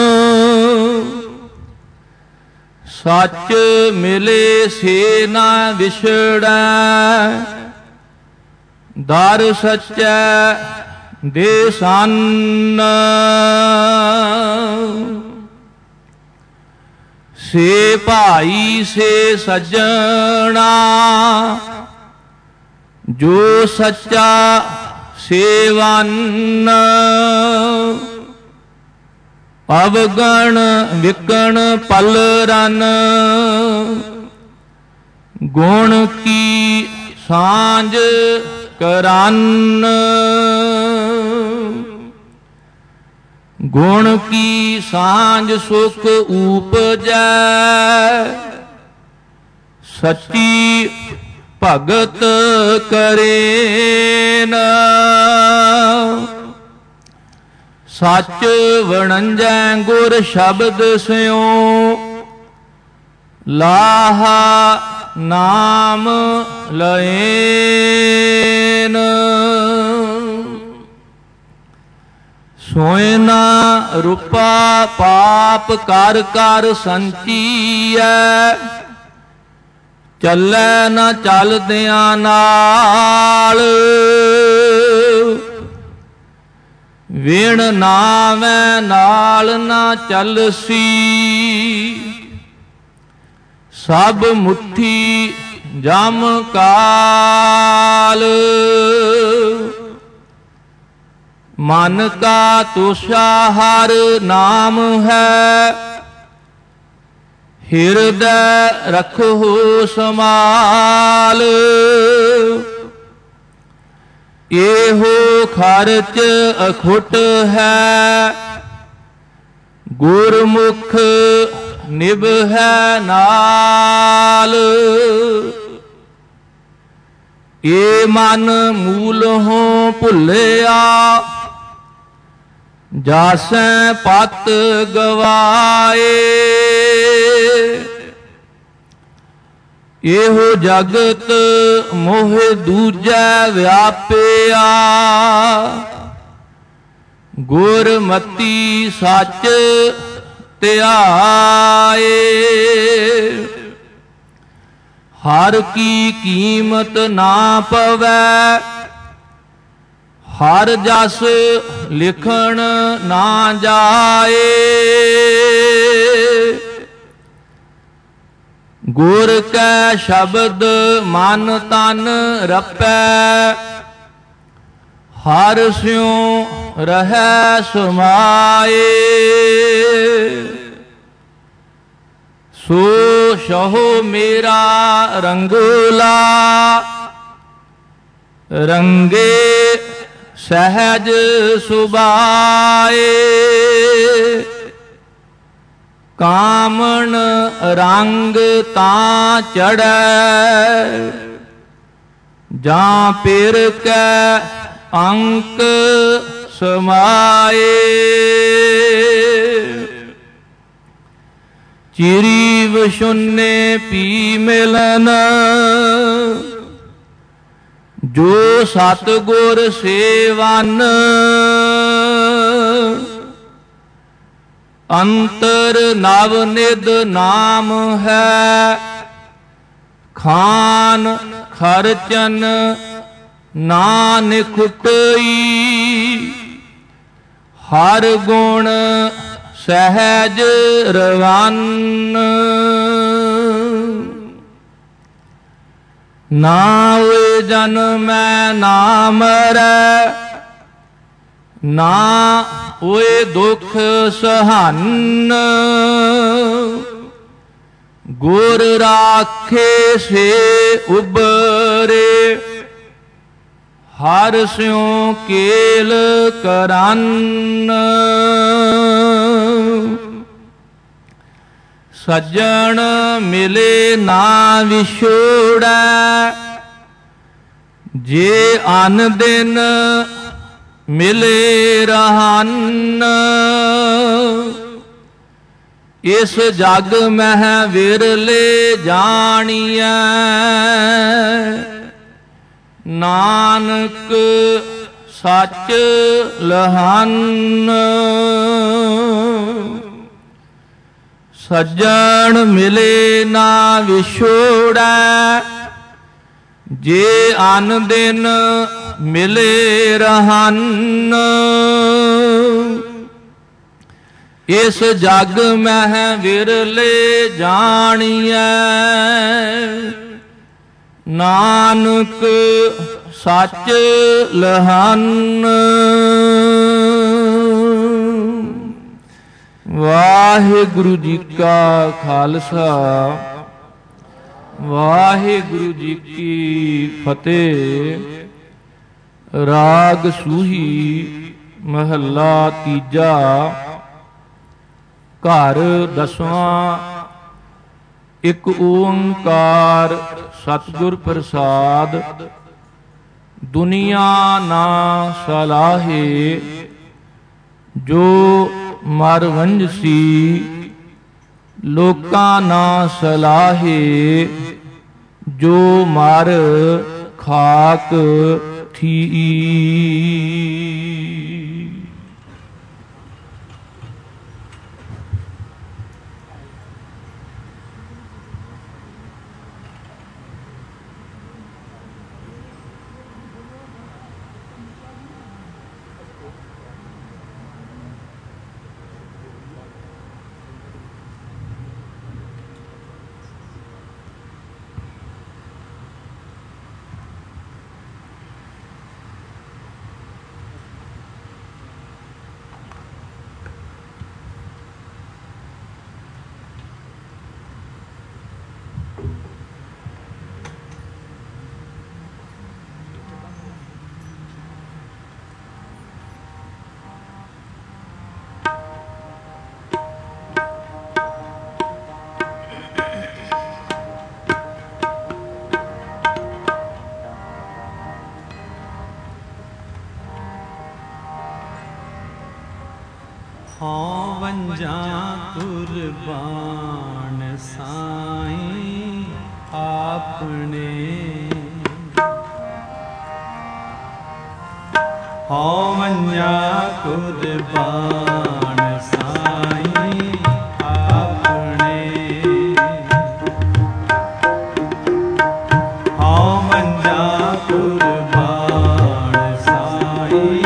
ਸੱਚ ਮਿਲੇ ਸੇ ਨਾ ਵਿਛੜੈ ਦਰ ਸੱਚੈ ਦੇ ਸੰਨ। ਸੇ ਭਾਈ ਸੇ ਸੱਜਣਾ ਜੋ ਸੱਚਾ ਸੇਵਨ। ਅਵਗਣ ਵਿਕਣ ਪਲ ਰਨ ਗੁਣ ਕੀ ਸਾਂਝ ਕਰਨ। ਗੁਣ ਕੀ ਸਾਂਝ ਸੁਖ ਊਪਜੈ ਸੱਚੀ ਭਗਤ ਕਰੇਨ। ਸੱਚ ਵਣੰਜੈ ਗੁਰ ਸ਼ਬਦ ਸਿਉ, ਲਾਹਾ ਨਾਮ ਲਏਨ। ਸੋਇ ਨਾ ਰੂਪਾ ਪਾਪ ਕਰ ਕਰ ਸੰਚੀਐ, ਚੱਲੈ ਨਾ ਚੱਲਦਿਆਂ ਨਾਲ। ਵਿਣ ਨਾਵੈ ਨਾਲ ਨਾ ਚੱਲਸੀ, ਸਭ ਮੁੱਠੀ ਜਮ ਕਾਲ। ਮਨ ਕਾ ਤੋਸ਼ਾ ਹਰ ਨਾਮ ਹੈ, ਹਿਰਦੈ ਰਖੋ ਸਮਾਲ। ਇਹੋ ਖਰਚ ਅਖੁੱਟ ਹੈ, ਗੁਰਮੁਖ ਨਿਭੈ ਨਾਲ। ਏ ਮਨ ਮੂਲਹੁ ਭੁੱਲਿਆ, ਜਾਸੈ ਪਤ ਗਵਾਏ। ਇਹੋ ਜਗਤ ਮੋਹ ਦੂਜੈ ਵਿਆਪਿਆ, ਗੁਰਮਤੀ ਸੱਚ ਧਿਆਏ। ਹਰ ਕੀ ਕੀਮਤ ਨਾ ਪਵੈ, ਹਰ ਜਸ ਲਿਖਣ ਨਾ ਜਾਏ। ਗੁਰ ਕੈ ਸ਼ਬਦ ਮਨ ਤਨ ਰਪੈ, ਹਰ ਸਿਉ ਰਹੈ ਸਮਾਏ। ਸੋ ਸਹੋ ਮੇਰਾ ਰੰਗਲਾ, ਰੰਗੇ ਸਹਿਜ ਸੁਭਾਏ। ਕਾਮਣ ਰੰਗ ਤਾਂ ਚੜੈ, ਜਾਂ ਪਿਰ ਕੈ ਅੰਕ ਸਮਾਏ। ਚਿਰੀ ਵਿਸ਼ੁੰਨੇ ਪੀ ਮਿਲਨ, ਜੋ ਸਤਿਗੁਰ ਸੇਵਨ। ਅੰਤਰ ਨਵ ਨਿਧ ਨਾਮ ਹੈ, ਖਾਨ ਖਰਚਨ ਨਾ ਨਿਖੁਟਈ। ਹਰ ਗੁਣ ਸਹਿਜ ਰਵਨ, ਨਾ ਹੋਏ ਜਨਮੈ ਨਾ ਮਰੈ। ਨਾ ਹੋਏ ਦੁਖ ਸਹਾਨ, ਗੁਰ ਰਾਖੇ ਸੇ ਉਬਰੇ। ਹਰ ਸਿਉ ਕੇਲ ਕਰਨ, ਸੱਜਣ ਮਿਲੇ ਨਾ ਵਿਛੋੜੈ। ਜੇ ਅਨ ਦਿਨ ਮਿਲੇ ਰਹਨ, ਇਸ ਜਗ ਮਹਿ ਵਿਰਲੇ ਜਾਣੀਐ। ਨਾਨਕ ਸੱਚ ਲਹਨ, ਸੱਜਣ ਮਿਲੇ ਨਾ ਵਿਛੋੜੈ। ਜੇ ਅਨ ਦਿਨ ਮਿਲੇ ਰਹਨ, ਇਸ ਜਗ ਮਹਿ ਵਿਰਲੇ ਜਾਣੀਐ। ਨਾਨਕ ਸੱਚ ਲਹਨ। ਵਾਹਿਗੁਰੂ ਜੀ ਕਾ ਖਾਲਸਾ, ਵਾਹਿਗੁਰੂ ਜੀ ਕੀ ਫਤਿਹ। ਰਾਗ ਸੂਹੀ ਮਹੱਲਾ ਤੀਜਾ। ਘਰ ਦਸਵਾਂ ਇਕ ਓੰਕਾਰ ਸਤਿਗੁਰ ਪ੍ਰਸਾਦ। ਦੁਨੀਆ ਨਾ ਸਲਾਹੇ ਜੋ ਮਰ ਵੰਜਸੀ, ਲੋਕਾਂ ਨਾ ਸਲਾਹੇ ਜੋ ਮਰ ਖਾਕ ਥੀ। ਹਉ ਵੰਜਾਂ ਕੁਰਬਾਨ ਸਾਈਂ ਆਪਣੇ, ਹਉ ਵੰਜਾਂ ਕੁਰਬਾਨ ਸਾਈਂ ਆਪਣੇ, ਹਉ ਵੰਜਾਂ ਕੁਰਬਾਨ ਸਾਈਂ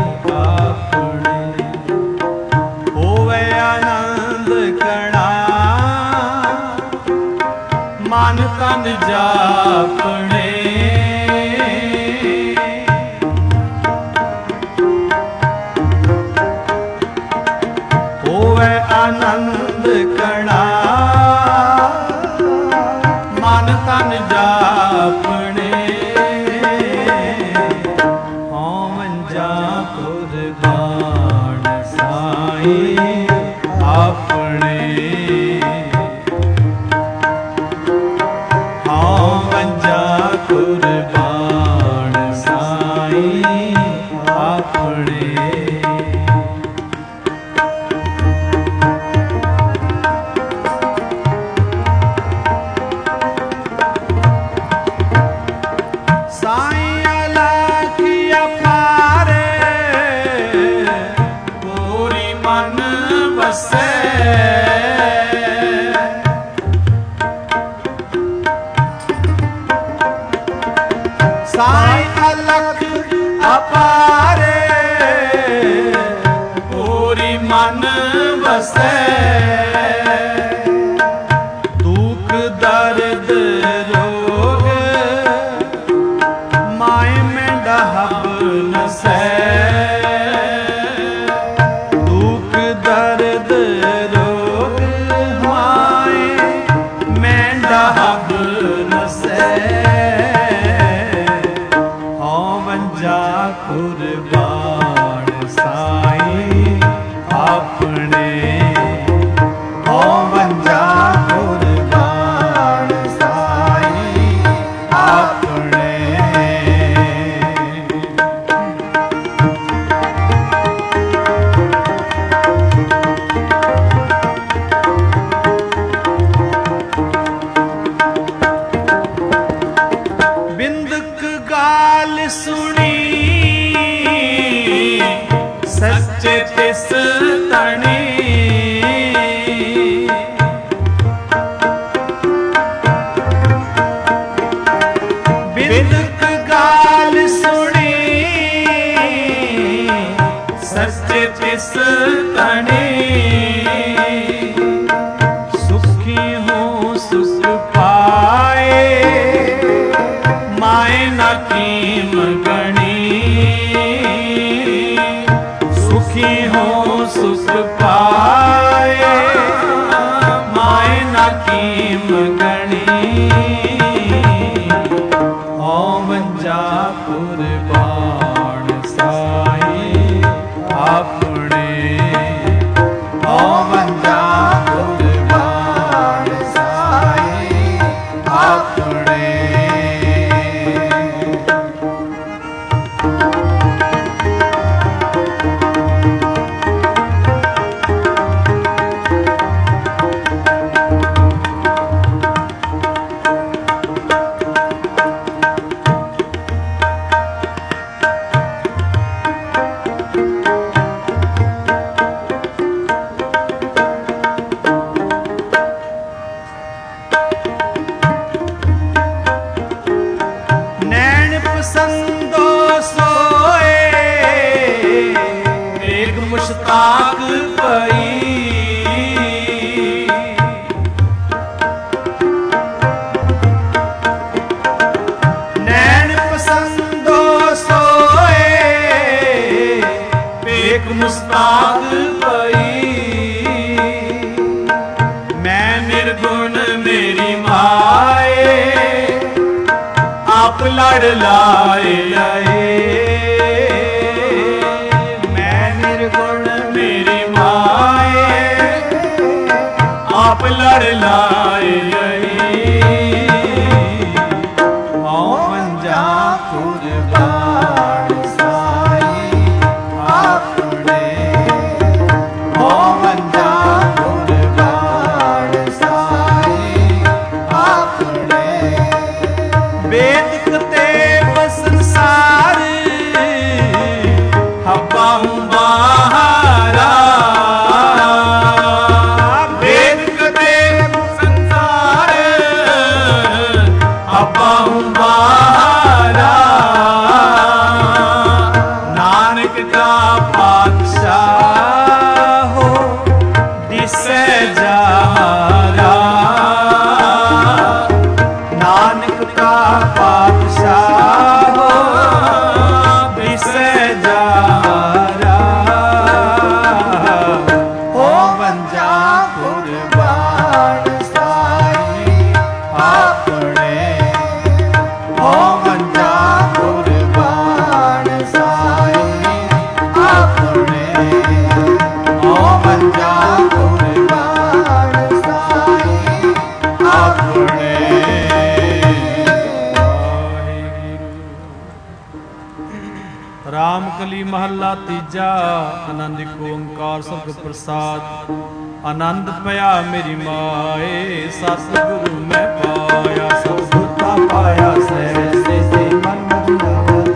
ਮਨ ਤਨ ਜਾਪਣੇ, ਹੋਵੇ ਆਨੰਦ ਕਣਾ ਮਨ ਤਨ ਜਾਪਣੇ, ਹਉ ਵੰਜਾਂ ਕੁਰਬਾਨ ਸਾਈਂ ਆਪਣੇ, ਕੁਰਬਾਨ ਸਾਈਂ ਆਪਣੇ। ਸਾਈਂ ਅਲਖੀ ਅਪਾਰੇ ਪੂਰੀ ਮਨ ਵਸੈ, ਸਾਈਂ ਅਲਖ ਅਪਾਰੇ ਪੂਰੀ ਮਨ ਵਸੈ, ਦੁਖ ਦਰਦ ਰੋਗ ਮਾਏ ਮੈਂ ਡਹਬ ਨਸੈ, ਦੁਖ ਦਰਦ ਰੋਗ ਮਾਏ ਮੈਂ ਡਹਬ ਨਸੈ, ਕੁਰਬਾਨ ਸਾਈਂ ਆਪਣੇ, ਹਉ ਵੰਜਾਂ ਕੁਰਬਾਨ ਸਾਈਂ ਆਪਣੇ। ਬਿੰਦਕ ਗਾਲ ਸੁਣੀ ਸੱਚੇ ਤਿਸ ਤਣੀ, ਬਿੰਦਕ ਗਾਲ ਸੁਣੀ ਸੱਚੇ ਤਿਸ ਤਣੀ, ਸੁਖੀ ਹੋ ਸੁਖ ਪਾਏ ਮਾਏ ਨਾ ਕੀਮ ਗਣੀ, ਸੁਖੀ ਹੋ ਸੁਖ ਪਾਏ ਮਾਏ ਨਾ ਕੀਮ ਗਣੀ, ਹਉ ਵੰਜਾਂ ਕੁਰਬਾਨ ਸਾਈਂ ਆਪਣੇ, ਹਉ ਵੰਜਾਂ ਕੁਰਬਾਨ ਸਾਈਂ ਮੁਸਤਾਕ ਪਈ। ਨੈਣ ਪਸੰਦੋ ਸੋਏ ਵੇਖ ਮੁਸਤਾਕ ਪਈ। ਮੈਂ ਨਿਰਗੁਣ ਮੇਰੀ ਮਾਏ ਆਪ ਲੜ ਲਾਏ ਲਏ। ਮੈਂ ਨਿਰਗੁਣ ਮੇਰੀ ਮਾਏ ਆਪ ਲੜ ਲਾਏ ਲਏ। ਹਉ ਮੰਜਾ ਕੁਰਬਾਨ ਸਾਈ ਆਪਣੇ। ਹਉ ਮੰਜਾ ਕੁਰਬਾਨ ਸਾਈ ਆਪਣੇ। ਬੇਦਿਕ ਤੇ ਬਸੰਸਾਰ ਹੱਬਾ ਬਾਹਰਾ। ਬੇਦਿਕ ਤੇ ਸੰਸਾਰ ਹੱਬਾ ਬਾਹਰਾ। ਨਾਨਕ ਦਾ ਪਾਤਸ਼ਾਹ ਹੋ ਦਿਸੈ ਜਾਰਾ। ਨਾਨਕ ਦਾ ਪਾਤਸ਼ਾਹ ਹੋ ਦਿਸੈ ਜਾਰਾ। ਹੋ ਬੰਜਾ ਕੁਰਬਾਨ ਸਾਈ ਆਪਣੇ। ਹੋ ਬੰਜਾ ਕੁਰਬਾਨ ਸਾਈ ਆਪਣੇ। ਹੋ ਬੰਜਾ ਕੁਰਬਾਨ ਸਾਈ ਆਪਣੇ। ਰਾਮ ਕਲੀ ਮਹੱਲਾ ਤੀਜਾ। ਆਨੰਦ ਏਕ ਓੰਕਾਰ ਸਤਿਗੁਰ ਪ੍ਰਸਾਦ। ਆਨੰਦ ਪਿਆ ਮੇਰੀ ਮਾਏ ਸਤਿਗੁਰੂ ਮੈਂ ਪਾਇਆ। ਸਤਿਗੁਰ ਦਾ ਪਾਇਆ ਸਹਿਜ ਸੇ ਸੇ ਮਨ ਮਜਨਾ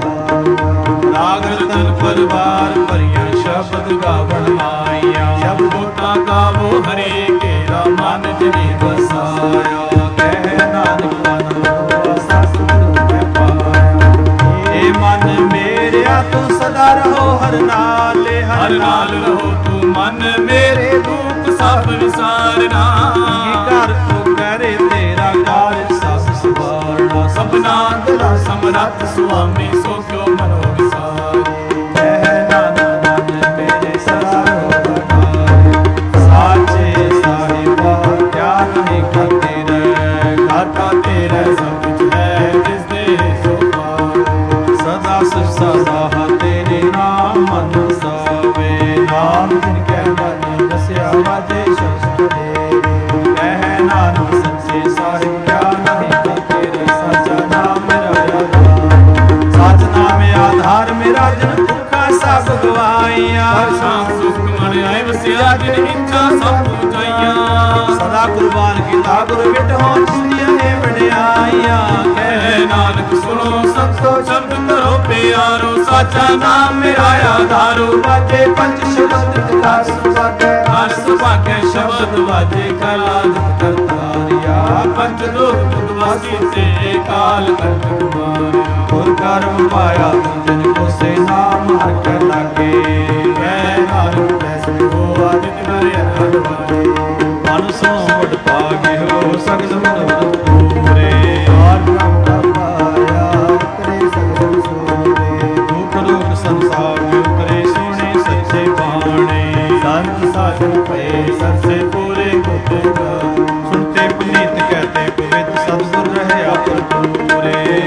ਵਧਾਇਆ। ਰਾਗ ਰਤਨ ਪਰਵਾਰ ਭਰੀਆਂ ਸ਼ਬਦ ਗਾਵਣ ਮਾਇਆ। ਸ਼ਬਦ ਗੋਤਾ ਗਾਵੋ ਹਰੇ ਕੇਰਾ ਮਨ ਜਿਨੇ ਵਸਾਇਆ। ਕਹਿ ਨਾਨਕ ਮਨ ਹੋਆ ਸਤਿਗੁਰੂ ਮੈਂ ਪਾਇਆ। ਏ ਮਨ ਮੇਰਿਆ ਤੂੰ ਸਦਾ ਰਹੋ ਹਰ ਨਾਲੇ। ਹਰ ਨਾਲ ਰਹੋ ਤੂੰ ਮਨ ਮੇਰੇ ਦੁੱਖ ਸਭ ਵਿਸਾਰਨਾ। ਘਰ ਤੂੰ ਕਰੇ ਤੇਰਾ ਕਾਰਜ ਸਭ ਸਵਾਰਨਾ। ਸਭਨਾ ਦਾ ਸਮਰੱਥ ਸੁਆਮੀ ਸੋ ਕਿਉ ਮਨੋ ਵਿਸਾਰੇ। ਕਹਿ ਨਾਨਕ ਮਨ ਮੇਰੇ ਸਦਾ ਰਹੋ ਹਰ ਨਾਲੇ। ਸਾਚੇ ਸਾਹਿਬਾ ਕਿਆ ਨਹੀਂ ਕਰ ਤੇਰੇ। ਘਾਟਾ ਤੇਰੇ ਸਭ ਕੁਛ ਹੈ ਜਿਸ ਦੇ ਸੋ ਪਾਏ। ਸਦਾ ਸਦਾ ਤੇਰੇ ਨਾਮ ਮਨ ਸਾਵੇ। ਨਾਮ ਜਿਨ ਕੈ ਮਨ ਵਸਿਆ ਵਾਜੇ ਸ਼ਬਦ ਦੇ। ਕਹਿ ਨਾਨਕ ਸੱਚੇ ਸਾਹਿਬ ਕਿਆ ਨਹੀਂ ਕਰ ਤੇਰੇ। ਸਾਚਾ ਨਾਮ ਮੇਰਾ ਆਧਾਰ। ਸਾਚ ਨਾਮ ਆਧਾਰ ਮੇਰਾ ਜਨ ਭੁੱਖਾ ਸਭ ਗਵਾਈਆਂ। ਹਰ ਸ਼ਾਮ ਸੁਖ ਮਨ ਆਏ ਵਸਿਆ ਜਿਨ ਇੱਛਾ ਸਭ ਪੁਜਾਈਆਂ। ਸਦਾ ਕੁਰਬਾਨ ਕੀਤਾ ਗੁਰ ਵਿਟਹੁ ਜਿੰਦੀਆਂ ਨੇ ਵਡਿਆਈਆਂ। ਕਹਿ ਨਾਨਕ ਸੁਣੋ ਸਭ ਤੋਂ ਸ਼ਬਦ ਕਰੋ ਪਿਆਰੋ। ਸਾਚਾ ਨਾਮ ਮੇਰਾ ਆਧਾਰੋ। ਵਾਜੇ ਪੰਜ ਸ਼ਬਦ ਕਥਾ ਸੁਭਾਗੈ। ਹਰ ਸੁਭਾਗੈ ਸ਼ਬਦ ਵਾਜੇ ਕਲਾ ਕਰਤਾਰਿਆ। ਪੰਜ ਲੋਕ ਉਦਵਾਸੀ ਤੇ ਕਾਲ ਕਰਤ ਮਾਰਿਆ। ਗੁਰ ਕਰਮ ਪਾਇਆ ਜਿਨ ਕੋ ਸੇ ਨਾਮ ਹਰ ਕੈ ਲਾਗੇ। ਕਹਿ ਨਾਨਕ ਜੈਸੇ ਹੋ ਆਦਿਤ ਕਰੇ ਅਨੰਦ ਵਾਜੇ। ਮਨ ਸੋ ਵਡ ਪਾਗੇ ਹੋ ਸਗਲ ਮਨ ਪੂਰੇ। ਆਰ ਬ੍ਰਹਮ ਦਾ ਪਾਇਆ ਉਤਰੇ ਸਗਲ ਸੋਰੇ। ਦੁਖ ਰੋਗ ਸੰਸਾਰ ਕੇ ਉਤਰੇ ਸੋਹਣੇ ਸੱਚੇ ਬਾਣੇ। ਸੰਤ ਸਾਜਨ ਪਏ ਸਰਸੇ ਪੂਰੇ ਗੁੱਤੇ ਗਾ। ਸੁਣਤੇ ਪੁਨੀਤ ਕਹਤੇ ਪਵਿੱਤ ਸਤਿਗੁਰ ਰਹਿਆ ਪੂਰੇ।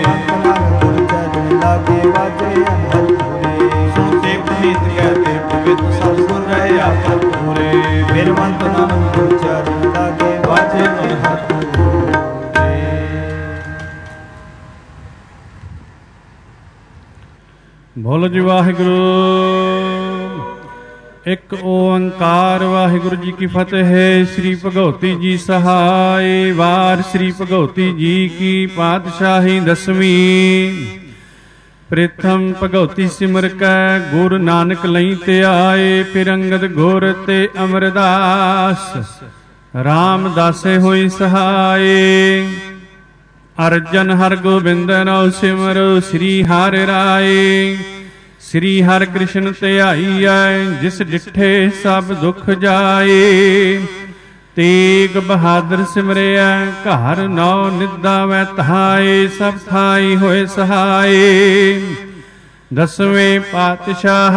ਲਾਗੇ ਵਾਜੇ ਅਨਹਦ ਪੂਰੇ। ਸੁਣਤੇ ਪੁਨੀਤ ਕਹਤੇ ਪਵਿੱਤ ਸਤਿਗੁਰ ਰਹਿਆ ਪੂਰੇ। ਫਿਰ ਮੰਤ ਨਾਨਕ ਗੁਰ ਚਰਨ ਲਾਗੇ ਵਾਜੇ ਅਨਹਦ ਪੂਰੇ। ਬੋਲੋ ਜੀ ਵਾਹਿਗੁਰੂ। ਇੱਕ ਓੰਕਾਰ ਵਾਹਿਗੁਰੂ ਜੀ ਕੀ ਫਤਿਹ। ਸ੍ਰੀ ਭਗਉਤੀ ਜੀ ਸਹਾਇ। ਵਾਰ ਸ੍ਰੀ ਭਗਉਤੀ ਜੀ ਕੀ ਪਾਤਸ਼ਾਹੀ ਦਸਵੀਂ। ਪ੍ਰਥਮ ਭਗਉਤੀ ਸਿਮਰ ਕੈ ਗੁਰ ਨਾਨਕ ਲਈ ਤੇ ਆਏ। ਫਿਰ ਅੰਗਦ ਗੁਰ ਤੇ ਅਮਰਦਾਸ ਰਾਮਦਾਸੇ ਹੋਈ ਸਹਾਏ। ਅਰਜਨ ਹਰ ਗੋਬਿੰਦ ਨਉ ਸਿਮਰੋ ਸ੍ਰੀ ਹਰਿ ਰਾਏ। ਸ੍ਰੀ ਹਰਿ ਕ੍ਰਿਸ਼ਨ ਧਿਆਈਐ ਜਿਸ ਡਿਠੇ ਸਭ ਦੁਖ ਜਾਏ। ਤੇਗ ਬਹਾਦਰ ਸਿਮਰਿਆ ਘਰ ਨੌ ਨਿਦਾਵੈ ਤਹਾਏ ਸਭ ਥਾਈ ਹੋਏ ਸਹਾਏ। ਦਸਵੇਂ ਪਾਤਸ਼ਾਹ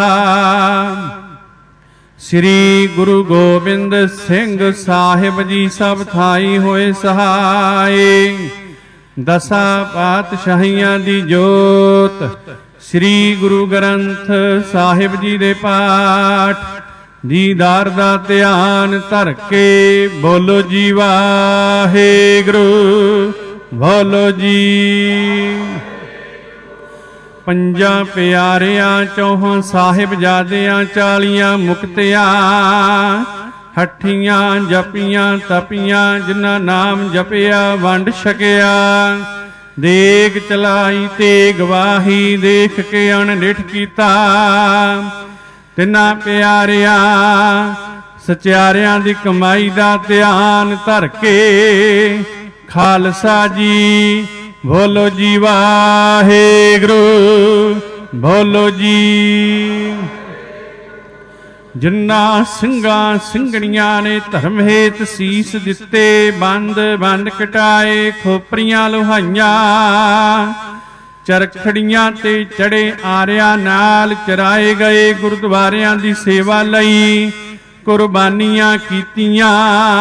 ਸ੍ਰੀ ਗੁਰੂ ਗੋਬਿੰਦ ਸਿੰਘ ਸਾਹਿਬ ਜੀ ਸਭ ਥਾਈ ਹੋਏ ਸਹਾਏ। ਦਸਾਂ ਪਾਤਸ਼ਾਹੀਆਂ ਦੀ ਜੋਤ ਸ੍ਰੀ ਗੁਰੂ ਗ੍ਰੰਥ ਸਾਹਿਬ ਜੀ ਦੇ ਪਾਠ ਦੀਦਾਰ ਦਾ ਧਿਆਨ ਧਰ ਕੇ ਬੋਲੋ ਜੀ ਵਾਹਿਗੁਰੂ ਬੋਲੋ ਜੀ। ਪੰਜਾਂ ਪਿਆਰਿਆਂ ਚੌਹਾਂ ਸਾਹਿਬਜ਼ਾਦਿਆਂ ਚਾਲੀਆਂ ਮੁਕਤਿਆਂ ਹੱਠੀਆਂ ਜਪੀਆਂ ਤਪੀਆਂ ਜਿਨ੍ਹਾਂ ਨਾਮ ਜਪਿਆ ਵੰਡ ਛਕਿਆ। ਦੇਗ ਚਲਾਈ ਤੇ ਗਵਾਹੀ ਦੇਖ ਕੇ ਅਣਡਿਠ ਕੀਤਾ। ਤਿੰਨਾਂ ਪਿਆਰਿਆਂ ਸਚਿਆਰਿਆਂ ਦੀ ਕਮਾਈ ਦਾ ਧਿਆਨ ਧਰ ਕੇ ਖਾਲਸਾ ਜੀ ਬੋਲੋ ਜੀ ਵਾਹਿਗੁਰੂ ਬੋਲੋ ਜੀ। ਜਿਨ੍ਹਾਂ ਸਿੰਘਾਂ ਸਿੰਘਣੀਆਂ ਨੇ ਧਰਮ ਹੇਤ ਸੀਸ ਦਿੱਤੇ ਬੰਦ ਬੰਦ ਕਟਾਏ ਖੋਪਰੀਆਂ ਲੋਹਾਈਆਂ ਚਰਖੜੀਆਂ ਤੇ ਚੜੇ ਆਰਿਆਂ ਨਾਲ ਚਰਾਏ ਗਏ ਗੁਰਦੁਆਰਿਆਂ ਦੀ ਸੇਵਾ ਲਈ ਕੁਰਬਾਨੀਆਂ ਕੀਤੀਆਂ।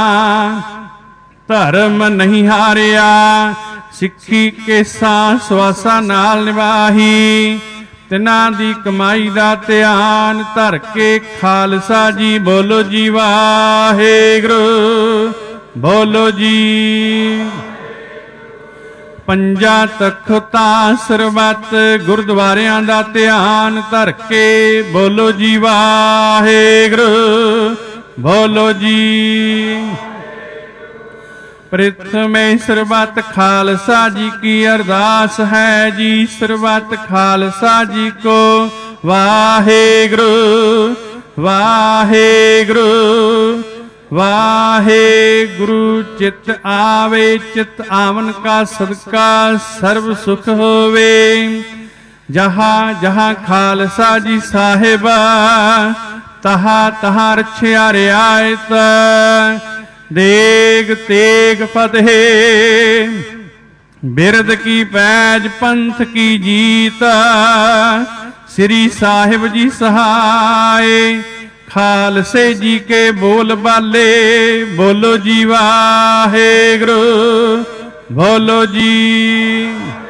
ਧਰਮ ਨਹੀਂ ਹਾਰਿਆ ਸਿੱਖੀ ਕੇਸਾਂ ਸਵਾਸਾਂ ਨਾਲ ਨਿਭਾਹੀ। ਤਿਨਾਂ ਦੀ ਕਮਾਈ ਦਾ ਧਿਆਨ ਧਰ ਕੇ ਖਾਲਸਾ ਜੀ ਬੋਲੋ ਜੀ ਵਾਹਿਗੁਰੂ ਬੋਲੋ ਜੀ। ਪੰਜਾਂ ਤਖ਼ਤਾਂ ਸਰਬੱਤ ਗੁਰਦੁਆਰਿਆਂ ਦਾ ਧਿਆਨ ਧਰ ਕੇ ਬੋਲੋ ਜੀ ਵਾਹਿਗੁਰੂ ਬੋਲੋ ਜੀ। ਪ੍ਰਥਮੇ ਸਰਬੱਤ ਖਾਲਸਾ ਜੀ ਕੀ ਅਰਦਾਸ ਹੈ ਜੀ। ਸਰਬੱਤ ਖਾਲਸਾ ਜੀ ਕੋ ਵਾਹਿਗੁਰੂ ਵਾਹਿਗੁਰੂ ਵਾਹਿਗੁਰੂ। ਚਿਤ ਆਵੇ ਚਿਤ ਆਵਨ ਕਾ ਸਦਕਾ ਸਰਬ ਸੁਖ ਹੋਵੇ। ਜਹਾਂ ਜਹਾਂ ਖਾਲਸਾ ਜੀ ਸਾਹਿਬਾ ਤਹਾ ਤਹਾ ਰਛਿਆ ਰਿਆਇਤ। ਦੇਗ ਤੇਗ ਫਤਿਹ ਬਿਰਦ ਕੀ ਪੈਜ ਪੰਥ ਕੀ ਜੀਤ। ਸ੍ਰੀ ਸਾਹਿਬ ਜੀ ਸਹਾਏ ਖਾਲਸੇ ਜੀ ਕੇ ਬੋਲ ਬਾਲੇ ਬੋਲੋ ਜੀ ਵਾਹਿਗੁਰੂ ਬੋਲੋ ਜੀ।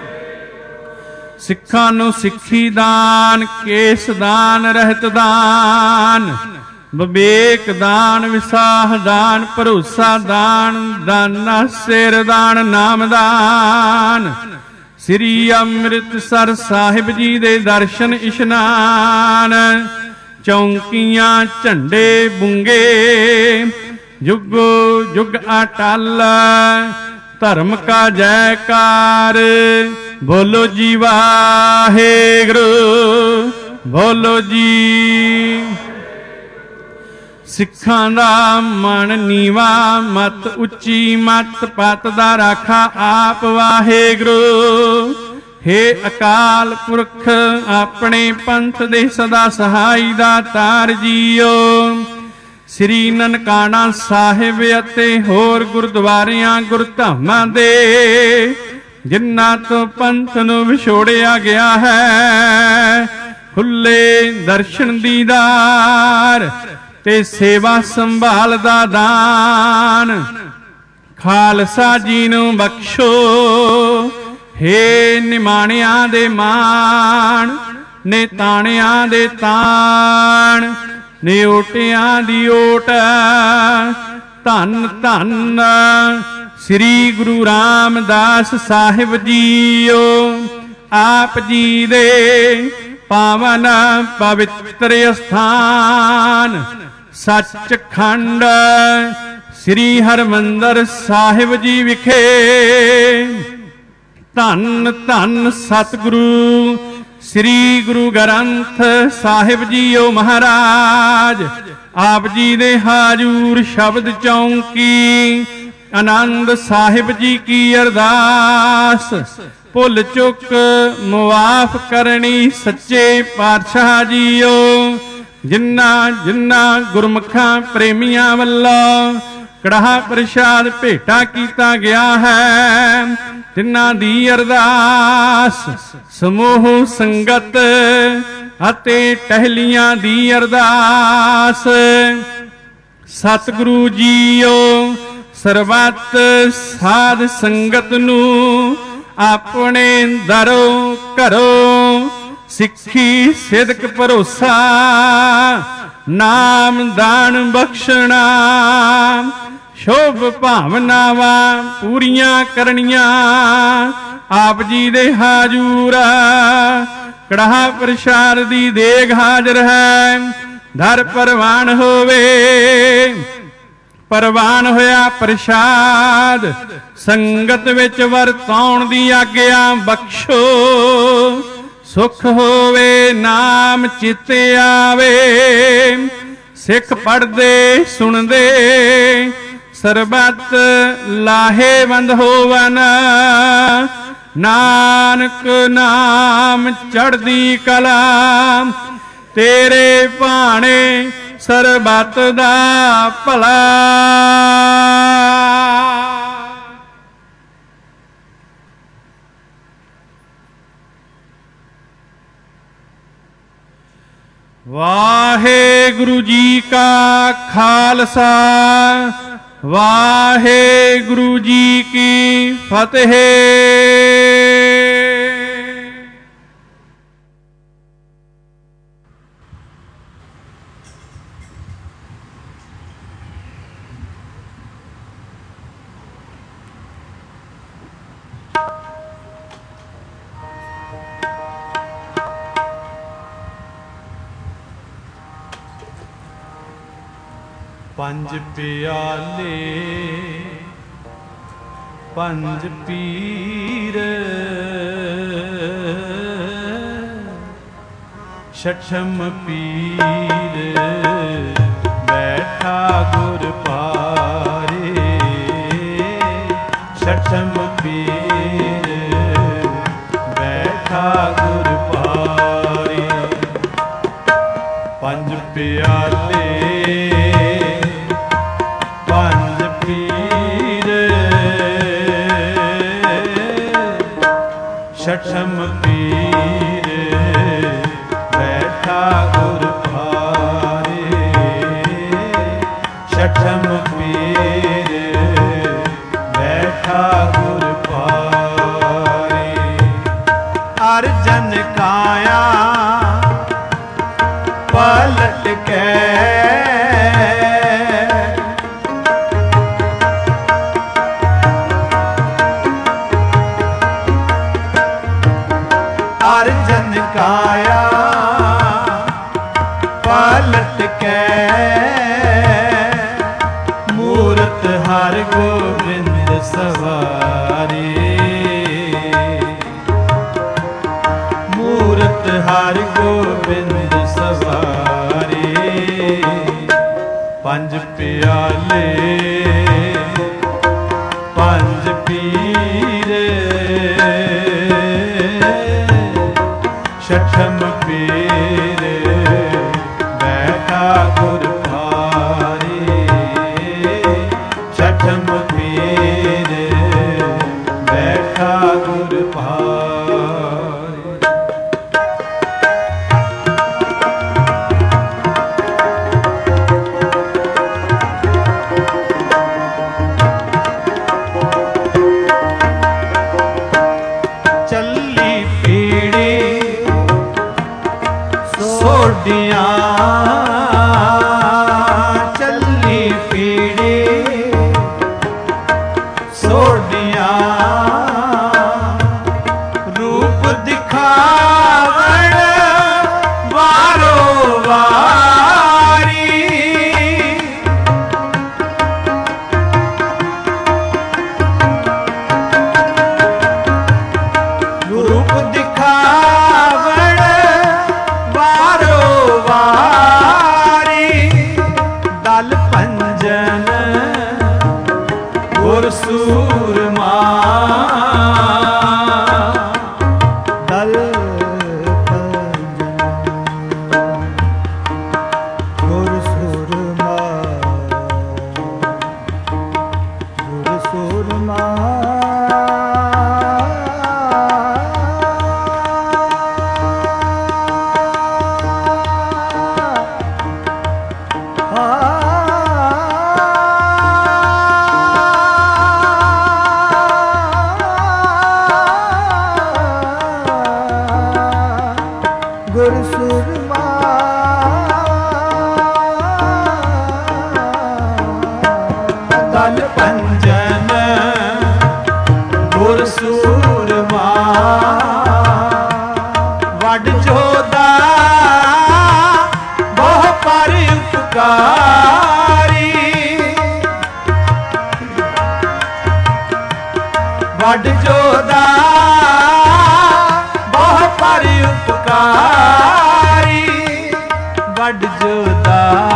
ਸਿੱਖਾਂ ਨੂੰ ਸਿੱਖੀ ਦਾਨ ਕੇਸ ਦਾਨ ਰਹਿਤ ਦਾਨ ਵਿਵੇਕ ਦਾਨ ਵਿਸਾਹ ਦਾਨ ਭਰੋਸਾ ਦਾਨ ਦਾਨਾ ਸਿਰ ਦਾਨ ਨਾਮ ਦਾਨ। ਸ੍ਰੀ ਅੰਮ੍ਰਿਤਸਰ ਸਾਹਿਬ ਜੀ ਦੇ ਦਰਸ਼ਨ ਇਸ਼ਨਾਨ ਚੌਂਕੀਆਂ ਝੰਡੇ ਬੁੰਗੇ ਜੁਗੋ ਜੁਗ ਅਟਲ। ਧਰਮ ਕਾ ਜੈਕਾਰ ਬੋਲੋ ਜੀ ਵਾਹਿਗੁਰੂ ਬੋਲੋ ਜੀ। ਸਿੱਖਾਂ ਦਾ ਮਨ ਨੀਵਾ ਮਤ ਉੱਚੀ ਮਤ ਪਤ ਦਾ ਰਾਖਾ ਆਪ ਵਾਹਿਗੁਰੂ। ਹੇ ਅਕਾਲ ਪੁਰਖ ਆਪਣੇ ਪੰਥ ਦੇ ਸਦਾ ਸਹਾਈ ਦਾ ਤਾਰ ਜੀਓ। ਸ੍ਰੀ ਨਨਕਾਣਾ ਸਾਹਿਬ ਅਤੇ ਹੋਰ ਗੁਰਦੁਆਰਿਆਂ ਗੁਰਧਾਮਾਂ ਦੇ ਜਿਨ੍ਹਾਂ ਤੋਂ ਪੰਥ ਨੂੰ ਵਿਛੋੜਿਆ ਗਿਆ ਹੈ ਖੁੱਲੇ ਦਰਸ਼ਨ ਦੀਦਾਰ ਤੇ ਸੇਵਾ ਸੰਭਾਲ ਦਾ ਦਾਨ ਖਾਲਸਾ ਜੀ ਨੂੰ ਬਖਸ਼ੋ। ਹੇ ਨਿਮਾਣਿਆਂ ਦੇ ਮਾਣ ਨੇ ਤਾਣਿਆਂ ਦੇ ਤਾਣ ਨੇ ਓਟਿਆਂ ਦੀ ਓਟ। ਧੰਨ ਧੰਨ ਸ੍ਰੀ ਗੁਰੂ ਰਾਮਦਾਸ ਸਾਹਿਬ ਜੀਓ। ਆਪ ਜੀ ਦੇ ਪਾਵਨ ਪਵਿੱਤਰ ਅਸਥਾਨ ਸੱਚਖੰਡ ਸ੍ਰੀ ਹਰਿਮੰਦਰ ਸਾਹਿਬ ਜੀ ਵਿਖੇ ਧੰਨ ਧੰਨ ਸਤਿਗੁਰੂ ਸ੍ਰੀ ਗੁਰੂ ਗ੍ਰੰਥ ਸਾਹਿਬ ਜੀਓ ਮਹਾਰਾਜ ਆਪ ਜੀ ਦੇ ਹਾਜ਼ੂਰ ਸ਼ਬਦ ਚੌਂਕੀ ਆਨੰਦ ਸਾਹਿਬ ਜੀ ਕੀ ਅਰਦਾਸ, ਭੁੱਲ ਚੁੱਕ ਮੁਆਫ ਕਰਨੀ ਸੱਚੇ ਪਾਤਸ਼ਾਹ ਜੀਓ। ਜਿਨ੍ਹਾਂ ਜਿਨ੍ਹਾਂ ਗੁਰਮੁਖਾਂ ਪ੍ਰੇਮੀਆਂ ਵੱਲੋਂ ਕੜਾਹ ਪ੍ਰਸ਼ਾਦ ਭੇਟਾ ਕੀਤਾ ਗਿਆ ਹੈ, ਤਿੰਨਾਂ ਦੀ ਅਰਦਾਸ, ਸਮੂਹ ਸੰਗਤ ਅਤੇ ਟਹਿਲੀਆਂ ਦੀ ਅਰਦਾਸ। ਸਤਿਗੁਰੂ ਜੀਓ ਸਰਬੱਤ ਸਾਧ ਸੰਗਤ ਨੂੰ ਆਪਣੇ ਦਰੋਂ ਘਰੋਂ ਸਿੱਖੀ ਸਿਦਕ ਭਰੋਸਾ ਨਾਮ ਦਾਨ ਬਖਸ਼ਣਾ, ਸ਼ੁਭ ਭਾਵਨਾਵਾਂ ਪੂਰੀਆਂ ਕਰਨੀਆਂ ਆਪ ਜੀ ਦੇ ਹਾਜ਼ੂਰ। ਕੜਾਹ ਪ੍ਰਸ਼ਾਦ ਦੀ ਦੇਗ ਹਾਜ਼ਰ ਹੈ, ਦਰ ਪ੍ਰਵਾਨ ਹੋਵੇ। ਪ੍ਰਵਾਨ ਹੋਇਆ ਪ੍ਰਸ਼ਾਦ ਸੰਗਤ ਵਿੱਚ ਵਰਤਾਉਣ ਦੀ ਆਗਿਆ ਬਖਸ਼ੋ। ਸੁਖ ਹੋਵੇ ਨਾਮ ਚਿੱਤੇ ਆਵੇ, ਸਿੱਖ ਪੜ੍ਹਦੇ ਸੁਣਦੇ ਸਰਬੱਤ ਲਾਹੇਵੰਦ ਹੋਵਨ। ਨਾਨਕ ਨਾਮ ਚੜ੍ਹਦੀ ਕਲਾ, ਤੇਰੇ ਭਾਣੇ ਸਰਬੱਤ ਦਾ ਭਲਾ। ਵਾਹਿਗੁਰੂ ਜੀ ਕਾ ਖਾਲਸਾ, ਵਾਹਿਗੁਰੂ ਜੀ ਕੀ ਫਤਿਹ। ਪੰਜ ਪਿਆਲੇ ਪੰਜ ਪੀਰ, ਛਠਮ ਪੀਰ ਬੈਠਾ ਗੁਰ ਪਾਰੇ। ਛਠਮ ਪੀਰ ਬੈਠਾ ਗੁਰ ਪਾਰੇ। ਪੰਜ ਪਿਆਲੇ ਛਠਮ ਪੀਰ ਬੈਠਾ ਗੁਰ ਭਾਰੇ। ਛਠਮ ਪੀਰ ਬੈਠਾ ਗੁਰ ਭਾਰੇ। ਅਰਜਨ ਕਾਇਆ ਪਲਟ ਕੇ ਕਾਇਆ ਪਲਟ ਕੇ, ਮੂਰਤ ਹਰ ਗੋਬਿੰਦ ਸਵਾਰੇ। ਮੂਰਤ ਹਰ ਗੋਬਿੰਦ ਸਵਾਰੇ। ਪੰਜ ਪਿਆਲੇ ਪੰਜ ਪੀਰ, ਛਠਮ ਪੀਰ ਬੈਠਾ ਗੁਰ ਭਾਰੇ। ਛਠਮ ਪੀਰ ਬੈਠਾ ਗੁਰ ਭਾਰੇ। ਸੂਰਮਾ ਦਲ ਗੁਰ ਸੂਰਮਾ ਗੁਰ ਸੂਰਮਾ ਵੱਡ ਜੋਦਾ ਬਹੁ ਪਰ ਉਪਕਾਰੀ ਵੱਡ ਜੋਦਾ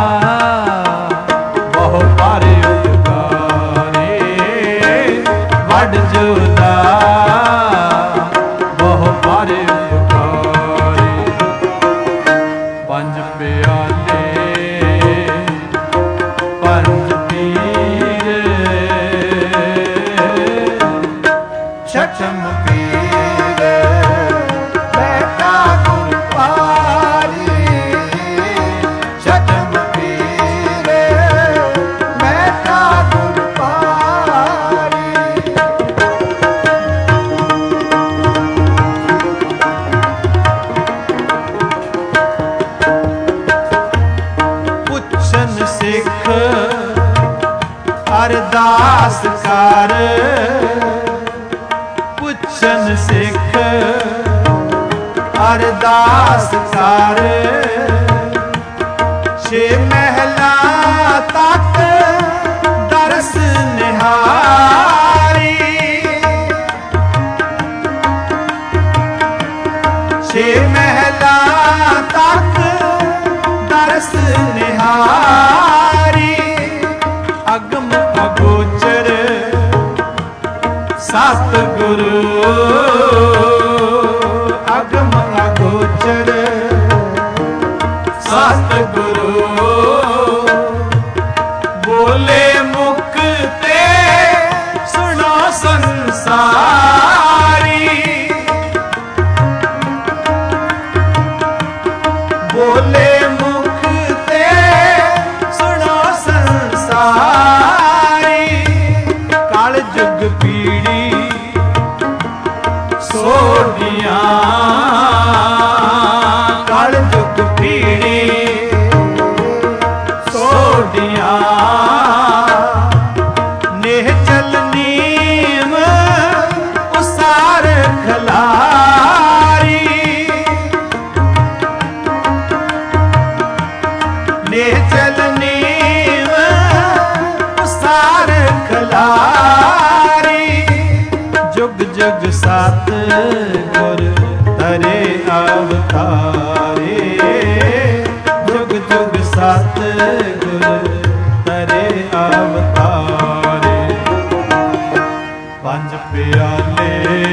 ਬਹੁ ਪਰ ਉਪਕਾਰੀ ਵੱਡ ਜੋਦਾ ਬਹੁ ਪਰ ਉਪਕਾਰੀ ਪੰਜ ਪਿਆਲੇ ਪੰਜ ਪੀਰ ਛਟਮ ਪੀਰ ਬੈਠਾ ਗੁਰ ਪਾਰੀ ਛਟਮ ਪੀਰ ਬੈਠਾ ਗੁਰ ਪਾਰੀ ਪੁੱਛਨ ਸਿੱਖ ਅਰਦਾਸ ਕਰ ਪੁੱਛਨ ਸਿੱਖ ਅਰਦਾਸ ਕਰ ਛੇ ਮਹਿਲਾ ਤੱਕ ਦਰਸ ਨਿਹਾਰੀ ਛੇ ਮਹਿਲਾ ਤੱਕ ਦਰਸ ਨਿਹਾਰੀ ਅਗਮ ਅਗੋਚਰ ਸਤਿਗੁਰੂ ਅਗਮ ਅਗੋਚਰ ਸਤਿਗੁਰੂ ਬੋਲੇ ਮੁਖ ਤੇ ਸੁਣੋ ਸੰਸਾਰੀ ਬੋਲੇ ਮੁਖ ਤੇ ਸੁਣੋ ਸੰਸਾਰੀ ਕਲ ਜੁਗ ਪੀੜੀ ਸੋਢੀਆਂ ਕਲ ਜੁਗ ਪੀੜੀ ਸੋਢੀਆਂ ਨੇਹ ਚਲ ਨੀਮ ਉਸਾਰ ਖਲਾਰੀ ਨੇਹ ਚਲ ਨੀਮ ਉਸਾਰ ਖਲਾਰੀ ਜੁਗ ਜੁਗ ਸਤ ਗੁਰ ਤਰੇ ਅਵਤਾਰੇ ਜੁਗ ਜੁਗ ਸਤ ਗੁਰ ਤਰੇ ਅਵਤਾਰੇ ਪੰਜ ਪਿਆਲੇ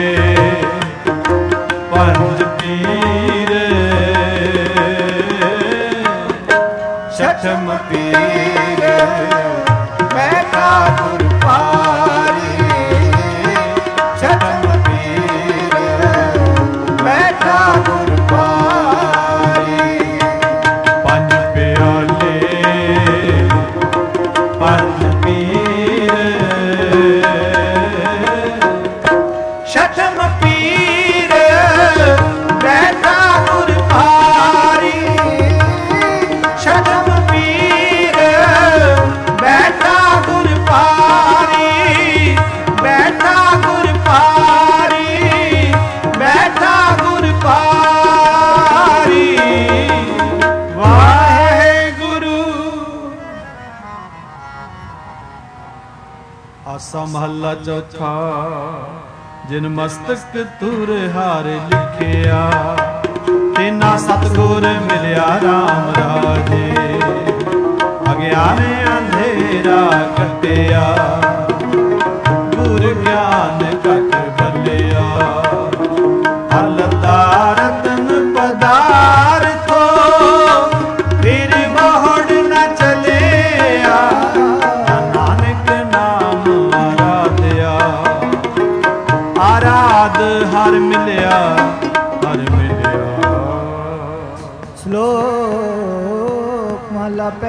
ਪੰਜ ਪੀਰ ਛਟਮ ਪੀਰ ਬੈਠਾ ਗੁਰ ਪਾਰੀ ਛਟਮ ਪੀਰ ਬੈਠਾ ਗੁਰ ਪਾਰੀ ਪੰਜ ਪਿਆਲੇ ਪੰਜ ਪੀਰ ਛਟਮ ਪੀਰ ਬੈਠਾ ਗੁਰ ਪਾਰੀ ਛਟਮ ਪੀਰ ਬੈਠਾ ਗੁਰ ਪਾਰੀ ਬੈਠਾ ਗੁਰ ਪਾਰੀ ਬੈਠਾ ਗੁਰ ਪਾਰੀ ਵਾਹਿਗੁਰੂ। ਆਸਾ ਮਹੱਲਾ ਚੌਥਾ। ਜਿਨ ਮਸਤਕ ਤੁਰ ਹਾਰ ਲਿਖਿਆ ਤੇਨਾ ਸਤਿਗੁਰ ਮਿਲਿਆ ਰਾਮ ਰਾਜੇ ਅਗਿਆਨ ਅੰਧੇਰਾ ਕੱਟਿਆ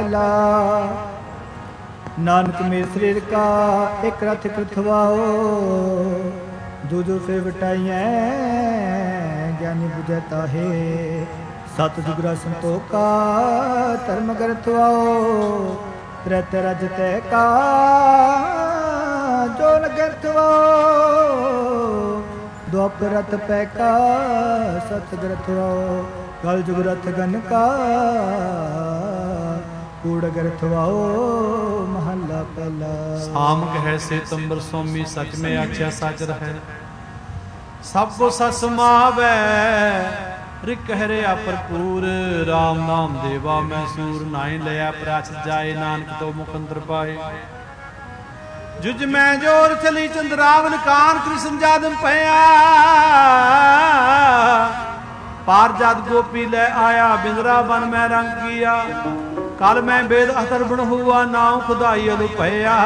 ਪਹਿਲਾ। ਨਾਨਕ ਮੇਰੇ ਸਰੀਰ ਕਾ ਇੱਕ ਰਥ ਕਰਥਵਾਓ, ਦੂਜੋ ਸੇ ਵਟਾਈਐ ਗਿਆਨੀ ਬੁਝੈ ਤਾਹੇ। ਸਤ ਜੁਗਰਾ ਸੰਤੋਖਾ ਧਰਮ ਗਰਥਵਾਓ, ਪ੍ਰਤ ਰਜ ਤੈ ਕਾ ਜੋ ਨ ਗਰਥਵਾਓ। ਦੁਆਪਰ ਰਥ ਪੈ ਕਾ ਸਤ ਗਰਥਵਾਓ, ਕਲ ਜੁਗ ਰਥ ਗਨ ਕਾ ਕੂੜ ਗਰਥਵਾਓ। ਮਹੱਲਾ ਪਹਿਲਾ। ਸਾਮ ਕਹੈ ਸੇ ਤੰਬਰ ਸੋਮੀ, ਸਚ ਮੈਂ ਆਖਿਆ ਸਚ ਰਹੈ। ਸਭ ਕੋ ਸਚ ਸਮਾਵੈ, ਰਿਕ ਹਰਿਆ ਭਰਪੂਰ। ਰਾਮ ਨਾਮ ਦੇਵਾ ਮੈਂ ਸੂਰ, ਨਾਹੀ ਲਿਆ ਪ੍ਰਾਚ ਜਾਏ। ਨਾਨਕ ਤੋਂ ਮੁਖ ਅੰਦਰ ਪਾਏ। ਜੁਜ ਮੈਂ ਜੋਰ ਚਲੀ ਚੰਦਰਾਵਨ, ਕਾਨ ਕ੍ਰਿਸ਼ਨ ਜਾਦਮ ਭਇਆ। ਪਾਰ ਜਦ ਗੋਪੀ ਲੈ ਆਇਆ, ਬਿੰਦਰਾ ਬਨ ਮੈਂ ਰੰਗ ਕੀਆ। ਕਲ ਮੈਂ ਬੇਦ ਅਤਰ ਬਣ ਹੁਆ, ਨਾਉ ਖੁਦਾਈ ਅਲੁ ਭਇਆ।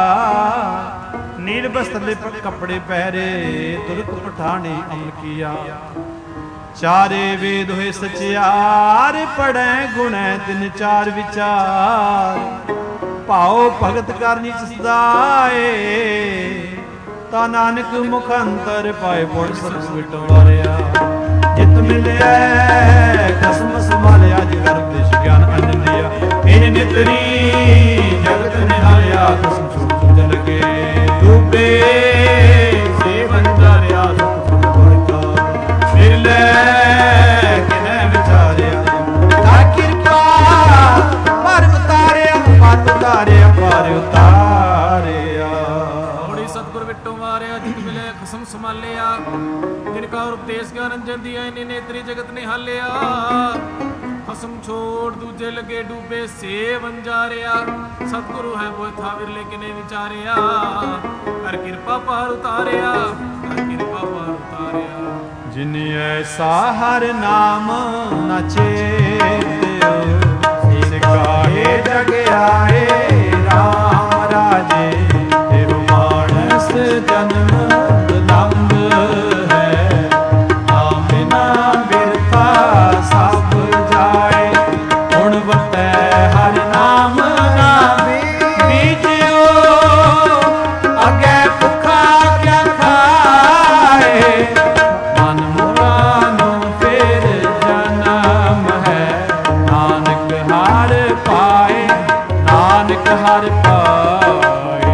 ਨੀਲ ਬਸਤਰ ਲਿਪ ਕੱਪੜੇ ਪਹਿਰੇ, ਤੁਰਕ ਪਠਾਣੀ ਅਮਲ ਕੀਆ। ਚਾਰੇ ਵੇਦ ਹੋਏ ਸਚਿਆਰ, ਪੜੈ ਗੁਣੈ ਤਿਨ ਚਾਰ ਵਿਚਾਰ। ਭਾਉ ਭਗਤ ਕਰਨੀ ਸਦਾਏ, ਤਾ ਨਾਨਕ ਮੁਖ ਅੰਤਰ ਪਾਏ। ਪੁਰ ਸਭ ਵਿਟਵਾਰਿਆ, ਜਿਤ ਮਿਲਿਆ ਕਸਮ ਸੰਭਾਲਿਆ। ਜਿਗਰ ਦੇਸ਼ ਗਿਆਨ ਅਨ ਲਿਆ, ਇਹ ਨਿਤਰੀ ਜਗਤ ਨਿਹਾਲਿਆ। ਕਸਮ ਛੂਟ ਸੁਝ ਲਗੇ, ਡੂਬੇ ਸੇ ਬੰਜਾਰਿਆ। ਸਤ ਸੁਖ ਹੋਇ ਫਿਰ ਲੈ ਕਿਨੈ ਵਿਚਾਰਿਆ। ਤਾ ਕਿਰਪਾ ਪਰ ਉਤਾਰਿਆ, ਪਰ ਉਤਾਰਿਆ, ਪਰ ਉਤਾਰਿਆ। ਬੜੀ ਸਤਿਗੁਰ ਵਿਟੋ ਮਾਰਿਆ, ਜਿਤ ਮਿਲੇ ਖਸਮ ਸੰਭਾਲਿਆ। ਜਿਨ ਕਾ ਉਪਦੇਸ਼ ਗਿਆਨ ਅੰਜਨ ਦੀਆ, ਇਨੀ ਨੇਤਰੀ ਜਗਤ ਨਿਹਾਲਿਆ। ਖਸਮ ਛੋੜ ਦੂਜੇ ਲਗੇ, ਡੂਬੇ ਸੇ ਵੰਜਾਰਿਆ। ਸਤਿਗੁਰੂ ਹੈ ਬੋਇ ਥਾ ਵਿਰਲੇ ਕਿਨੇ ਵਿਚਾਰਿਆ। ਕਰ ਕਿਰਪਾ ਪਾਰ ਉਤਾਰਿਆ, ਕਰ ਕਿਰਪਾ ਪਾਰ ਉਤਾਰਿਆ। ਜਿਨ ਐਸਾ ਹਰ ਨਾਮ ਨ ਚੇਤਿਓ, ਸਿ ਕਾਹੇ ਜਗ ਆਏ ਰਾਮ ਰਾਜੇ। ਇਹੋ ਮਾਨਸ ਜਨਮ ਲੰਬ ਹੈ, ਨਾਮ ਬਿਨਾ ਬਿਰਥਾ ਸਭ ਜਾਏ। ਹੁਣ ਵਰਤੈ ਹਰ ਨਾਮ ਨਾ ਬੀਜਿਓ, ਅਗੇ ਭੁੱਖਾ ਕਿਆ ਖਾਏ। ਮਨ ਮੁਰਾ ਨੂੰ ਫੇਰ ਜਨਮ ਹੈ, ਨਾਨਕ ਹਰ ਪਾਏ, ਨਾਨਕ ਹਰ ਪਾਏ।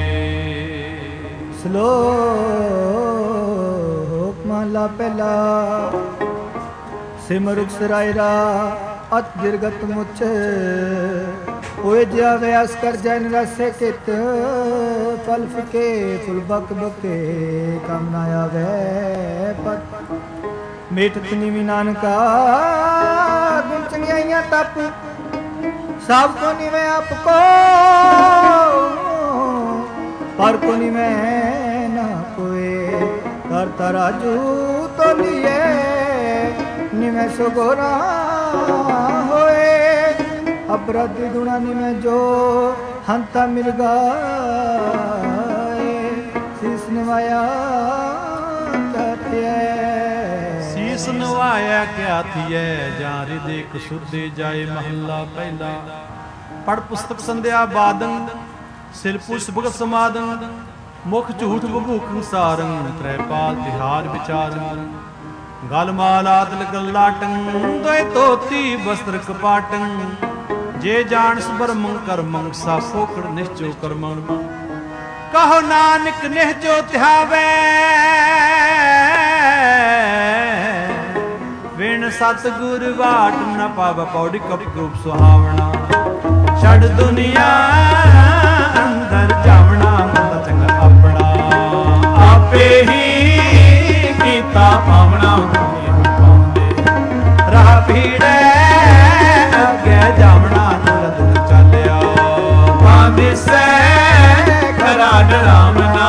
ਸ਼ਲੋਕ ਮਹਲਾ ਪਹਿਲਾ। ਸਿਮਰੁਖ ਸਰਾਇਰਾ ਅਤ ਦਿਰਗਤ ਮੁਚ, ਹੋਏ ਜਿਆ ਵਿਆਸ ਕਰ ਜਨ ਰਸੇ ਕਿਤ। ਫਲ ਫਿਕੇ ਫੁਲ ਬਕ ਬਕੇ, ਕੰਮ ਨਾ ਆਵੇ ਪਤ। ਮੇਟਤ ਨਿਵੀ ਨਾਨਕਾ ਗੁਣ ਚੰਗਿਆਈਆਂ ਤਪ। ਸਭ ਕੋ ਨਿਵੇਂ ਆਪ ਕੋ, ਪਰ ਕੋ ਨਿਵੇਂ ਨਾ ਕੋਏ। ਕਰਤਾ ਰਾਜੂ ਤੋਲੀਏ, ਨਿਵੇਂ ਸੁਗੋਰਾ ਹੋਏ। ਅਪਰਾਧ ਗੁਣਾ ਨਿਵੇਂ ਜੋ ਹੰਤਾ ਮਿਲ ਗਾਏ। ਸੀਸ ਨਿਵਾਇਆ ਕਹਤਿਐ, ਸੀਸ ਨਵਾਇਆ ਕਿਆ ਥੀਐ। ਜਾਂ ਹਿਰਦੇ ਕਸੁੱਧੇ ਜਾਏ। ਮਹੱਲਾ ਪਹਿਲਾ। ਪੜ ਪੁਸਤਕ ਸੰਧਿਆ ਬਾਦੰ, ਸਿਲ ਪੁਸ਼ ਭਗਤ ਸਮਾਦੰ। ਮੁਖ ਝੂਠ ਬਭੂਖ ਸਾਰੰ, ਤ੍ਰੈ ਪਾਲ ਤਿਹਾਰ ਵਿਚਾਰੰ। ਗਲ ਮਾਲਾਤ ਲਗਲਾਟੰ, ਦੋਇ ਧੋਤੀ ਬਸਤਰ ਕਪਾਟੰ। ਜੇ ਜਾਣਸ ਬਰਮੰ ਕਰਮੰ, ਸਾ ਫੋਕੜ ਨਿਸ਼ਚੋ ਕਰਮੰ। ਕਹੋ ਨਾਨਕ ਨਿਹਚੋ ਧਿਆਵੈ, ਵਿਣ ਸਤਿਗੁਰ ਵਾਟ ਨ ਪਾਵੈ। ਪੌੜੀ ਕਪ ਰੂਪ ਸੁਹਾਵਣਾ, ਛੱਡ ਦੁਨੀਆ ਅੰਦਰ ਜਾਵਣਾ। ਮੰਦਾ ਚੰਗਾ ਆਪਣਾ, ਆਪੇ ਹੀ ਕੀਤਾ ਪਾਵਣਾ। ਰਾਹ ਭੀੜੈ ਅੱਗੇ ਜਾਵਣਾ, ਦੁਰ ਦੁਰ ਚੱਲਿਆ ਪਾਵਿਸੈ ਖਰਾ ਡਰਾਵਣਾ।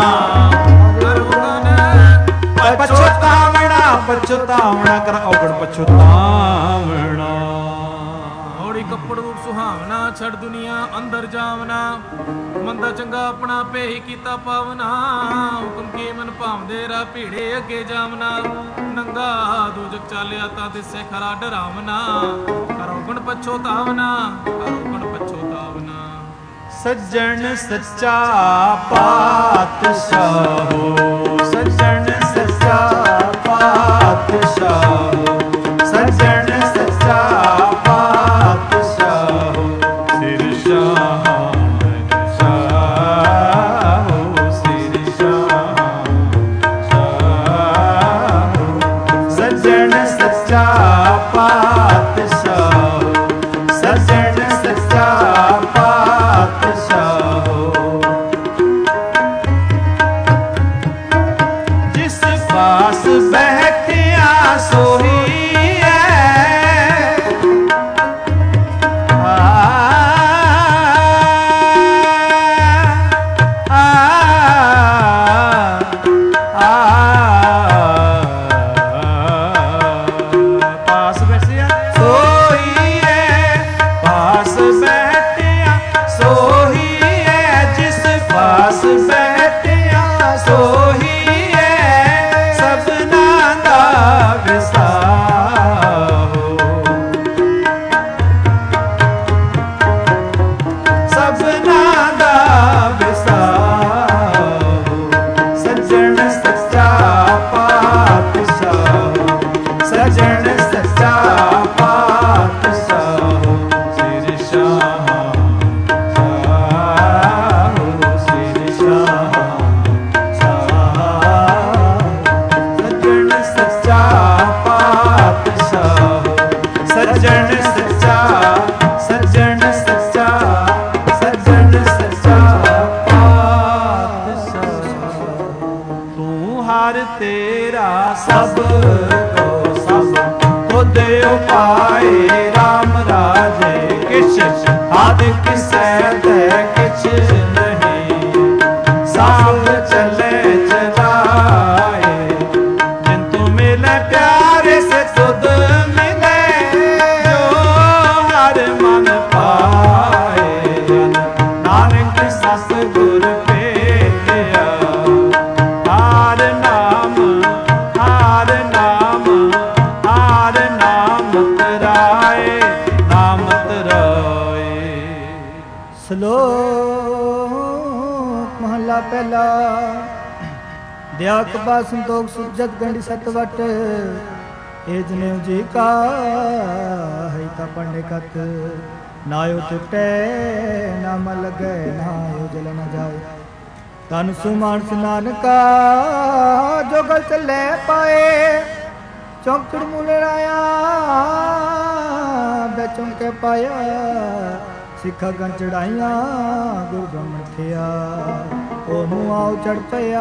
ਪਛਤਾਵਣਾ, ਪਛਤਾਵਣਾ ਕਰ ਔਗਣ ਪਛਤਾਵਣਾ। ਹੌੜੀ ਕੱਪੜ ਰੂਪ ਸੁਹਾਵਣਾ, ਛੱਡ ਦੁਨੀਆ ਅੰਦਰ ਜਾਵਣਾ। ਮੰਦਾ ਚੰਗਾ ਆਪਣਾ ਪੇ ਹੀ ਕੀਤਾ ਪਾਵਨਾ। ਹੁਕਮ ਕੀ ਮਨ ਭਾਵਦੇ ਰਾਹ ਭੀੜੇ ਅੱਗੇ ਜਾਵਣਾ। ਨੰਗਾ ਦੂਜਕ ਚਾਲਿਆ ਤਾਂ ਦਿਸੇ ਖਰਾ ਡਰਾਵਣਾ। ਕਰੋ ਗੁਣ ਪਛੋਤਾਵਨਾ, ਕਰੋ ਗੁਣ ਪਛੋ ਸੱਜਣ ਸੱਚਾ ਪਾਤਸ਼ਾਹੋ, ਸੱਜਣ ਸੱਚਾ ਪਾਤਸ਼ਾਹੋ, ਸੱਜਣ ਸੱਚਾ ਪਾਤਸ਼ਾਹੋ, ਸਿਰ ਸ਼ਾਹਨ ਸ਼ਾਹੋ, ਸਿਰ ਸ਼ਾਹਨ ਸ਼ਾਹੋ, ਸੱਜਣ ਸੱਚਾ ਪਾਤਸ਼ਾਹੋ, ਸੱਜਣ ਸੱਚਾ ਪਾਤਸ਼ਾਹੋ। ਜਿਸ ਪਾਸ ਬੈਠਿਆ ਸੋਹੀ ਹੈ, ਆ ਆ ਆ ਪਾਸ ਬੈਠਿਆ ਸੋਹੀ ਹੈ, ਪਾਸ ਬੈਠਿਆ ਸੋਹੀ ਹੈ, ਜਿਸ ਪਾਸ ਬੈਠਿਆ ਸੋਹੀ ਹੈ, ਸਭਨਾ ਦਾ ਵਿਸਾਹੋ, ਸਭਨਾ ਦਾ ਵਿਸਾਹੋ, ਸੱਜਣ ਸੱਚਾ ਪਾਤਸ਼ਾਹੋ, ਸੱਜਣ ਸੱਚਾ ਪਾਤਸ਼ਾਹੋ, ਸਿਰ ਸ਼ਾਹਨ ਸ਼ਾਹੋ, ਸਿਰ ਸ਼ਾਹਨ ਸ਼ਾਹੋ, ਸੱਜਣ ਸੱਚਾ ਪਾਤਸ਼ਾਹੋ, ਸੱਜਣ ਸੱਚਾ, ਸੱਜਣ ਸੱਚਾ, ਸੱਜਣ ਸੱਚਾ ਪਾਤਸ਼ਾਹ। ਤੂੰ ਹਰ ਤੇਰਾ ਸਭ ਕੋ ਸਭ ਤੁਧ ਉਪਾਏ, ਰਾਮ ਰਾਜੇ ਕਿਛ ਆਦ ਕਿਸੈ ਤੇ ਕਿਛ ਨਹੀਂ, ਸਾਭ ਚਲੇ ਚਲਾਏ, ਜਿਨ ਤੂੰ ਮਿਲੇ ਪਿਆਰੇ ਸੇ ਤੁਧ ਮਿਲੇ, ਜੋ ਹਰ ਮਨ ਪਾਏ, ਨਾਨਕ ਸਸ ਗੁਰ ਭੇਟਿਆ, ਹਾਰ ਨਾਮ, ਹਾਰ ਨਾਮ, ਹਾਰ ਨਾਮ ਤਰਾਏ, ਨਾਮ ਤਰਾਏ। ਸ਼ਲੋਕ ਮਹਲਾ ਪਹਿਲਾ। ਦਿਆ ਕਪਾ ਸੰਤੋਖ ਸੁਜਤ ਗੰਢੀ ਸਤਵਟ, ਇਹ ਜਨੇਊ ਜੀ ਕਾ ਹੈ ਤਾਂ ਪੰਡੇ ਕਤ, ਨਾਇਓ ਟੁੱਟੇ ਨਾ ਮਲ ਗਏ, ਨਾਇਓ ਜਲ ਨ ਜਾਏ, ਤਨ ਸੁਮਾਨਸ ਨਾਨਕਾ ਜੋ ਗਲ ਚੱਲੇ ਪਾਏ, ਚੌਂਕੜ ਮੁਲਰਾਇਆ ਬੈਚੋਂ ਕੇ ਪਾਇਆ, ਸਿੱਖਾ ਗਣ ਚੜਾਈਆਂ ਗੁਰ ਬ੍ਰਹਮਣ ਥਿਆ, ਉਹਨੂੰ ਆਉ ਚੜ ਪਿਆ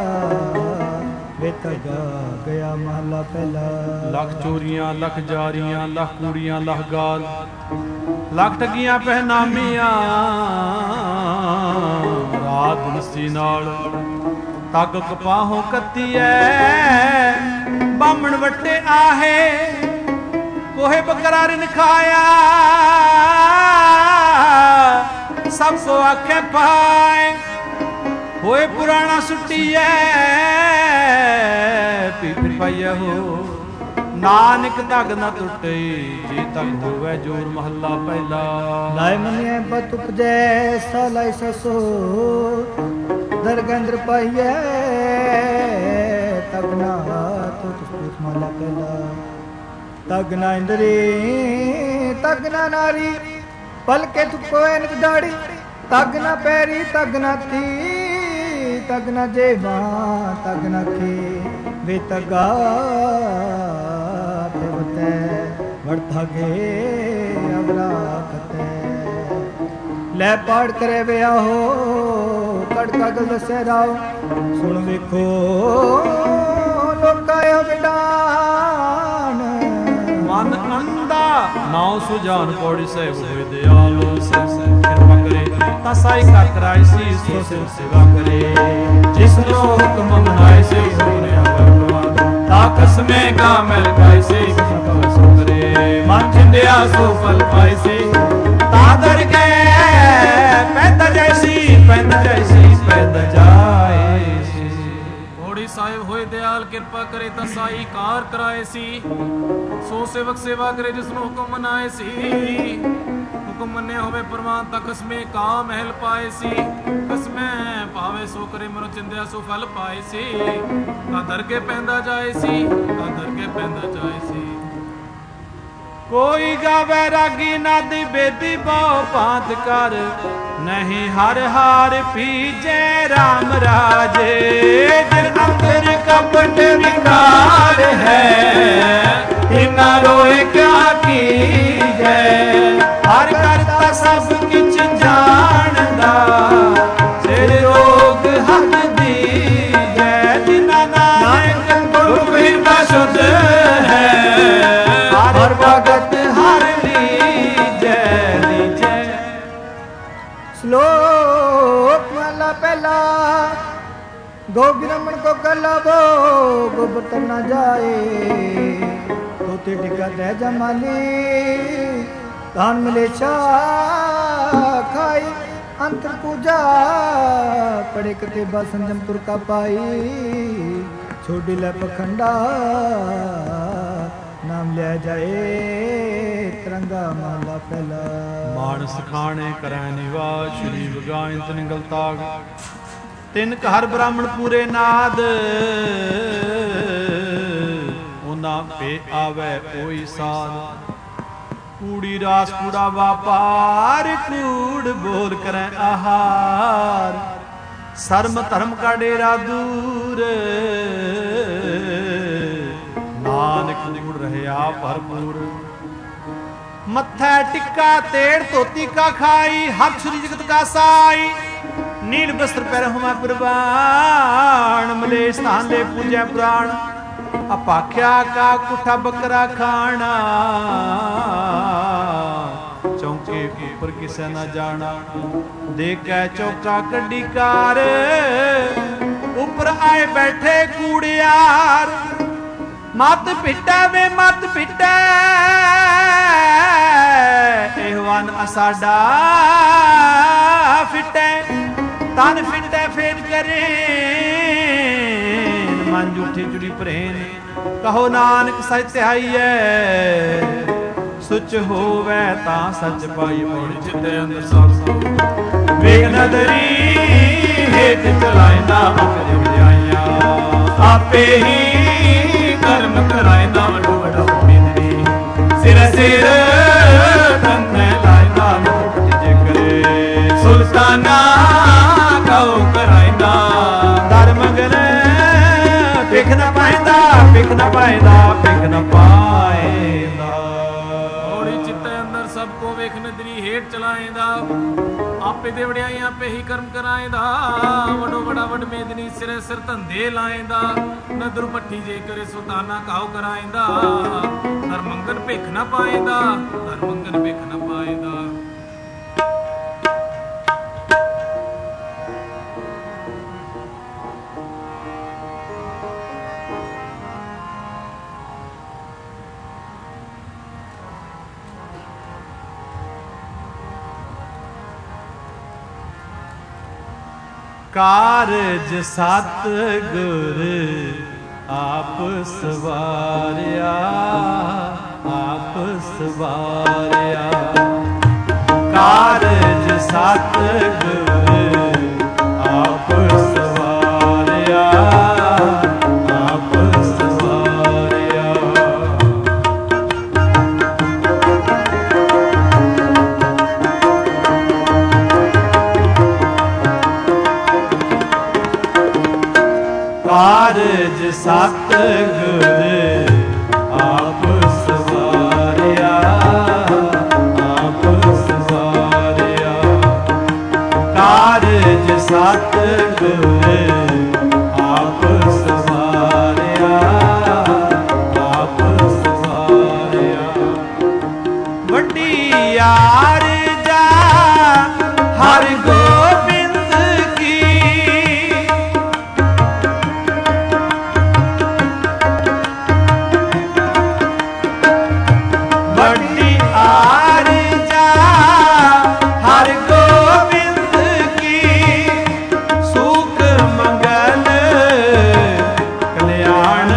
ਵੇਤ ਗਿਆ ਮਹਲਾ ਪਹਿਲਾ। ਲੱਖ ਚੋਰੀਆਂ ਲੱਖ ਜਾਰੀਆਂ, ਲੱਖ ਕੂੜੀਆਂ ਲੱਖ ਗਾਲ, ਲੱਖ ਠੱਗੀਆਂ ਪਹਿਨਾਮੀਆਂ, ਰਾਤ ਨਸੀ ਨਾਲ ਤੱਗ ਕਪਾਹੋਂ ਕੱਤੀ ਐ, ਬਾਹਮਣ ਵੱਟੇ ਆਹੇ ਕੋਹੇ ਬਕਰਾ ਰਿਨ ਖਾਇਆ, ਸਭ ਕੋ ਆਖੇ ਪਾਏ, ਹੋਏ ਪੁਰਾਣਾ ਸੁੱਟੀਐ, ਪੀਪਰ ਪਾਈਆ ਹੋ, ਨਾਨਕ ਧਗ ਨਾ ਟੁੱਟੇ, ਜੇ ਤੱਕ ਹੋਵੇ ਜੋਰ ਮਹੱਲਾ ਪਹਿਲਾ। ਲਾਇ ਮੰਨਿਐ ਬਤ ਉਪਜੈ, ਸਾ ਲਾਇ ਸਸੋ, ਦਰਗੰਦਰ ਪਾਈਐ, ਤਗ ਨਾ ਤੁਤ ਸੂਤ ਮਹੱਲਾ ਪਹਿਲਾ। ਤਗ ਨਾ ਇੰਦਰੀ, ਤਗ ਨਾ ਨਾਰੀ, ਪਲਕੇ ਤੁਕੋ ਐਨਕ ਦਾੜੀ, ਤਗ ਨਾ ਪੈਰੀ, ਤਗ ਨਾ ਤੀ, ਤਗ ਨਾ ਜੇਵਾ, ਤਗ ਨਾ ਖੇ, ਵੇ ਤਗਾ ਦੇਵਤੈ ਵਰਤਾਗੇ ਅਵਰਾਖਤੈ। ਲੈ ਪਾੜ ਕਰੇ ਵਿਆਹੋ, ਕੜਕਾ ਗਲ ਦਸੈ ਰਾਓ, ਸੁਣ ਵੇਖੋ ਲੋਕਾਂ ਇਹੋ ਵਿਡਾਨ, ਮਨ ਅੰਦਾ ਨਾਉ ਸੁਜਾਨ ਪੌੜੀ ਸਾਹਿਬ ਹੋਏ ਦਿਆਲੋ, ਸਭ ਕਿਰਪਾ ਕਰੇ ਤਾਂ ਸਾਈ ਕਰ ਕਰਾਈ ਸੀ, ਸੋ ਸਿਰ ਸੇਵਾ ਕਰੇ, ਜਿਸ ਨੂੰ ਹੁਕਮ ਮਨਾਏ ਸੀ ਸੋਨਿਆ ਭਗਵਾਨ, ਤਾ ਕਸਮੇ ਕਾ ਮਿਲ ਗਾਈ ਸੀ, ਸੋ ਕਰੇ ਮਨ ਚਿੰਦਿਆ ਸੋ ਫਲ ਪਾਈ ਸੀ, ਤਾ ਦਰ ਗਏ ਪੈਦਾ ਜੈਸੀ, ਪੈਦਾ ਜੈਸੀ ਪੈਦਾ ਜਾਏ ਸੀ। ਪੌੜੀ ਸਾਹਿਬ ਹੋਏ ਦਿਆਲ ਕਿਰਪਾ ਕਰੇ ਤਾਂ ਸਾਈ ਕਾਰ ਕਰਾਏ ਸੀ, ਸੋ ਸੇਵਕ ਸੇਵਾ ਕਰੇ ਜਿਸ ਨੂੰ ਹੁਕਮ ਮਨਾਏ ਸੀ, ਹੁਕਮ ਮੰਨੇ ਹੋਵੇ ਪ੍ਰਮਾਨ ਤਾਂ ਖਸਮੇ ਕਾਂ ਮਹਿਲ ਪਾਏ ਸੀ। ਖਸਮੇ ਪਾਵੇ ਸੋ ਕਰੇ ਮਨੁ ਚਿੰਦਿਆ ਸੋ ਫਲ ਪਾਏ ਸੀ। ਤਾਂ ਦਰਗੇ ਪੈਂਦਾ ਜਾਏ ਸੀ, ਤਾਂ ਦਰਗੇ ਪੈਂਦਾ ਜਾਏ ਸੀ। ਕੋਈ ਗਾਵੇ ਰਾਗੀ ਨਾਦੀ ਬੇਦੀ ਬਹੁ ਭਾਂਤ ਕਰ, ਨਹੀਂ ਹਰ ਹਾਰ ਪੀਜੈ ਰਾਮ ਰਾਜੇ। ਜਿਨ ਅੰਦਰ ਕਪਟ ਵਿਕਾਰ ਹੈ, ਇਨਾ ਰੋਏ ਕਿਆ ਕੀਜੈ। ਹਰ ਕਰਤਾ ਸਭ ਕਿਛ ਜਾਣਦਾ, ਸਿਰ ਰੋਗ ਹੱਥ ਦੀਜੈ। ਜਿਨਾ ਨਾਨਕ ਗੁਰਮੁਖ ਹਿਰਦਾ ਸ਼ੁੱਧ ਹੈ, ਹਰ ਭਗਤ ਹਰ ਲੀਜੈ ਲੀਜੈ। ਸ਼ਲੋਕ ਮਹਲਾ ਪਹਿਲਾ। ਗੋ ਬਿਰਮਣ ਕੋ ਕਲਬੋ ਗੋਬਰ ਨਾ ਜਾਏ, ਤੋਤੇ ਟਿਕਾ ਤੈ ਜਮਾਲੀ। ਧਨ ਮਿਲੇ ਛਾ ਖਾਈ, ਅੰਤਰ ਪੂਜਾ ਪੜੇ ਕਤੇ ਬਾ ਸੰਜਮ ਤੁਰ ਕਾ ਪਾਈ। ਛੋਡੀ ਲੈ ਪਖੰਡਾ ਨਾਮ ਲਿਆ ਜਾਏ, ਤਿਰੰਗਾ ਮਹਲਾ ਪਹਿਲਾ। ਮਾਨਸ ਖਾਣੇ ਕਰੈ ਨਿਵਾਸ, ਸ਼੍ਰੀ ਬਗਾਇਨ ਤਿਨ ਗਲਤਾਗ। ਤਿਨ ਘਰ ਬ੍ਰਾਹਮਣ ਪੂਰੇ ਨਾਦ, ਉਹਨਾਂ ਪੇ ਆਵੇ ਕੋਈ ਸਾਧ। ਕੂੜੀ ਰਾਸ ਕੂੜਾ ਵਾਪਾਰ, ਕੂੜ ਬੋਲ ਕਰੈ ਆਹਾਰ। ਸਰਮ ਧਰਮ ਕਾ ਡੇਰਾ ਦੂਰ, ਨਾਨਕ ਕੂੜ ਰਹਿਆ ਭਰਪੂਰ। ਮੱਥੈ ਟਿੱਕਾ ਤੇੜ ਧੋਤੀ ਕਾ ਖਾਈ, ਹਰ ਛੁਰੀ ਜਗਤ ਕਾ ਸਾਈ। ਨੀਲ ਬਸਤਰ ਪਹਿਰ ਹੁਮੈ ਕੁਰਬਾਨ, ਮਲੇ ਸਥਾਨ ਲੈ ਪੂਜੈ ਪੁਰਾਣ। ਅਪਾਖਿਆ ਕਾ ਕੁੱਠਾ ਬੱਕਰਾ ਖਾਣਾ, ਚੌਂਕੇ ਉੱਪਰ ਕਿਸੇ ਨਾ ਜਾਣਾ। ਦੇਖੈ ਚੌਕਾ ਕੱਢੀ ਕਾਰ, ਉੱਪਰ ਆਏ ਬੈਠੇ ਕੂੜਿਆਰ। ਮਤ ਪਿੱਟੈ ਵੇ ਮਤ ਪਿੱਟੈ, ਇਹਵਾਨ ਅਸਾਡਾ ਫਿੱਟੈ। ਤਨ ਫਿੱਟੈ ਫੇਰ ਕਰੇ, ਮਨ ਝੂਠੀ ਚੁੜੀ ਪ੍ਰੇਨ। ਕਹੋ ਨਾਨਕ ਸੱਚ ਧਿਆਈਐ, ਸੁਚ ਹੋਵੇ ਤਾਂ ਸੱਚ ਪਾਈ। ਮੋੜ ਚਿੱਤੇ ਅੰਦਰ ਸਭ ਵੇਖ ਨਦਰੀ, ਹੇਠ ਚਲਾਇਂਦਾ ਅਕਲ ਵਜਾਈਆਂ। ਆਪੇ ਹੀ ਕਰਮ ਕਰਾਇਂਦਾ ਵਡੋ ਵਡਾ ਮੇਦਰੀ। ਸਿਰ ਸਿਰ ਤਨੈ ਲਾਇਂਦਾ ਮੁਕਟ ਜੇ ਕਰੇ। ਸੁਲਤਾਨਾ ਕਉ ਕਰਾਇਂਦਾ ਦਰ ਮੰਗਲ। ਪਿਖ ਨਾ ਪਾਇਂਦਾ, ਪਿਖ ਨਾ ਪਾਇਂਦਾ, ਪਿਖ ਨਾ ਪਾਇਂਦਾ। ਹੋੜੀ ਚਿੱਤੇ ਅੰਦਰ ਸਭ ਕੋ ਵੇਖ ਨਦਰੀ, ਹੇਠ ਚਲਾਇਂਦਾ। ਆਪੇ ਦੇ ਵਡਿਆਈ ਆਪੇ ਹੀ ਕਰਮ ਕਰਾਇਂਦਾ। ਵਡੋ ਵਡਾ ਵਡ ਮੇਦਨੀ, ਸਿਰੇ ਸਿਰ ਧੰਦੇ ਲਾਇਂਦਾ। ਨਦਰ ਪੱਠੀ ਜੇ ਕਰੇ ਸੁਲਤਾਨਾ ਕਾਉ ਕਰਾਇਂਦਾ। ਦਰ ਮੰਗਨ ਭਿਖ ਨਾ ਪਾਇਂਦਾ, ਦਰ ਮੰਗਨ ਭਿਖ ਨਾ ਪਾਇਂਦਾ। ਕਾਰਜ ਸਤ ਗੁਰ ਆਪ ਸਵਾਰਿਆ, ਆਪ ਸਵਾਰਿਆ। ਕਾਰਜ ਸਤ ਗੁਰ ਆਪ ਸਵਾਰਿਆ, ਆਪ ਸਵਾਰਿਆ। ਕਾਰਜ ਸਤ ਗੁਰ ਆਪ ਸਵਾਰਿਆ, ਆਪ ਸਵਾਰਿਆ। ਕਾਰਜ ਸਤ ਗੁਰ ਆਪ ਸਵਾਰਿਆ, ਆਪ ਸਵਾਰਿਆ। ਵੱਡੀ ਆਰਜਾ ਹਰ ਗੋਬਿੰਦ ਕੀ, ਵੱਡੀ ਆਰਜਾ ਹਰ ਗੋਬਿੰਦ ਕੀ। ਸੁਖ ਮੰਗਲ ਕਲਿਆਣ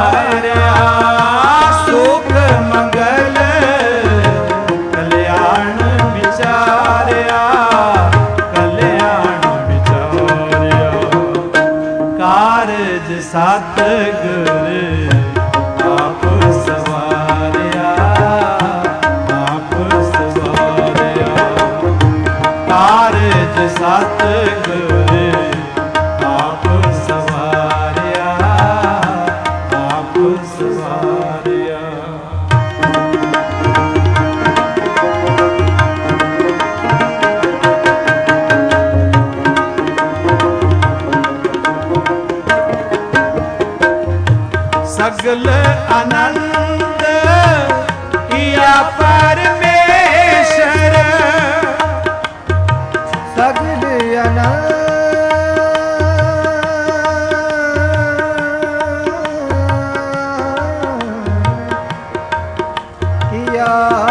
ਵਿਚਾਰਿਆ, ਸੁਖ ਮੰਗਲ ਕਲਿਆਣ ਸਤਿਗੁਰ ਆਪ ਸਵਾਰਿਆ, ਆਪ ਸਵਾਰਿਆ। ਕਾਰਜ ਸਤਿਗੁਰ ਆਪ ਸਵਾਰਿਆ, ਆਪ ਸਵਾਰਿਆ। ਸਗਲ ਆਨੰਦ ਕੀਆ ਪਰਮੇਸ਼ਰ, ਸਗਲ ਆਨੰਦ ਕੀਆ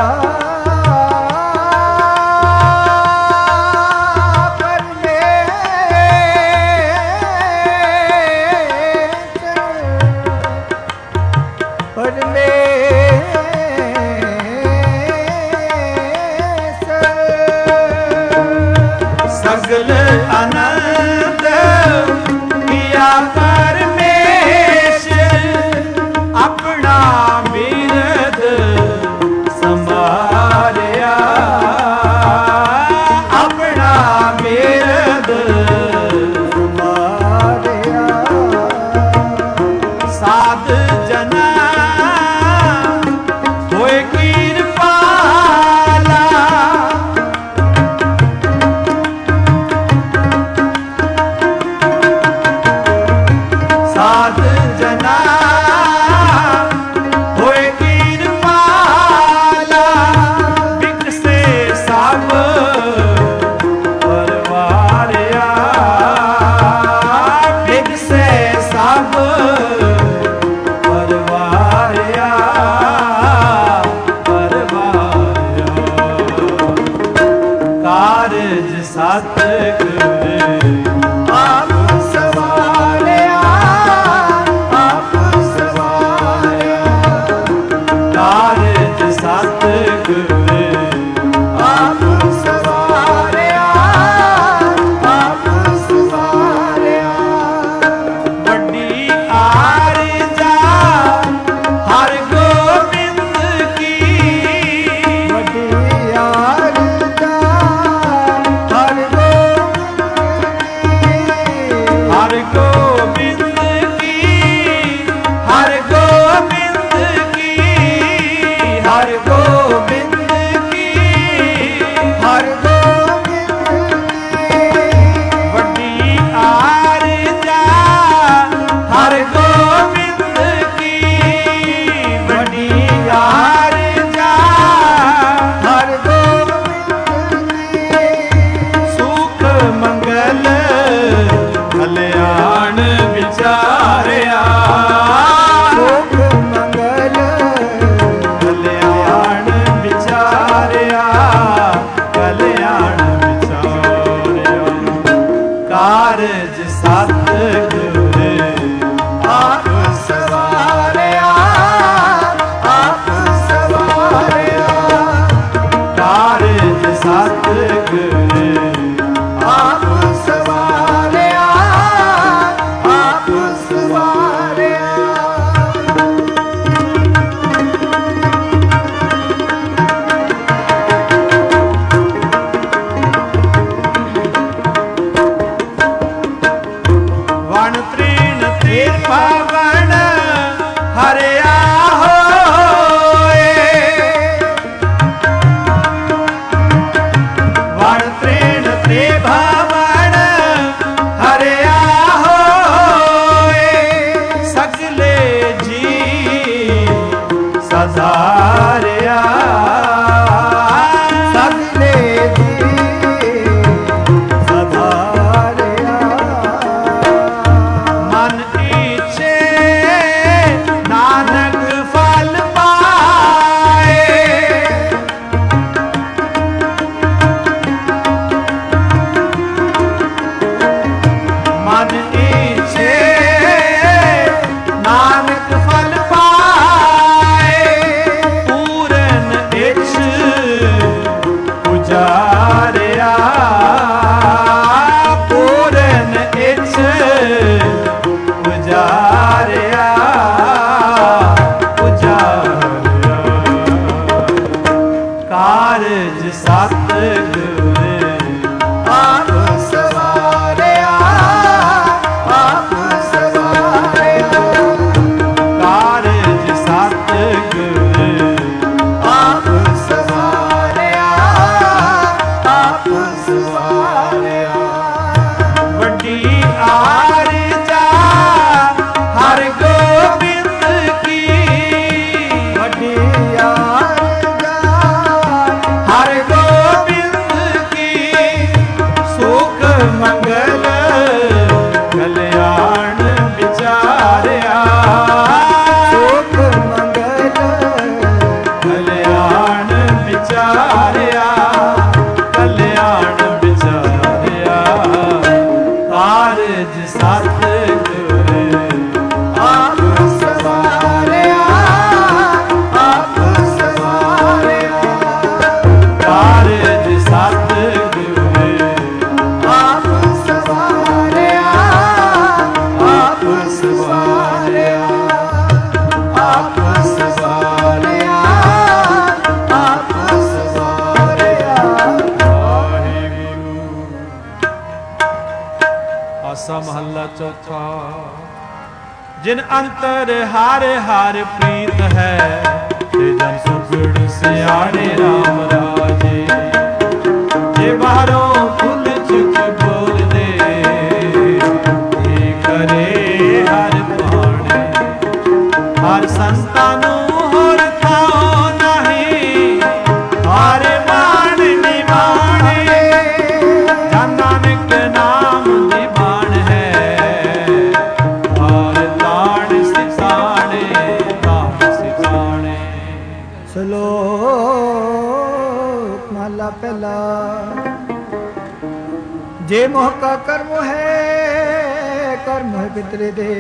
ਸਗਲ ਆਨੰਦ ਕੀਆ ਪਰਮੇਸ਼ਰ, ਆਪਣਾ ਬਿਰਦ ਸੰਭਾਲਿਆ, ਆਪਣਾ ਬਿਰਦ ਸੰਭਾਲਿਆ। ਸਾਧ ਜਨਾ ਹੋਏ ਕਿਰਪਾਲਾ, ਸਾਧ ਜਨਾ ਹੋਏ ਕਿਰਪਾਲਾ, ਬਿਕਸੇ ਸਭ ਪਰਵਾਰਿਆ, ਬਿਕਸੇ ਸਭ ਪਰਵਾਰਿਆ, ਪਰਵਾਰਿਆ। ਕਾਰਜ ਸਤਿਗੁਰ ਆਪ ਸਵਾਰਿਆ, ਆਪ ਸਵਾਰਿਆ। ਕਾਰਜ ਸਤਿਗੁਰ ਆਪ ਸਵਾਰਿਆ, ਆਪ ਸਵਾਰਿਆ। ਵੱਡੀ ਆਰਜਾ ਹਰਿ ਗੋਬਿੰਦ ਕੀ, ਵੱਡੀ ਆਰਜਾ ਹਰਿ ਗੋਬਿੰਦ ਆਸਾ ਮਹੱਲਾ ਚੌਥਾ। ਜਿਨ ਅੰਤਰ ਹਰ ਹਰ ਪ੍ਰੀਤ ਹੈ, ਤੇ ਜਨ ਸੁਗੜ ਸਿਆਣੇ ਰਾਮ ਰਾਜੇ। ਜੇ ਬਾਹਰੋਂ ਫੁੱਲ ਚੁੱਕ ਬੋਲਦੇ, ਇਹ ਕਰੇ ਹਰ ਬਾਣੇ। ਹਰ ਸੰਤਾਂ ਨੂੰ ਹੋਰ ਥਾਂ ਨਹੀਂ, ਹਰ ਬਾਣ ਨਿਵਾਣੇ। ਜਨ ਨਾਨਕ ਨਾਮ ਦੀ ਬਾਣ ਹੈ, ਹਰ ਤਾਣ ਸਿਤਾਣੇ ਨਾਮ ਸਿਤਾਣੇ। ਸਲੋਕ ਮਹਲਾ ਪਹਿਲਾ। ਜੇ ਮੋਹ ਕਾ ਕਰਮ ਹੈ, ਕਰਮ ਹੈ ਪਿਤਰੇ ਦੇ।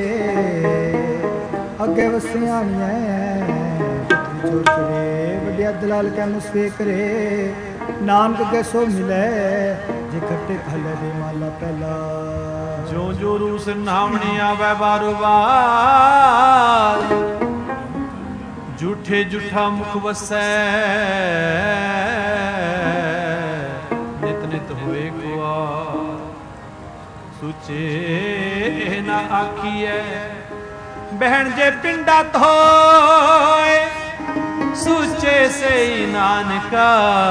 ਅੱਗੇ ਵਸਿਆਣੀਐ ਪਿਤਰੀ ਚੋਰ ਕਰੇ, ਵੱਡਿਆ ਦਲਾਲ ਕੈ ਮੁਸਵੇ ਕਰੇ। ਨਾਨਕ ਕੇ ਸੋ ਮਿਲੇ, ਜੇ ਖੱਟੇ ਖਲੇ ਦੇ ਮਹਲਾ ਪਹਿਲਾ। ਜੋ ਜੋ ਰੂਸ ਨਾਮਣੀ ਆਵੈ ਬਾਰੋ ਬਾਰ, ਝੂਠੇ ਝੂਠਾ ਮੁਖ ਵਸੈ। ਨਿਤ ਨਿਤ ਹੋਏ ਗੁਆਰ, ਸੁਚੇ ਨਾ ਆਖੀਐ। ਬਹਿਣ ਜੇ ਪਿੰਡਾ ਧੋਏ, ਸੁਚੇ ਸਈ ਨਾਨਕਾ।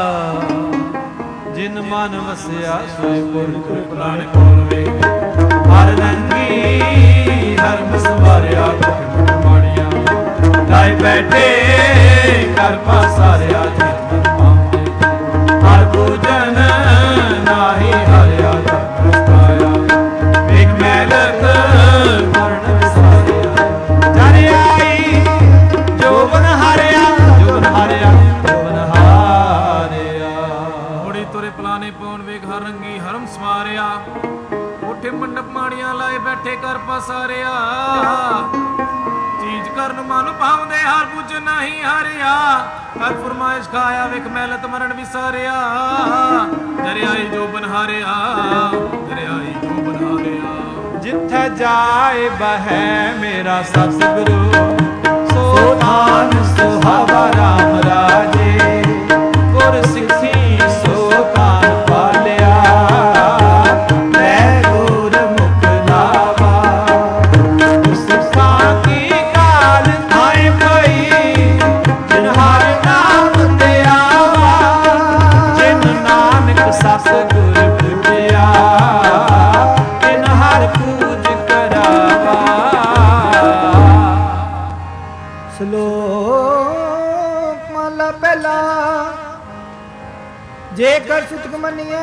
ਜਿਨ ਮਨ ਵਸਿਆ ਸੋਇ ਪੁਰ ਤੁਰ ਪੁਰਾਣੇ ਕੋਲਵੇ। ਹਰ ਰੰਗੀ ਹਰ ਸਵਾਰਿਆ ਕੁਟ ਮਾੜੀਆਂ। ਲਾਇ ਬੈਠੇ ਕਰ ਪਾਸਾਰਿਆ ਜਿਤ ਮਨ ਪਾਉਂਦੇ। ਹਰ ਪੂਜਨ ਨਾਹੀ ਹਰਿਆ ਜਪ ਰਸਤਾਇਆ। ਵੇਖ ਮੈਲਤ ਵਰਣ ਵਿਸਾਰਿਆ। ਜਨ ਆਈ ਜੋਬਨ ਹਾਰਿਆ, ਜੋਬਨ ਹਾਰਿਆ, ਜੋਬਨ ਹਾਰਿਆ। ਹੋੜੀ ਤੁਰੇ ਪਲਾਨੇ ਪਉਣ ਵੇਖ ਹਰ ਰੰਗੀ ਹਰਮ ਸਵਾਰਿਆ। ਕੋਠੇ ਮੰਡਪ ਮਾੜੀਆਂ ਲਾਏ ਬੈਠੇ ਕਰ ਪਾਸਾਰਿਆ। ਚੀਜ਼ ਕਰਨ ਮਨ ਭਾਉਂਦੇ ਹਰ ਪੁੱਜ ਨਹੀਂ ਹਾਰਿਆ। ਹਰ ਫਰਮਾਇਸ਼ ਖਾਇਆ ਵੇਖ ਮੈਲਤ ਮਰਨ ਵਿਸਾਰਿਆ। ਦਰਿਆਈ ਜੋ ਬਨਹਾਰਿਆ, ਦਰਿਆਈ ਜੋ ਬਨਹਾਰਿਆ। ਜਿੱਥੇ ਜਾਏ ਬਹਿ ਮੇਰਾ ਸਤਿਗੁਰੂ, ਸੋ ਥਾਨ ਸੁਹਾਵਾ ਰਾਮ ਰਾਜੇ। ਗੁਰ ਸਿੱਖੀ ਸੋ ਥਾਨ ਪਾਲਿਆ, ਮੈਂ ਗੁਰ ਮੁਖ ਲਾਵਾ। ਸਿੱਖਾਂ ਕੀ ਕਾਲ ਥਾਏ ਪਈ, ਜਿਨ ਹਰ ਨਾਮ ਤੇ ਆਵਾ। ਜਿਨ ਨਾਨਕ ਸਤਿਗੁਰ ਪੂਜਿਆ, ਤਿਨ ਹਰ ਪੂਜ ਕਰਾਵਾ। ਸਲੋਕ ਮਹਲਾ ਪਹਿਲਾ। ਜੇਕਰ ਸੁਤਕ ਮੰਨੀਏ,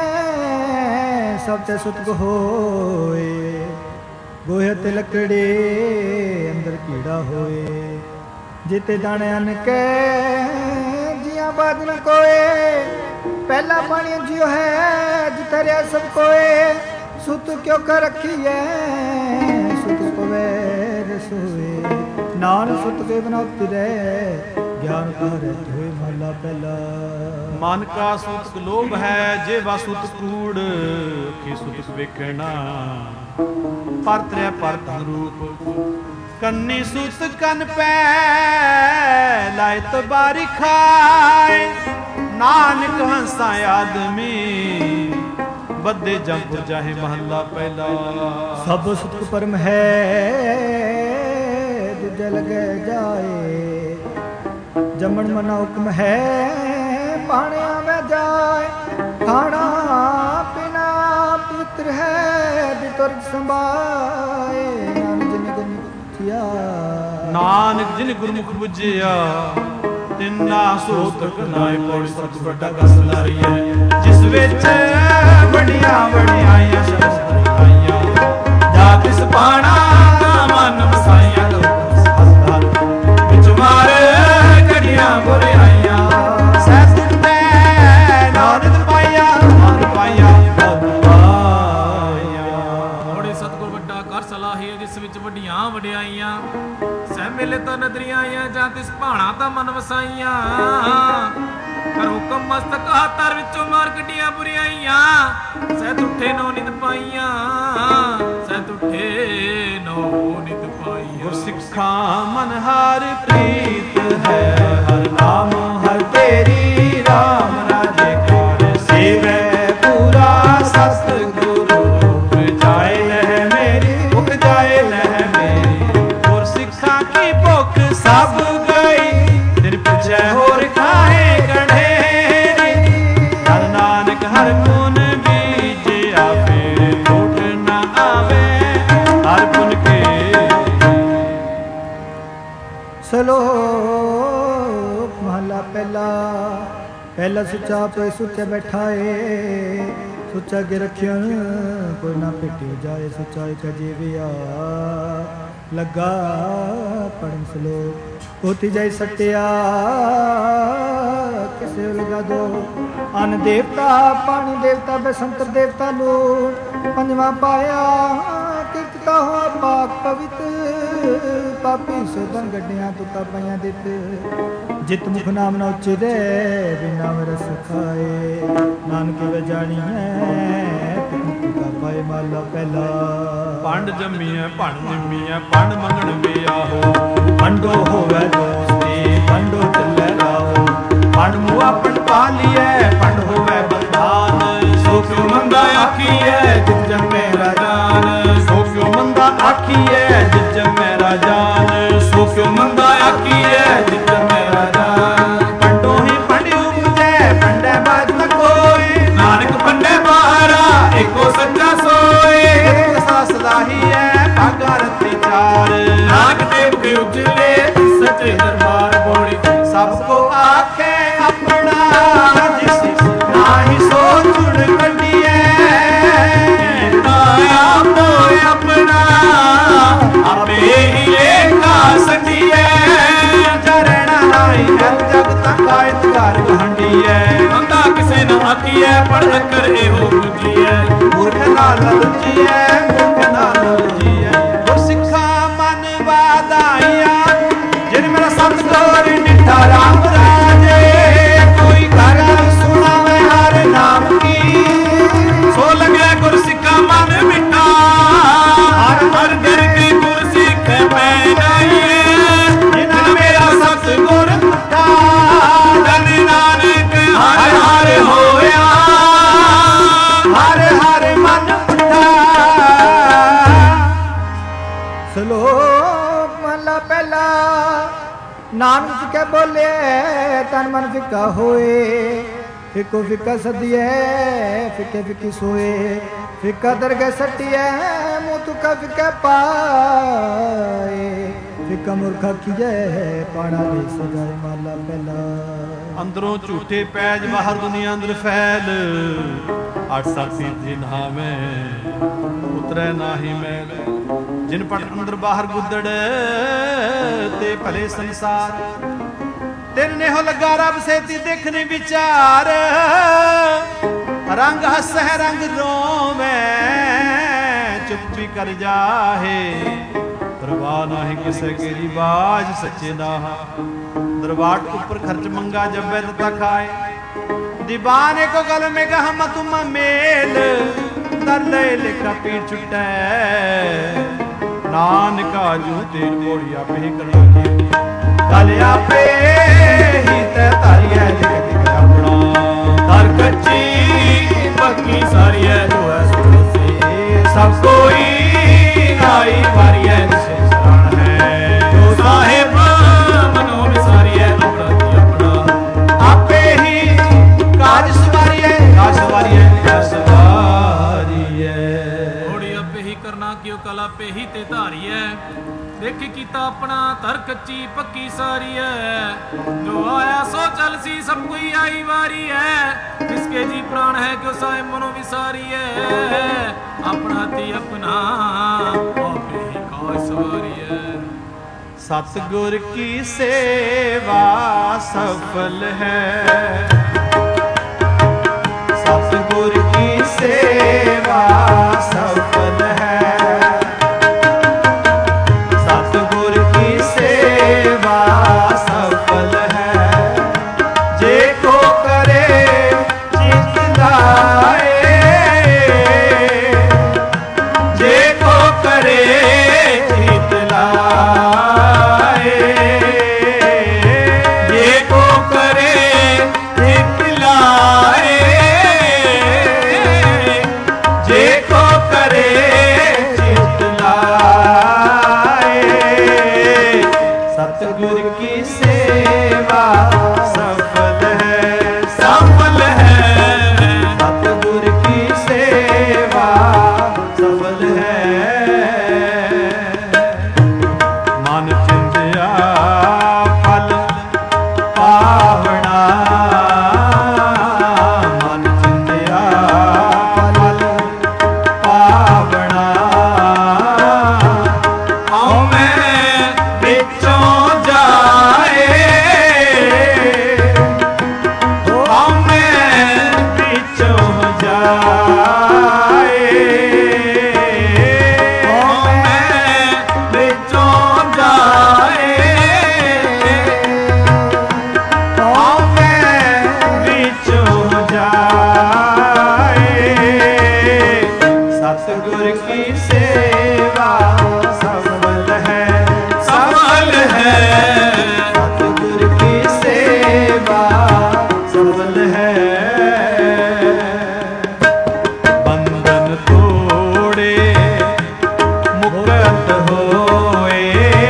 ਸਭ ਤੇ ਸੁਤਕ ਹੋਏ। ਗੋਹੇ ਤੇ ਲੱਕੜੇ ਅੰਦਰ ਕੀੜਾ ਹੋਏ। ਜਿਤੇ ਦਾਣੇ ਅਨ ਕੇ ਜੀਆਂ ਬਾਦ ਨ ਕੋਏ। ਪਹਿਲਾ ਪਾਣੀ ਜਿਉ ਹੈ, ਜਿਤੇ ਰਿਆ ਸਭ ਕੋਏ। ਸੁਤ ਕਿਉ ਕਰ ਰਖੀਐ, ਸੁਤ ਪਵੇ ਰਸੋਏ। ਨਾਨਕ ਸੁਤ ਕੇ ਬਨਾ ਉਤਰੈ, ਗਿਆਨ ਕਾ ਰਹਿਤ ਹੋਏ ਮਹਲਾ ਪਹਿਲਾ। ਮਨ ਕਾ ਸੂਤਕ ਲੋਭ ਹੈ, ਜੇ ਵਾ ਸੂਤਕ ਕੂੜ। ਕੀ ਸੂਤਕ ਵੇਖਣਾ ਪਰਤਰਿਆ ਪਰ ਧਨ ਰੂਪ। ਕੰਨੀ ਸੂਤਕ ਕੰਨ ਪੈ, ਲਾਇ ਤਬਾਰੀ ਖਾਏ। ਨਾਨਕ ਹੰਸਾ ਆਦਮੀ, ਬੱਦੇ ਜੰਪੁਰ ਜਾਹੇ ਮਹੱਲਾ ਪਹਿਲਾ। ਸਭ ਸੁਤਕ ਪਰਮ ਹੈ, ਦੂਜੇ ਲਗੇ ਜਾਏ। ਜੰਮਣ ਮਨਾ ਹੁਕਮ ਹੈ, ਪਾਣਿਆ ਮੈਂ ਜਾਏ। ਖਾਣਾ ਪੀਣਾ ਪਵਿੱਤਰ ਹੈ, ਬਿਤੁਰਗ ਸੰਭਾਏ। ਨਾਨਕ ਜਿਨ ਗੁਰਮੁਖ ਬੁਝਿਆ, ਨਾਨਕ ਜਿਨ ਗੁਰਮੁਖ ਬੁਝਿਆ। ਤਿੰਨਾ ਸੋਤਕ ਨਾਏ ਪੌੜੀ ਸਤ ਵੱਡਾ ਗਸ ਲਾਰੀਐ। ਜਿਸ ਵਿੱਚ ਬੜੀਆਂ ਵਡਿਆਈਆਂ ਸ਼ਬਦ ਲਿਖਾਈਆਂ। ਜਾ ਤਿਸ ਪਾਣਾ ਮਨ ਵਸਾਈਆਂ। ਹਸਦਾ ਵਿੱਚ ਮਾਰ ਘੜੀਆਂ ਬੁਰਿਆਈਆਂ। ਸਹਿ ਸੁਣਦੇ ਨਾਨਕ ਪਾਇਆ, ਮਨ ਪਾਇਆ ਮਨ ਪਾਇਆ। ਹੋੜੇ ਸਤਿਗੁਰ ਵੱਡਾ ਕਰ ਸਲਾਹੀ, ਜਿਸ ਵਿੱਚ ਵੱਡੀਆਂ ਵਡਿਆਈਆਂ। ਸਹਿ ਮਿਲੇ ਤਾਂ ਨਦਰੀਆਂ ਆਈਆਂ, ਜਾਂ ਤਿਸ ਭਾਣਾ ਤਾਂ ਮਨ ਵਸਾਈਆਂ। ਕਰ ਹੁਕਮ ਮਸਤਕ ਹੱਥਾਰ ਵਿੱਚੋਂ ਮਾਰ ਕੱਢੀਆਂ ਬੁਰਿਆਈਆਂ। ਸਹਿ ਤੁਠੇ ਨੌ ਨਿਤ ਪਾਈਆਂ, ਸਹਿ ਤੁਠੇ ਨੌ ਨਿਤ ਪਾਈਆਂ। ਗੁਰਸਿੱਖਾਂ ਮਨ ਹਰ ਪ੍ਰੀਤ ਹੈ, ਹਰ ਨਾਮ ਹਰ ਤੇਰੀ ਰਾਮ ਰਾਜੇ ਕਾਰ। ਸੇਵੈ ਪੂਰਾ ਸਤਿਗੁਰੂ, ਜਾਏ ਲਹਿ ਪਹਿਲਾ ਸੁੱਚਾ ਆਪੇ ਸੁੱਚੇ ਬੈਠਾਏ, ਸੁੱਚਾ ਕੇ ਰੱਖਿਆ ਕੋਈ ਨਾ ਭੇਟਿਓ ਜਾਏ। ਸੁੱਚਾ ਇੱਕ ਜੀਵਿਆ ਲੱਗਾ ਪੜਨ ਸਲੋਕ, ਉਥੇ ਜਾਈ ਸੱਟਿਆ ਕਿਸੇ ਲਗਾ ਦੋ। ਅਨ ਦੇਵਤਾ ਪਾਣੀ ਦੇਵਤਾ ਬਸੰਤਰ ਦੇਵਤਾ ਲੋਟ, ਪੰਜਵਾਂ ਪਾਇਆ ਕਿਰਤਾ ਹੋ ਪਾਕ ਪਵਿੱਤ। ਪਾਪੀ ਸੋਧਨ ਗੱਡਿਆਂ ਤੁਕਾ ਪਾਈਆਂ ਦਿੱਤ, ਜਿਤ ਮੁਖ ਨਾਮ ਨਾ ਉਚਰੇ ਬਿਨਾ ਰਸ ਖਾਏ। ਨਾਨਕ ਵੇ ਜਾਣੀਐ ਤੁਕਾ ਪਾਏ ਮਾਲਾ ਪਹਿਲਾ। ਪੰਡ ਜੰਮੀਐ ਭਣ ਨਿੰਮੀਐ ਪੰਡ ਮੰਗਣ ਵਿਆਹੋ, ਪੰਡੋ ਹੋਵੇ ਦੋਸਤੀ ਪੰਡੋ ਚੱਲੇ ਰਾਹੋ। ਪੰਡ ਮੂੰਹ ਆਪਣ ਪਾ ਲੀਐ ਪੰਡ ਹੋਵੇ ਬੰਧਾਨ। ਸੋ ਕਿਉ ਮੰਦਾ ਆਖੀਐ ਜਿਤ ਜੰਮੇ ਰਾਜਾਨ। ਸੋ ਕਿਉ ਮੰਦਾ ਆਖੀਐ ਜਿਤ ਜੰਮੇ ਰਾਜਾਨ। ਸੋ ਕਿਉ ਮੰਦਾ ਆਖੀਐ ਜਿਤ ਜੰਮੇ ਰਾਜਾਨ। ਪੰਡੋ ਹੀ ਪੰਡ ਉਪਜੈ ਪੰਡੈ ਬਾਜ ਨ ਕੋਈ। ਨਾਨਕ ਪੰਡੈ ਬਾਹਰਾ ਏਕੋ ਸੱਚਾ ਸੋਏ। ਇੱਕ ਸਾਸ ਲਾਹੀਐ ਭਾਗਾ ਰਤੀ ਚਾਰ। ਨਾਨਕ ਦੇਵ ਕੇ ਉਜਲੇ ਸੱਚੇ ਦਰਬਾਰ ਬੋੜੀ। ਸਭ ਕੋ ਆਖੇ ਆਪਣਾ ਜਿਸ ਨਾਹੀ ਸੋਚੁਣ ਕੱਢੀਐ। ਆਪੋ ਆਪਣਾ ਆਪੇ ਹੀ ਲੇਖਾ ਸੰਡੀਐ। ਚਰਣਾ ਨਾਹੀ ਹਰ ਜਗ ਤੱਕ ਆਇਤ ਘਰ ਹੰਡੀਐ। ਬੰਦਾ ਕਿਸੇ ਨਾ ਆਖੀਐ ਪਰ ਅੰਕਰ ਇਹੋ ਬੁਝੀਐ। ਮੂਰਖ ਨਾਲ ਲੁਚੀਐ ਮੂਰਖ ਨਾਲ ਲੁਚੀਐ। ਗੁਰ ਸਿੱਖਾ ਮਨ ਵਾਧਾਈਆ ਜਿਨ ਮੇਰਾ ਸਤਿਗੁਰ ਡਿਠਾ ਰਾਮ ਰਾਜੇ। ਕੋਈ ਘਰ ਸੁਣਾਵੇ ਹਰ ਨਾਮ ਕੀ। ਸੋ ਲਗਿਆ ਗੁਰ ਸਿੱਖਾ ਮਨ ਮਿੱਠਾ। ਹਰ ਹਰ ਦਰ ਕੇ ਗੁਰ ਸਿੱਖ ਮੈਂ ਗਾਈਏ। ਜਿਨਾ ਮੇਰਾ ਸਤਿਗੁਰ ਮਿੱਠਾ। ਧਨ ਨਾਨਕ ਹਰ ਹਰ ਹੋਇਆ। ਹਰ ਹਰ ਮਨ ਮਿੱਠਾ। ਸਲੋਕ ਮਹਲਾ ਪਹਿਲਾ। ਨਾਨਕ ਕੇ ਬੋਲੇ ਤਨ ਮਨ ਫਿੱਕਾ ਹੋਏ। ਫਿੱਕੋ ਫਿੱਕਾ ਸਦੀਏ ਫਿੱਕੇ ਫਿੱਕੀ ਸੋਏ। ਫਿੱਕਾ ਦਰਗਹਿ ਸੱਟੀਐ ਮੂੰਹ ਤੁਕਾ ਫਿੱਕੇ ਪਾਏ। ਫਿੱਕਾ ਮੁਰਖਾ ਕੀਜੈ ਪਾਣਾ ਦੇ ਸਜਾਏ ਮਾਲਾ ਪਹਿਲਾ। ਅੰਦਰੋਂ ਝੂਠੇ ਪੈਜ ਬਾਹਰ ਦੁਨੀਆ ਅੰਦਰ ਫੈਲ। ਅੱਠ ਸਾਥੀ ਦਿਨ ਹਾਵੇਂ ਉਤਰੈ ਨਾਹੀ ਮੈਲ। ਜਿਨ ਪਟ ਅੰਦਰ ਬਾਹਰ ਗੁੱਦੜ ਤੇ ਭਲੇ ਸੰਸਾਰ। ਤਿੰਨ ਨੇਹੋ ਲੱਗਾ ਰੱਬ ਸੇਤੀ ਦੇਖਣੇ ਵਿਚਾਰ। ਰੰਗ ਹੱਸੈ ਰੰਗ ਰੋਵੈ ਚੁੱਪੀ ਕਰ ਜਾਹੇ। ਪਰਵਾਹ ਨਾਹੀ ਕਿਸੇ ਕੇਰੀ ਬਾਜ ਸੱਚੇ ਨਾਹਾ। ਦਰਬਾਰ ਉੱਪਰ ਖਰਚ ਮੰਗਾ ਜਬੈ ਦਿੱਤਾ ਖਾਏ। ਦੀਵਾਨੇ ਕੋ ਗਲ ਮੇ ਗਹਮ ਤੁਮ ਮੇਲ। ਦਰ ਲੈ ਲਿਖਾ ਪੀਰ ਛੁਟੈ। ਨਾਨਕਾ ਜੂ ਤੇਰ ਮੋੜੀ ਆਪੇ ਹੀ ਕਰਨਾ ਕੀ। ਗਲ ਆਪੇ ਹੀ ਤੈ ਧਾਰੀਐ ਲਿਖ ਲਿਖ ਆਪਣਾ। ਦਰ ਕੱਚੀ ਪੱਕੀ ਸਾਰੀਐ ਜੋ ਹੈ ਸੁਰਸੇ। ਸਭ ਕੋਈ ਨਾਈ ਵਾਰੀਐ ਨਿਸੇ ਸਰਾਣ ਹੈ। ਜੋ ਸਾਹਿਬ ਮਨੋ ਵਿਸਾਰੀਐ ਆਪਣਾ ਕੀ ਆਪਣਾ। ਆਪੇ ਹੀ ਕਾਜ ਸਵਾਰੀਐ ਕਾਜ ਸਵਾਰੀਐ ਕਾਜ ਸਵਾਰੀਐ। ਥੋੜੀ ਆਪੇ ਹੀ ਕਰਨਾ ਕਿਉ ਕਲ ਆਪੇ ਹੀ ਤੇ ਧਾਰੀਐ। ਦੇਖੀ ਕੀਤਾ ਆਪਣਾ ਧਰ ਕੱਚੀ ਪੱਕੀ ਸਾਰੀ ਐ। ਜੋ ਆਇਆ ਸੋ ਚੱਲ ਸੀ ਸਭ ਕੋਈ ਆਈ ਵਾਰੀ ਐ। ਜਿਸਕੇ ਜੀ ਪ੍ਰਾਣ ਹੈ ਕਿਉ ਸਾਹਿਬ ਮਨੋ ਵਿਸਾਰੀ ਐ। ਆਪਣਾ ਤੇ ਆਪਣਾ ਆਪੇ ਹੀ ਕਾਜ ਸਵਾਰੀ ਐ। ਸਤਿਗੁਰ ਕੀ ਸੇਵਾ ਸਫਲ ਹੈ। ਸਤਿਗੁਰ ਕੀ ਸੇਵਾ ਸਫਲ ਹੈ। ਜੇ ਕੋ ਕਰੇ सतगुर की सेवा सफल है, सफल है। सतगुर की सेवा सफल है। बंधन तोड़े मुक्त होए,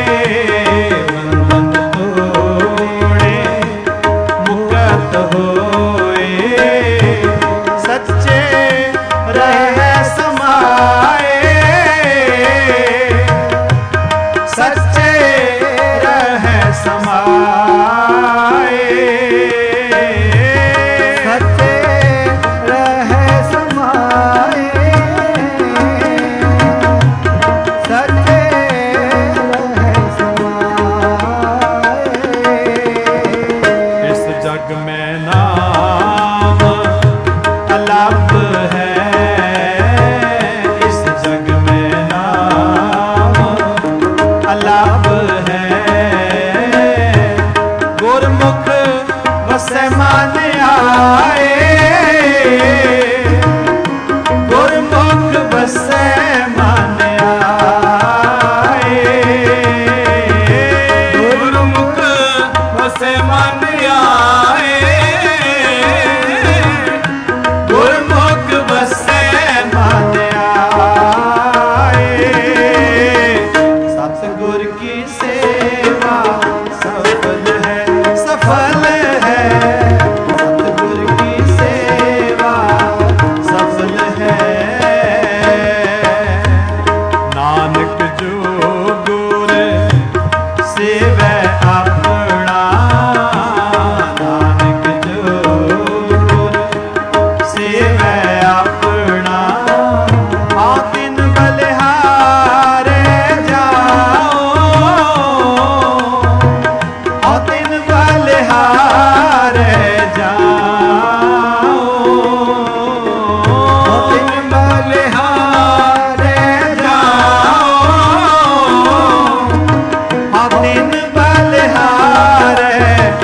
बंधन तोड़े मुक्त होए, सच्चे रह समाए, सच्चे रह समाए, सच्चे रह समाए, सच्चे रह समाए। इस जग में नाम अलग है, इस जग में नाम अलग है। गुरमुख वसै मान आए, गुरमुख वसै मान आए, गुरमुख वसै मान आए, गुरमुख वसै मान आए। सतगुर की सेवा सफल है, सफल है। सतगुर की सेवा सफल है। नानक जो गुर सेवै अपना, नानक जो गुर सेवै अपना, आओ तिन बलिहारे जाओ, आओ तिन बलिहारे जाओ, आओ तिन बलिहारे जाओ, आओ तिन बलिहारे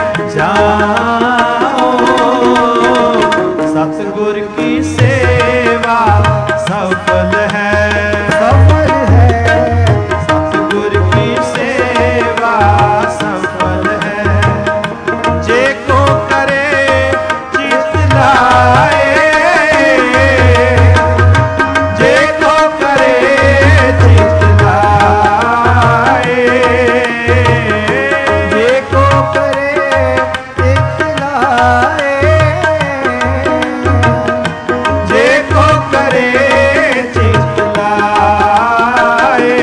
जाओ। सतगुर की सेवा सफल है, सफल है। सतगुर की सेवा सफल है। जे को करे चित लाए, जे को करे चित लाए, जे को करे चित लाए, जे को करे चित लाए।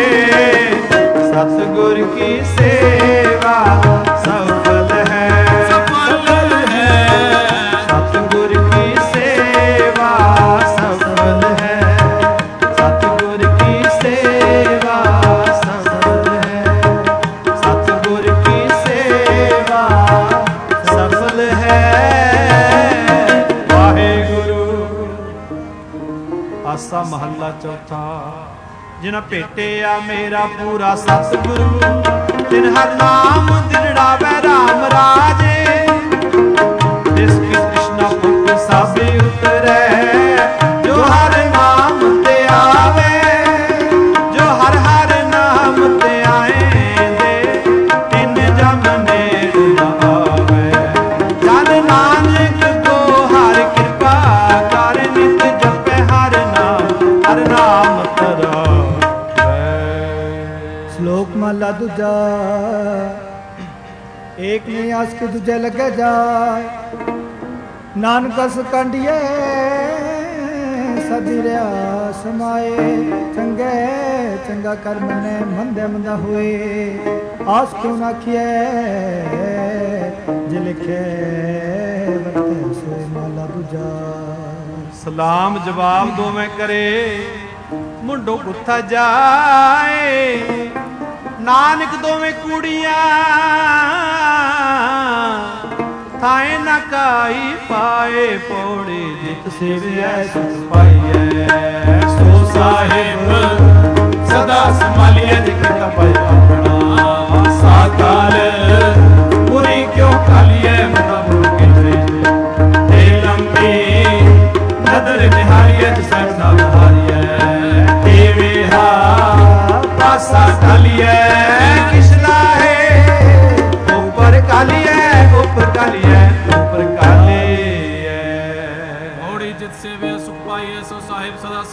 सतगुर की सेवा सफल है, सफल है। सतगुर की सेवा सफल है, सतगुर की सेवा सफल है, सतगुर की सेवा सफल है। वाहेगुरु। आसा महला चौथा। जिन भेटिया मेरा पूरा सतगुरु, तिन हर नाम दिरड़ावे राम राजे। जिसकी तृष्णा भुख सब उतरे, जो हर नाम ते आवे, जो हर हर नाम ते आएंदे, तिन जम नेड़ न आवे। जन नानक को हर कृपा कर, नित जपे हर नाम, हर नाम तरा। श्लोक माला दूजा। एक ने आस के दूजे लगे जाए, नानक अस कंडिए सदी रहा समाए। चंगे चंगा कर मने, मंदे मंदा हुए आस क्यों ना किए। जे लिखे वरते सोए माला दूजा। सलाम जवाब दोवें करे, मुंडो कुत्था जाए। नानक दोवें कुड़ियां थाए न काई पाए, पौड़ी जित सेविया सुख पाइए। सो साहिब सदा संभालिए जिक्र पाए अपना, साकार पूरी क्यों खालिए मना के लंबी नदर निहारिए सब ना हारिए।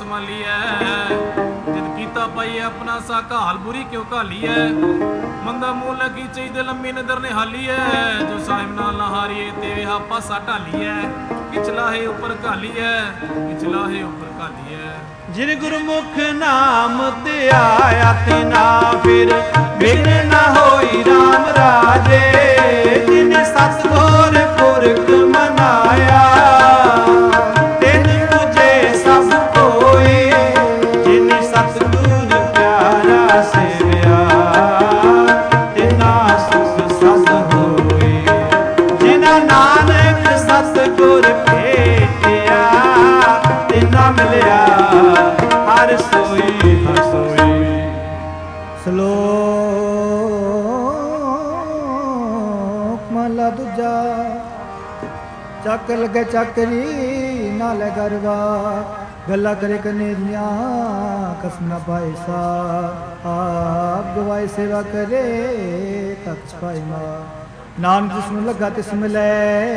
ਸੰਭਾਲੀਐ। ਜਿਤ ਕੀਤਾ ਪਾਈਏ ਆਪਣਾ ਸਾ ਘਾਲ ਬੁਰੀ ਕਿਉਂ ਘਾਲੀਐ। ਮੰਦਾ ਮੂਲ ਨ ਕੀਚਈ ਤੇ ਲੰਮੀ ਨਦਰ ਨਿਹਾਲੀਐ। ਜੋ ਸਾਹਿਬ ਨਾਲ ਨਾ ਹਾਰੀਏ ਤੇ ਵੇਹਾ ਪਾਸਾ ਢਾਲੀਐ। ਕਿਚਲਾਹੇ ਉੱਪਰ ਘਾਲੀਐ, ਕਿਚਲਾਹੇ ਉੱਪਰ ਘਾਲੀਐ। ਜਿਨ ਗੁਰਮੁਖ ਨਾਮ ਤੇ ਆਇਆ ਤੇ ਨਾ ਫਿਰ ਬਿਨ ਨਾ ਹੋਈ RAM ਰਾਜੇ। ਜਿਨ ਸਤਿਗੁਰ ਪੁਰਖ ਮਨਾਇਆ ਤਿਨ ਤੁਝੇ ਸਭ ਕੋਏ। ਜਿਨ ਸਤਿਗੁਰ ਪਿਆਰਾ ਸੇਵਿਆ ਤਿਨਾ ਸੁਖ ਸਦ ਹੋਏ। ਜਿਨਾ ਨਾਨਕ ਸਤਿਗੁਰ ਭੇਟਿਆ ਤਿਨਾ ਮਿਲਿਆ ਹਰ ਸੋਈ ਹਰ ਸੋਈ। ਸ਼ਲੋਕ ਮਹਲਾ ਦੂਜਾ। ਚੱਕ ਲਗੇ ਚੱਕਰੀ ਨਾਲੇ ਗਰਵਾ। ਗੱਲਾਂ ਕਰੇ ਕਨੇਰੀਆਂ ਕਸਮ ਨਾ ਪਾਏ ਸਾ। ਆਪ ਗਵਾਏ ਸੇਵਾ ਕਰੇ ਤਤ ਛਪਾਈ ਮਾ। ਨਾਮ ਜਿਸ ਨੂੰ ਲੱਗਾ ਤਿਸ ਮਿਲੇ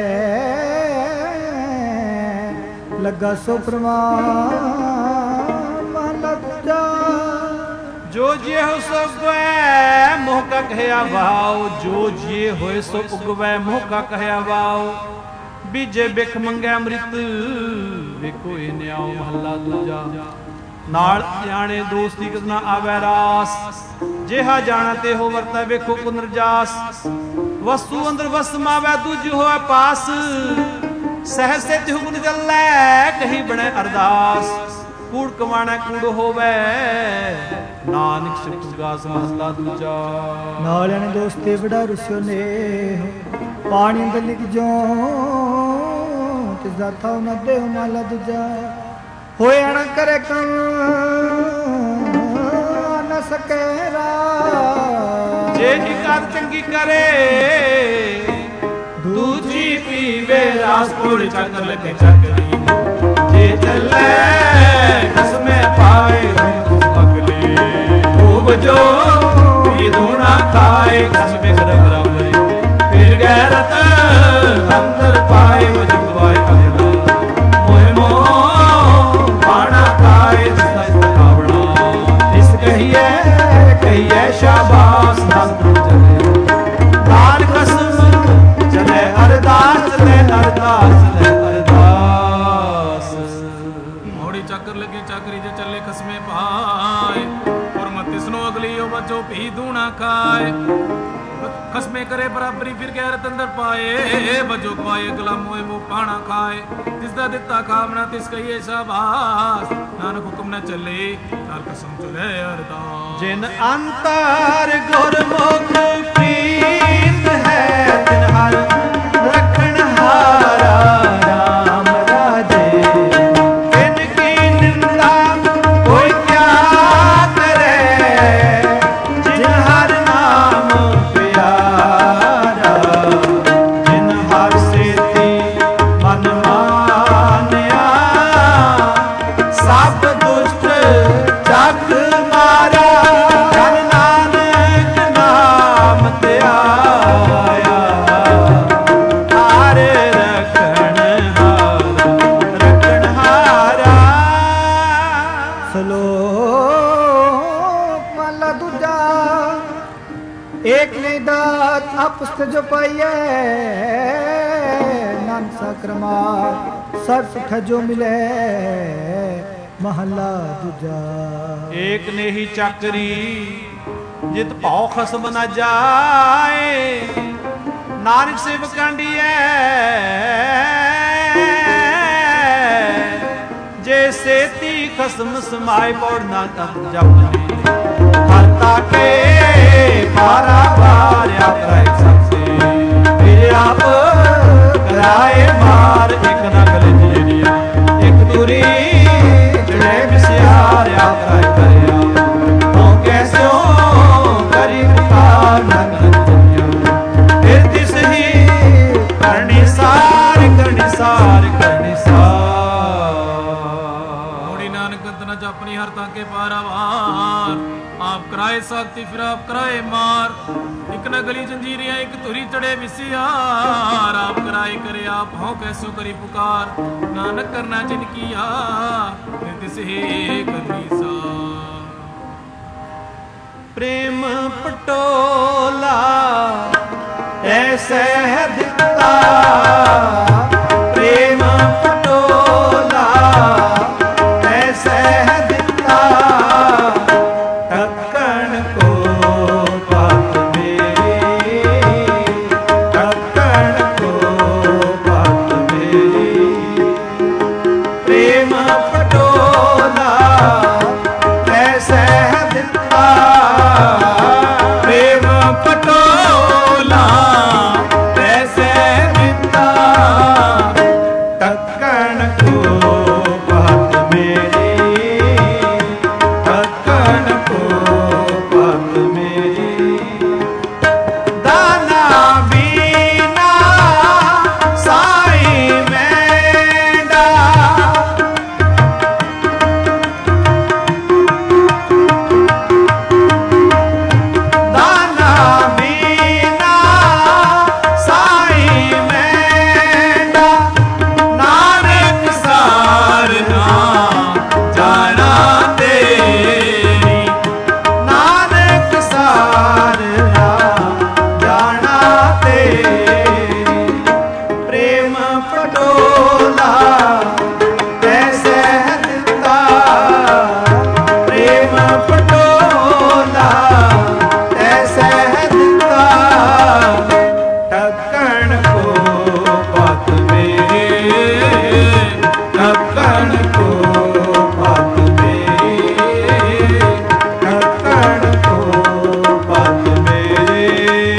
ਲੱਗਾ ਸੋ ਪ੍ਰਮਾਨ। ਮਹਲਾ ਦੂਜਾ। ਜੋ ਜਿਏ ਹੋ ਸੋ ਉਗਵੈ ਮੋਹ ਕਾ ਕਹਿਆ ਵਾਉ। ਜੋ ਜਿਏ ਹੋਏ ਸੋ ਉਗਵੈ ਮੋਹ ਕਾ ਕਹਿਆ ਵਾਉ। ਬੀਜੇ ਬਿਖ ਮੰਗੈ ਅੰਮ੍ਰਿਤ ਵੇਖੋ ਇਹ ਨਿਆਉ। ਮਹੱਲਾ ਦੂਜਾ। ਨਾਲ ਜਾਣੇ ਦੋਸਤੀ ਕਿਸ ਨਾ ਆਵੈ ਰਾਸ। ਜਿਹਾ ਜਾਣਾ ਤੇ ਹੋ ਵਰਤੈ ਵੇਖੋ ਪੁਨਰਜਾਸ। ਵਸਤੂ ਅੰਦਰ ਵਸ ਮਾਵੈ ਦੂਜ ਹੋਇ ਪਾਸ। ਸਹਿ ਸਿੱਧ ਹੁਕਮ ਚੱਲੈ ਕਹੀ ਬਣੈ ਅਰਦਾਸ। ਕੂੜ ਕਮਾਣਾ ਕੂੜ ਹੋਵੇ ਨਾਨਕ ਸਿਫਤ ਗਾਸ। ਮਹਲਾ ਦੂਜਾ। ਨਾਲਿਆਂ ਨੇ ਦੋਸਤੇ ਬੜਾ ਰੁਸਿਓ ਨੇ। ਪਾਣੀ ਅੰਦਰ ਲਿਖ ਜੋ ਤਿਸ ਦਾ ਥਾਉ ਨਾ ਦੇਹ। ਮਹਲਾ ਦੂਜਾ। ਹੋਇਆ ਨਾ ਕਰੇ ਕੰਮ ਨਾ ਸਕੇ ਰਾ। ਜੇ ਇਕਾਦ ਚੰਗੀ ਕਰੇ ਦੂਜੀ ਪੀਵੇ ਰਾਸ। ਕੂੜ ਚੱਕਰ ਲੱਗੇ ਚੱਕਰੀ ਜੇ ਚੱਲੇ ਕਸਮੇ ਪਾਏ ਅਗਲੇ। ਖੂਬ ਜੋ ਵੀ ਧੂਣਾ ਖਾਏ ਕਸਮੇ ਕਰ ਬਰਾਬਰੇ। ਫਿਰ ਗੈਰਤ ਅੰਦਰ ਪਾਏ ਵਜੁਗਵਾਏ ਅਗਲਾ। ਮੋਹ ਮੋਹ ਬਾਣਾ ਖਾਏ ਸਤ ਖਾਵਣਾ। ਇਸ ਕਹੀਏ ਕਹੀਏ ਸ਼ਾਬਾਸ਼ ਨਾਮ ਚਲੇ। ਦਾਨ ਕਸਮ ਚਲੇ ਅਰਦਾਸ ਚਲੇ ਅਰਦਾਸ ਚਲੇ ਅਰਦਾਸ। ਮੋੜੀ ਚੱਕਰ ਲੱਗੀ ਚੱਕਰੀ ਜੇ ਚੱਲੇ ਖਸਮੇ ਪਾਏ। ਪੁਰਮਤ ਤਿਸਨੋ ਅਗਲੀ ਉਹ ਵਜੋ ਭੀ ਦੂਣਾ ਖਾਏ। ਖਸਮੇ ਕਰੇ ਬਰਾਬਰੀ ਫਿਰ ਗੈਰਤ ਅੰਦਰ ਪਾਏ। ਵਜੋ ਪਾਏ ਅਗਲਾ ਮੋਏ ਮੋ ਪਾਣਾ ਖਾਏ। ਤਿਸ ਦਾ ਦਿੱਤਾ ਖਾਵਣਾ ਤਿਸ ਕਹੀਏ ਸ਼ਾਬਾਸ਼। ਨਾਨਕ ਹੁਕਮ ਨਾ ਚੱਲੇ ਨਾਲ ਕਸਮ ਚਲੇ ਅਰਦਾਸ। ਜਿਨ ਅੰਤਰ ਗੁਰਮੁਖ ਪ੍ਰੀਤ ਹੈ ਤਿਨ ਹਰ ਰੱਖਣ ਹਾਰਾ RAM ਰਾਜੇ। ਤਿਨ ਕੀ ਨਿੰਦਾ ਕੋਈ ਕਿਆ ਕਰੇ। ਜਿਨ ਹਰ ਨਾਮ ਪਿਆਰਾ। ਜਿਨ ਹਰ ਸੇਤੀ ਮਨ ਮਾਨਿਆ। ਸਭ ਦੁਸ਼ਟ ਜਗ ਮਾਰਾ। ਜਨ ਨਾਨਕ ਨਾਮ ਤੇ ਆਇਆ। ਹਾਰ ਰਖਣ ਹਾਰਾ ਰਖਣ ਹਾਰਾ। ਸ਼ਲੋਕ ਮਹਲਾ ਦੂਜਾ। ਏਕ ਨੇ ਦਾਤ ਆਪਸ ਤੇ ਜੋ ਪਾਈਐ। ਨਾਨਕ ਸਕਰਮਾ ਸਰ ਸੁਖ ਜੋ ਮਿਲੇ। ਮਹਲਾ ਦੂਜਾ। ਏਕ ਨੇਹੀ ਚੱਕਰੀ ਜਿਤ ਭਉ ਖਸਮ ਨ ਜਾਏ। ਨਾਨਕ ਸੇਵ ਕਾਂਡੀਐ ਜੇ ਸੇਤੀ ਖਸਮ ਸਮਾਏ। ਪੌੜ ਨਾ ਤਪ ਜਪਨੇ ਹਰਤਾ ਕੇ ਪਾਰਾ ਪਾਰ ਆਪ ਸਕਤੇ। ਫਿਰ ਆਪ ਕਰਾਏ ਮਾਰ ਇੱਕ ਨਾ ਗਲੇ ਜਿਹੜੀਆਂ। ਇੱਕ ਦੂਰੀ ਜੜੇ ਵਿਸਿਆਰ ਆਪ ਰਾਏ ਕਰਿਆ। ਹਉ ਕੈਸਿਓ ਕਰੀ ਪੁਕਾਰ ਨਗਨ ਦੁਨੀਆ। ਫਿਰ ਤਿਸ ਹੀ ਕਰਨੀ ਸਾਰ ਕਰਨੀ ਸਾਰ ਕਰਨੀ ਸਾਰ। ਮੋੜੀ ਨਾਨਕ गंत न जापनी हर ताके पारावार। आप कराए सकती फिर आप कराए मार, एक न गली जंजीरियां एक तुरी चढ़े मिसियार। आप कराए करे आप हो कैसो करी पुकार, नानक करना जिनकी आ नित से करनी सा। प्रेम पटोला ऐसे है दिखता, प्रेम पटोला ऐसे है दिखता। ढक्कन को बात मेरी, ढक्कन को बात मेरी। प्रेम पटोला ऐसे है दिखता, प्रेम पटोला ऐसे दिखता। ढक्कन को बात मेरी, ढक्कन को बात मेरी। दाना बीना साई मेंढा, दाना बीना साई मेंढा। नानक सारना जाना तेरी, नानक सारना जाना तेरी। प्रेम पटोला ऐसे दिखता, प्रेम पटोला ऐसे दिखता। ढक्कन को बात मेरी, ढक्कन को बात मेरी, ढक्कन को बात मेरी।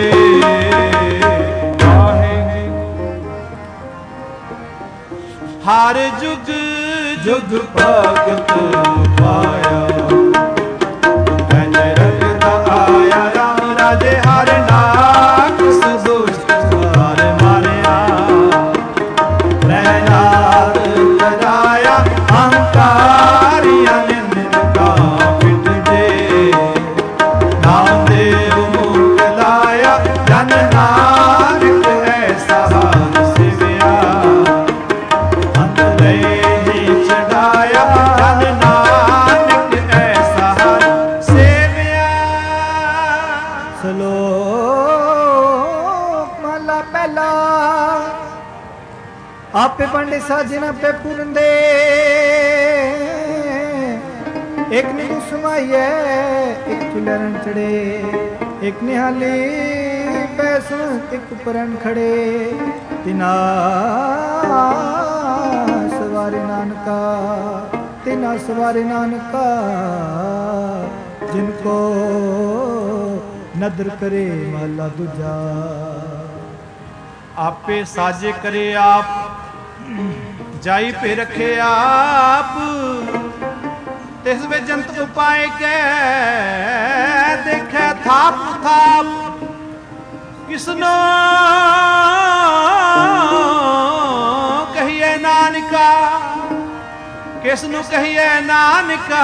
हर जुग जुग भगत पाया, रखता आया राम राजे हर नाक सुदुष्ट हार मारिया। प्रहलाद कराया अहंकारिया निंद का पिट दे। नामदेव मुख लाया जन नानक ऐसा हाल सिविया। अंत ले ही चढ़ाया जन नानक ऐसा हाल सेविया। श्लोक महला पहला। आपे पंडित साजिन आपे पूर्ण दे, एक नींद समाइए एक चुलरन चढ़े। एक निहाली पैसन एक परन खड़े। तिना सवारे नानका, तिना सवारे नानका। जिनको नदर करे महला दूजा। आपे साजे करे आप, जाई पे रखे आप। तिस वे जंत उपाय के देखे थाप थाप। किसनो कहिए नानका, किसनु कहिए नानका।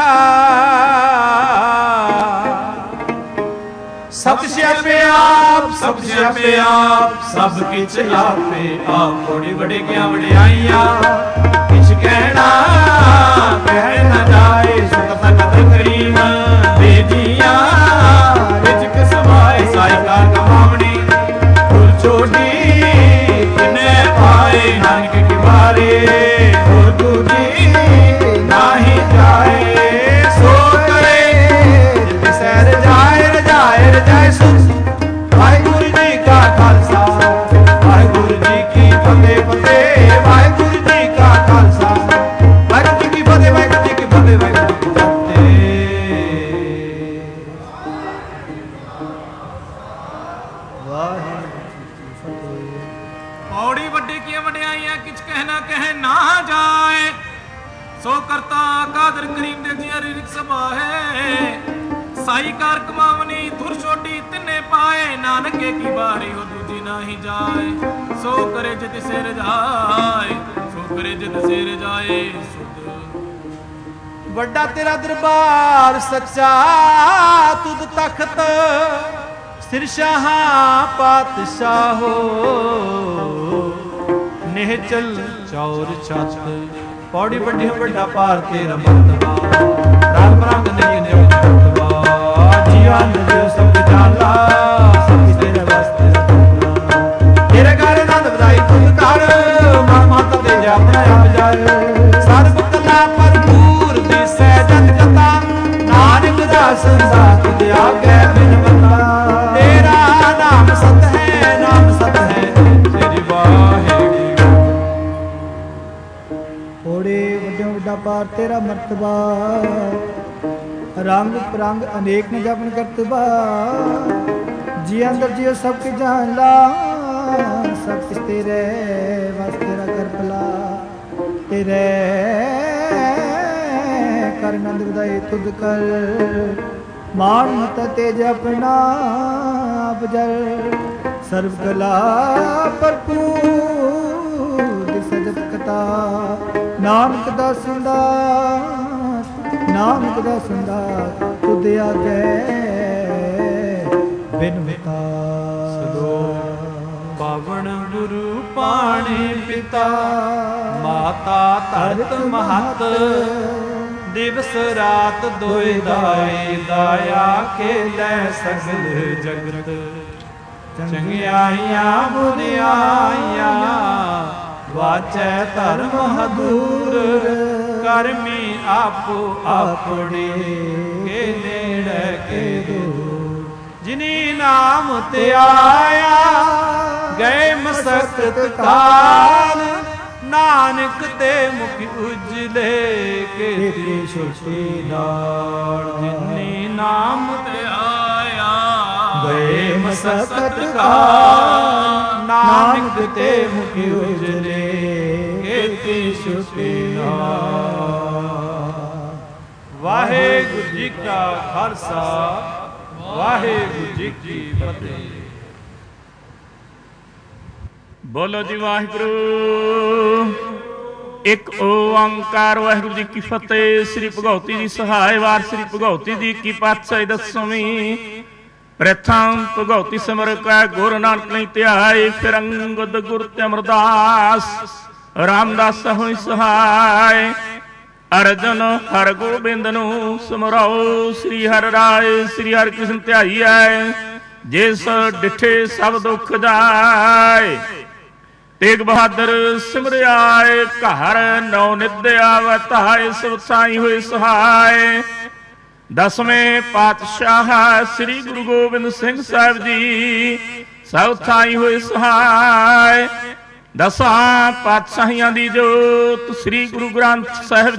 सब सियापे आप, सब सियापे आप। सब किच आपे आप। थोड़ी बड़ी क्या वड्याइयां किछ कहना कह न जाए। सुख तकत करीम दे दिया। रिजक समाए साई का कमावनी। फुल छोटी किने पाए नानक की बारे। और दूजी नाही जाए सो करे। जित सैर जाए रजाए रजाए सुख। वाहिगुरु जी का खालसा वाहिगुरु जी की फतेह फतेह। वाहिगुरु जी का खालसा वाहिगुरु जी की फतेह वाहिगुरु जी की फतेह वाहिगुरु जी की फतेह। पौड़ी वड्डी की वड्याइयां किछ कहना कह ना जाए। सो करता कादर करीम दे जी रिक सभा है। साई कार कमावनी धुर छोटी तिन्ने पाए। नानके की बारी हो दूजी ना ही जाए। सो करे जित सिर जाए, सो करे जित सिर जाए। सुध ਵੱਡਾ ਤੇਰਾ ਦਰਬਾਰ ਸੱਚਾ ਤੁਧ ਤਖਤ ਸਿਰਸ਼ਾਹਾਂ ਪਾਤਸ਼ਾਹੋ ਨਿਹਚਲ ਚੌਰ ਛੱਤ ਪੌੜੀ ਵੱਡੀ ਵੱਡਾ ਭਾਰ ਤੇਰਾ ਮਰਤਬਾ ਰਾਮ ਰੰਗ ਨਹੀਂ ਨਿਉ ਮਰਤਬਾ ਜੀਵਾਂ ਦੇ ਸਭ ਜਾਲਾ ਸਭ ਤੇਰੇ ਵਾਸਤੇ ਤੇਰੇ ਘਰ ਆਨੰਦ ਵਧਾਈ ਤੁਧ ਕਰ ਮਾਤਾ ਤੇ ਆਪਣਾ ਆਪ ਜਾਏ ਸਰਬ ਕਲਾ ਭਰਪੂਰ ਦਿਸੈ ਜਗ ਜਤਾ ਨਾਨਕ ਦਾ ਸੰਸਾਰ ਤੁਧ ਆਗੇ ਬਿਨਵਤਾ ਤੇਰਾ ਨਾਮ ਸਤ ਹੈ ਨਾਮ ਸਤ ਹੈ ਤੇਰੀ ਵਾਹਿਗੁਰੂ ਓੜੇ ਵੱਡੇ ਵੱਡਾ ਪਾਰ ਤੇਰਾ ਮਰਤਬਾ ਰੰਗ ਪ੍ਰੰਗ ਅਨੇਕ ਨੇ ਜਪਨ ਕਰਤਬਾ ਜੀ ਅੰਦਰ ਜਿਉ ਸਭ ਕੇ ਜਾਣ ਲਾ ਸਭ ਕਿਸ ਤੇਰੇ ਵਸ ਤੇਰਾ ਕਰ ਭਲਾ ਤੇਰੇ ਕਰ ਨੰਦ ਵਧਾਈ ਤੁਧ ਕਰ ਮਾਨ ਮਤ ਤੇਜ ਆਪਣਾ ਬਜਰ ਸਰਬ ਕਲਾ ਭਰਪੂਰ ਦਿਸ ਜਤ ਕਤਾ ਨਾਨਕ ਦਾ ਸੰਦਾਸ ਨਾਨਕ ਦਾ ਸੰਦਾਸ ਤੁਧ ਆਗੇ ਬਿਨਵਤਾ ਪਾਵਨ ਗੁਰੂ ਪਾਣੀ ਪਿਤਾ ਮਾਤਾ ਧਰਤ ਮਹਤ ਦਿਵਸ ਰਾਤ ਦੋਇ ਦਾਈ ਦਾਇਆ ਖੇਲੇ ਸਗਲ ਜਗਤ ਚੰਗਿਆਈਆਂ ਬੁਰਿਆਈਆਂ ਵਾਚੈ ਧਰਮ ਹਦੂਰ ਕਰਮੀ ਆਪੋ ਆਪਣੇ ਕੇ ਨੇੜੇ ਕੇ ਦੂਰ ਜਿਨੀ ਨਾਮ ਤੇ ਆਇਆ ਗਏ ਮਸਕਤ ਕਾਲ ਨਾਨਕ ਤੇ ਮੁਖ ਉਜਲੇ ਕੇ ਛੋਟੀ ਨਾਲ ਜਿਨੀ ਨਾਮ ਤੇ ਆਇਆ ਗਏ ਮਸਕਤ ਕਾਲ ਨਾਨਕ ਤੇ ਮੁਖ ਉਜਲੇ ਕੇ ਛੋਟੀ ਨਾਲ। ਵਾਹਿਗੁਰੂ ਜੀ ਕਾ ਖਾਲਸਾ ਵਾਹਿਗੁਰੂ ਜੀ ਕੀ ਫਤਿਹ। ਬੋਲੋ ਜੀ ਵਾਹਿਗੁਰੂ। ਇੱਕ ਓੰਕਾਰ ਵਾਹਿਗੁਰੂ ਜੀ ਕੀ ਫਤਿਹ। ਸ੍ਰੀ ਭਗਉਤੀ ਜੀ ਸਹਾਇ ਵਾਰ ਸ੍ਰੀ ਭਗਉਤੀ ਜੀ ਕੀ ਪਾਤਸ਼ਾਹੀ ਦਸਵੀਂ। ਪ੍ਰਥਮ ਭਗਉਤੀ ਸਿਮਰ ਕੈ ਗੁਰੂ ਨਾਨਕ ਨਹੀਂ ਧਿਆਏ ਫਿਰ ਅੰਗਦ ਗੁਰ ਤੇ ਅਮਰਦਾਸ ਰਾਮਦਾਸ ਹੋਇ ਸਹਾਇ। ਅਰਜਨ ਹਰ ਗੋਬਿੰਦ ਨੂੰ ਸਿਮਰਾਓ ਸ੍ਰੀ ਹਰਿ ਰਾਏ ਸ੍ਰੀ ਹਰਿ ਕ੍ਰਿਸ਼ਨ ਧਿਆਈਐ ਜਿਸ ਡਿਠੇ ਸਭ ਦੁੱਖ ਜਾਏ। ਤੇਗ ਬਹਾਦਰ ਸਿਮਰਿਆਏ ਘਰ ਨੌ ਨਿਦਿਆ ਵਤਾਏ ਸਭ ਸਾਈ ਹੋਏ ਸਹਾਇ। ਦਸਵੇਂ ਪਾਤਸ਼ਾਹ ਸ੍ਰੀ ਗੁਰੂ ਗੋਬਿੰਦ ਸਿੰਘ ਸਾਹਿਬ ਜੀ ਸਭ ਥਾਈ ਹੋਏ ਸਹਾਇ। ਦਸਾਂ ਪਾਤਸ਼ਾਹੀਆਂ ਦੀ ਜੋਤ ਸ੍ਰੀ ਗੁਰੂ ਗ੍ਰੰਥ ਸਾਹਿਬ